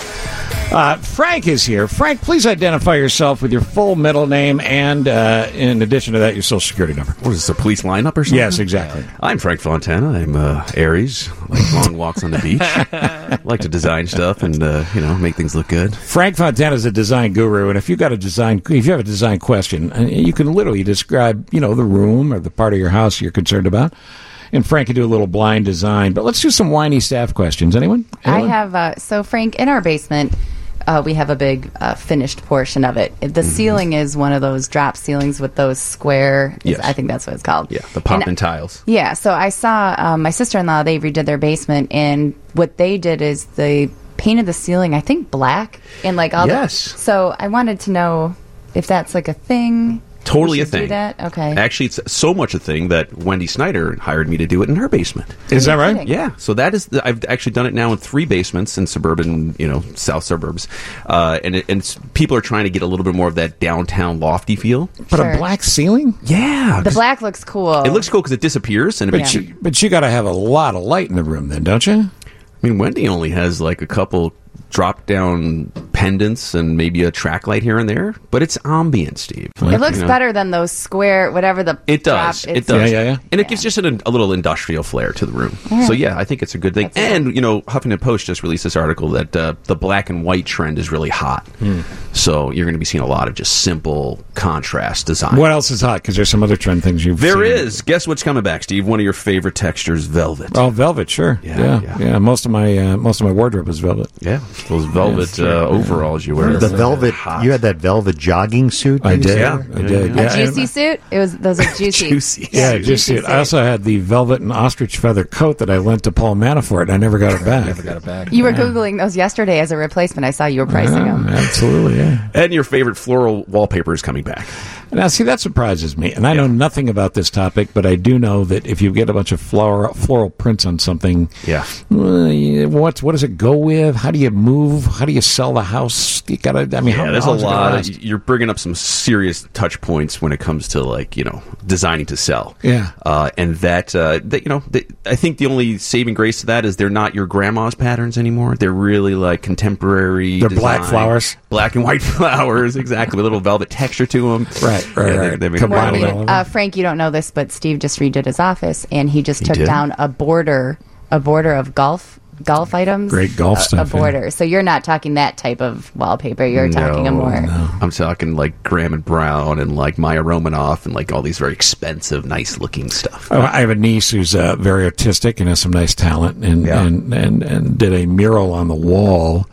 Uh, Frank is here. Frank, please identify yourself with your full middle name and, uh, in addition to that, your social security number. What is this, a police lineup or something? Yes, exactly. I'm Frank Fontana. I'm uh, Aries. I like long walks on the beach. I like to design stuff and, uh, you know, make things look good. Frank Fontana is a design guru, and if you've got a design, if you have a design question, you can literally describe, you know, the room or the part of your house you're concerned about. And Frank can do a little blind design. But let's do some whiny staff questions. Anyone? Anyone? I have, uh, so Frank, in our basement, uh, we have a big uh, finished portion of it. The mm-hmm. ceiling is one of those drop ceilings with those square, yes. I think that's what it's called. Yeah, the pop-in and, tiles. Yeah, so I saw um, my sister-in-law, they redid their basement, and what they did is they painted the ceiling, I think, black. And like all yes. The, so I wanted to know if that's like a thing. Totally a do thing. That? Okay. Actually, it's so much a thing that Wendy Snyder hired me to do it in her basement. Is that right? Yeah. So that is. The, I've actually done it now in three basements in suburban, you know, south suburbs, uh, and it, and it's, people are trying to get a little bit more of that downtown lofty feel. But Sure. a black ceiling? Yeah. The black looks cool. It looks cool because it disappears, and it But makes you, but you got to have a lot of light in the room, then, don't you? I mean, Wendy only has like a couple drop-down pendants and maybe a track light here and there, but it's ambient, Steve. Like, it looks you know, better than those square, whatever the It does. drop- It does. Yeah, yeah, yeah. And it gives just an, a little industrial flair to the room. Yeah. So, yeah, I think it's a good thing. And, you know, Huffington Post just released this article that uh, the black and white trend is really hot. Hmm. So you're going to be seeing a lot of just simple contrast design. What else is hot? Because there's some other trend things you've There seen. is. Guess what's coming back, Steve? One of your favorite textures, velvet. Oh, velvet, sure. Yeah, Yeah, yeah. yeah. Most of my uh, most of my wardrobe is velvet. Yeah, those velvet Yeah, uh, overalls you wear. The velvet. Hot. You had that velvet jogging suit. I you did. said? Yeah. I did. A Yeah, juicy and- suit? It was those are juicy. Juicy. Yeah, juicy just it. suit. I also had the velvet and ostrich feather coat that I lent to Paul Manafort, and I never got it back. Never got it back. You were googling those yesterday as a replacement. I saw you were pricing Yeah, them. absolutely, yeah. And your favorite floral wallpaper is coming back. Now, see, that surprises me, and I know nothing about this topic, but I do know that if you get a bunch of floral floral prints on something, Yeah. uh, what what does it go with? How do you move? How do you sell the house? You gotta. I mean, Yeah, how, there's how a is it gonna lot. last? Of, you're bringing up some serious touch points when it comes to like you know designing to sell. Yeah. uh, and that uh, that you know the, I think the only saving grace to that is they're not your grandma's patterns anymore. They're really like contemporary. They're black design. flowers? black and white flowers, exactly, with a little velvet texture to them. Right, right, Yeah, they- right. they make Come it on, really- Will. Uh, Frank, you don't know this, but Steve just redid his office, and he just He took did? down a border, a border of golf golf items. Great golf a, stuff, A yeah. border. So you're not talking that type of wallpaper. You're talking a No, more. no. I'm talking like Graham and Brown and like Maya Romanoff and like all these very expensive, nice looking stuff. Oh, I have a niece who's uh, very artistic and has some nice talent, and, Yeah. and, and, and did a mural on the wall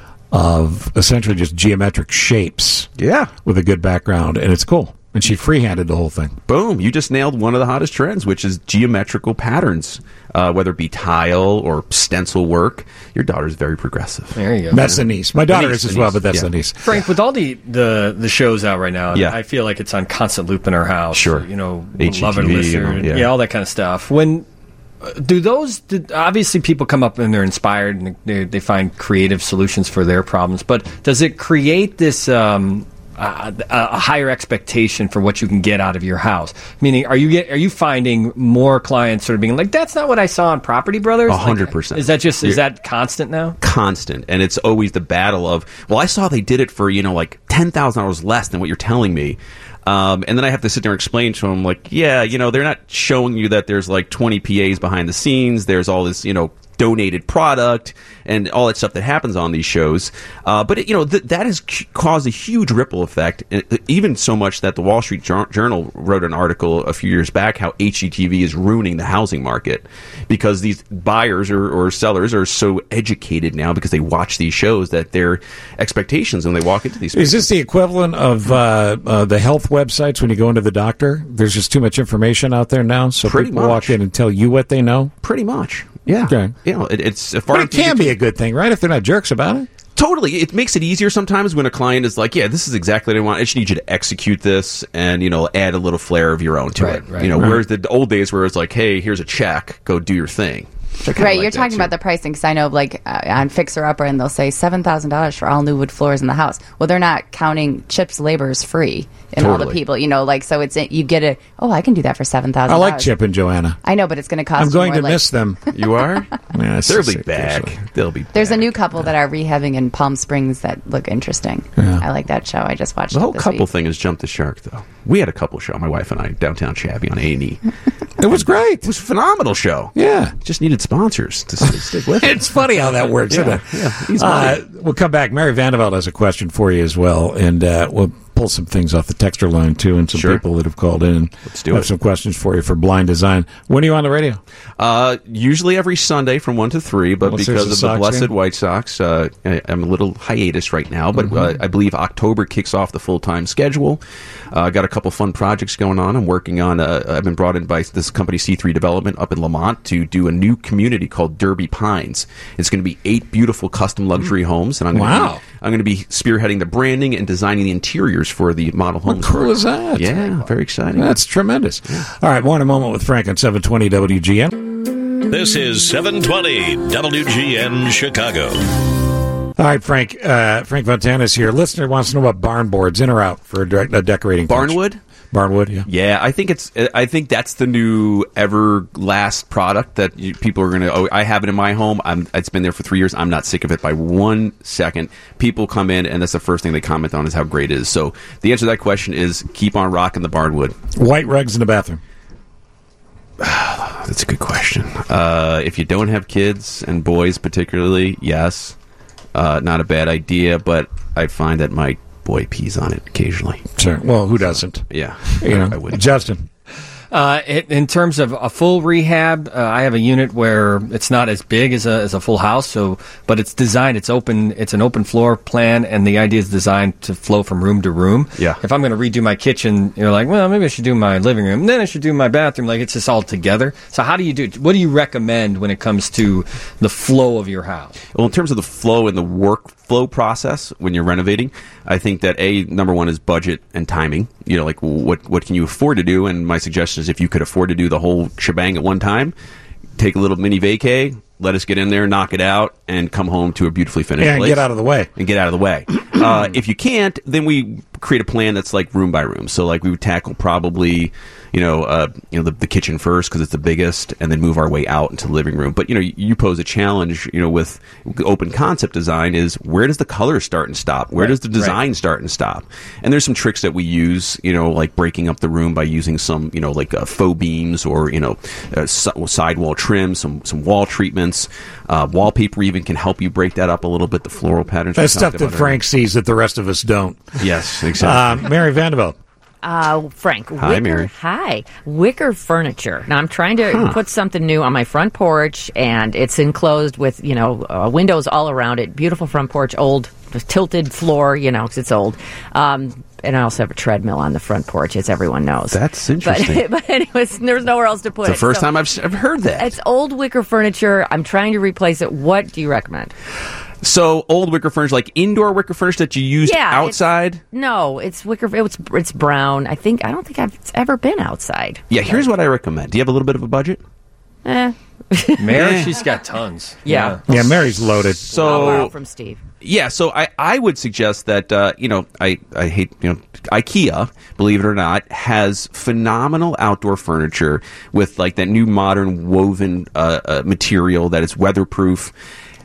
of essentially just geometric shapes. Yeah. With a good background, and it's cool. And she freehanded the whole thing. Boom! You just nailed one of the hottest trends, which is geometrical patterns, uh, whether it be tile or stencil work. Your daughter's very progressive. There you go. That's the niece. My daughter The niece, is as the well, niece. but that's Yeah. the niece. Frank, with all the, the, the shows out right now, Yeah. I feel like it's on constant loop in our house. Sure. You know, H G T V, Love and you Lizard, know, yeah. yeah, all that kind of stuff. When uh, do those? Do, obviously, people come up and they're inspired and they, they find creative solutions for their problems. But does it create this? Um, uh, a higher expectation for what you can get out of your house. Meaning, are you get are you finding more clients sort of being like, "That's not what I saw on Property Brothers"? A hundred Like, percent. Is that just is You're- that constant now? Constant, and it's always the battle of, well, I saw they did it for you know like ten thousand dollars less than what you're telling me. Um, and then I have to sit there and explain to them, like, yeah, you know, they're not showing you that there's like twenty P As behind the scenes. There's all this, you know, donated product and all that stuff that happens on these shows. Uh, but, it, you know, th- that has c- caused a huge ripple effect, uh, even so much that the Wall Street Jour- Journal wrote an article a few years back how H G T V is ruining the housing market because these buyers or, or sellers are so educated now because they watch these shows that their expectations when they walk into these Is this the equivalent of uh, uh, the health websites when you go into the doctor? There's just too much information out there now, so Pretty people much. walk in and tell you what they know? Pretty much. Yeah. Okay. You know, it, it's as far But it as you can get be to- a good thing, right, if they're not jerks about it? Totally. It makes it easier sometimes when a client is like, yeah, this is exactly what I want. I just need you to execute this and, you know, add a little flair of your own to Right, it. right. You know, Right. whereas the old days where it's like, hey, here's a check, go do your thing. Right, you're talking about the pricing because I know, like uh, on Fixer Upper, and they'll say seven thousand dollars for all new wood floors in the house. Well, they're not counting Chip's labor is free and all the Totally. people, you know, like so it's you get a oh I can do that for seven thousand. I like Chip and Joanna. I know, but it's going to cost. I'm you going more, to like- miss them. You are? Yeah, it's They'll just be sick, back. actually. They'll be. There's a new couple that are rehabbing in Palm Springs that look interesting. Yeah. I like that show. I just watched The it whole this couple week. thing has jumped the shark, though. We had a couple show, my wife and I, downtown Shabby on A and E. It was great. It was a phenomenal show. Yeah. Just needed sponsors to s- stick with it. It's funny how that works, Yeah, isn't it? yeah, he's uh, money. we'll come back. Mary Vanderveld has a question for you as well, and uh, we'll pull some things off the texter line, too, and some Sure. people that have called in. Let's do have it. some questions for you for Blind Design. When are you on the radio? Uh, usually every Sunday from one to three, but Unless there's because a of the Sox blessed game? White Sox, uh, I, I'm a little hiatus right now. But Mhm. uh, I believe October kicks off the full time schedule. Uh, got a couple fun projects going on. I'm working on. Uh, I've been brought in by this company C three Development up in Lamont to do a new community called Derby Pines. It's going to be eight beautiful custom luxury homes, and I'm going Wow. to be, I'm going to be spearheading the branding and designing the interiors for the model homes. cool for- is that? Yeah, very exciting. That's tremendous. All right, more in a moment with Frank on seven twenty W G N. This is seven twenty W G N Chicago. All right, Frank. Uh, Frank Fontana's here. Listener wants to know about barn boards, in or out for a, direct, a decorating. pitch. Barnwood? Barnwood, yeah. Yeah, I think it's. I think that's the new Everlast product that you, people are going to. Oh, I have it in my home. I'm, it's been there for three years. I'm not sick of it by one second. People come in, and that's the first thing they comment on is how great it is. So the answer to that question is keep on rocking the Barnwood. White rugs in the bathroom. That's a good question. Uh, if you don't have kids and boys particularly, yes, uh, not a bad idea. But I find that my boy pees on it occasionally. Sure. Well, who doesn't? Yeah, You know, I would. Justin. Uh, it, in terms of a full rehab, uh, I have a unit where it's not as big as a as a full house, so but it's designed. It's open. It's an open floor plan, and the idea is designed to flow from room to room. Yeah. If I'm going to redo my kitchen, you're like, well, maybe I should do my living room, then I should do my bathroom. Like it's just all together. So how do you do? What do you recommend when it comes to the flow of your house? Well, in terms of the flow and the workflow process when you're renovating, I think that a number one is budget and timing. You know, like what what can you afford to do? And my suggestion is if you could afford to do the whole shebang at one time, take a little mini vacay, let us get in there, knock it out, and come home to a beautifully finished Yeah, and place. get out of the way. And get out of the way. uh, if you can't, then we create a plan that's like room by room. So like we would tackle probably, you know, uh, you know the, the kitchen first because it's the biggest, and then move our way out into the living room. But you know, you, you pose a challenge. You know, with open concept design is where does the color start and stop? Where Right, does the design right. start and stop? And there's some tricks that we use. You know, like breaking up the room by using some, you know, like uh, faux beams or you know, uh, si- sidewall trim, some some wall treatments. Uh, wallpaper even can help you break that up a little bit. The floral patterns. we That's stuff talked that about Frank sees that the rest of us don't. earlier. Yes, exactly. Um, Mary Vanderbilt. Uh, Frank. Hi, Wicker, Mary. Hi. Wicker furniture. Now, I'm trying to Huh. put something new on my front porch, and it's enclosed with, you know, uh, windows all around it. Beautiful front porch, old tilted floor, you know, because it's old. Um, and I also have a treadmill on the front porch, as everyone knows. That's interesting. But, but anyways, there's nowhere else to put It's it. the first So time I've, s- I've heard that. It's old wicker furniture. I'm trying to replace it. What do you recommend? So old wicker furniture, like indoor wicker furniture that you used Yeah, it's- outside. No, it's wicker. It's it's brown. I think I don't think I've it's ever been outside. Yeah, here's what I recommend. Do you have a little bit of a budget? Eh. Mary, she's got tons. Yeah. Yeah, Mary's loaded. So I'll borrow from Steve. Yeah, so I, I would suggest that uh, you know I, I hate you know IKEA, believe it or not, has phenomenal outdoor furniture with like that new modern woven uh, uh, material that is weatherproof.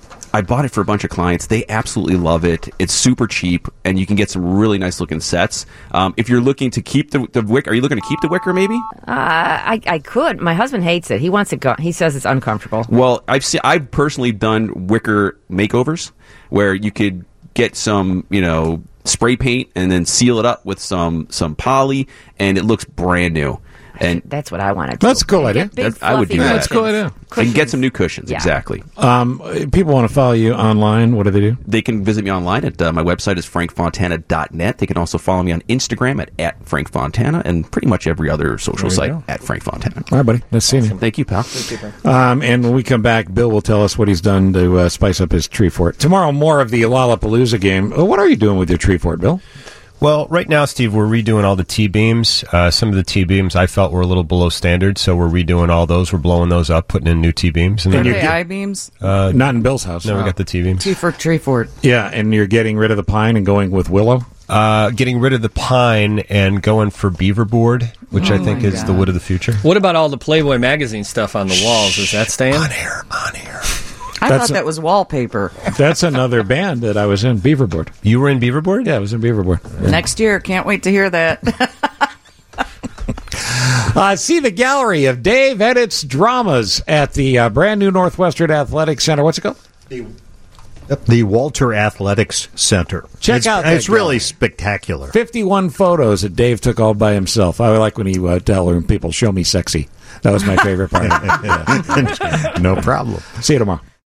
I bought it for a bunch of clients. They absolutely love it. It's super cheap, and you can get some really nice looking sets. Um, if you're looking to keep the, the wicker, are you looking to keep the wicker maybe? Uh, I I could. My husband hates it. He wants it gone. He says it's uncomfortable. Well, I've seen, I've personally done wicker makeovers where you could get some, you know, spray paint and then seal it up with some some poly, and it looks brand new. And that's what I want to do. That's a cool idea. That- I would do Yeah, that. that's a cool idea. And get some new cushions, Yeah. exactly. Um, people want to follow you online. What do they do? They can visit me online at uh, my website is frank fontana dot net. They can also follow me on Instagram at, at Frank Fontana and pretty much every other social There you site go. at Frank Fontana. All right, buddy. Nice seeing you. Thank you, pal. Um, and when we come back, Bill will tell us what he's done to uh, spice up his tree fort. Tomorrow, more of the Lollapalooza game. Uh, What are you doing with your tree fort, Bill? Well, right now, Steve, we're redoing all the T-beams. Uh, some of the T-beams I felt were a little below standard, so we're redoing all those. We're blowing those up, putting in new T-beams. And the I-beams? Uh, Not in Bill's house. No, no. we got the T-beams. T for tree fort. Yeah, and you're getting rid of the pine and going with willow? Uh, getting rid of the pine and going for beaver board, which Oh I think my is the God. wood of the future. What about all the Playboy magazine stuff on the walls? Is that staying? On air, on air. I That's thought a- that was wallpaper. That's another band that I was in, Beaverboard. You were in Beaverboard? Yeah, I was in Beaverboard. Yeah. Next year, can't wait to hear that. Uh, see the gallery of Dave Edits dramas at the uh, brand new Northwestern Athletic Center. What's it called? The Walter Athletics Center. Check it's, out that It's really gallery. spectacular. fifty-one photos that Dave took all by himself. I like when he uh, tell people, show me sexy. That was my favorite part. No problem. See you tomorrow.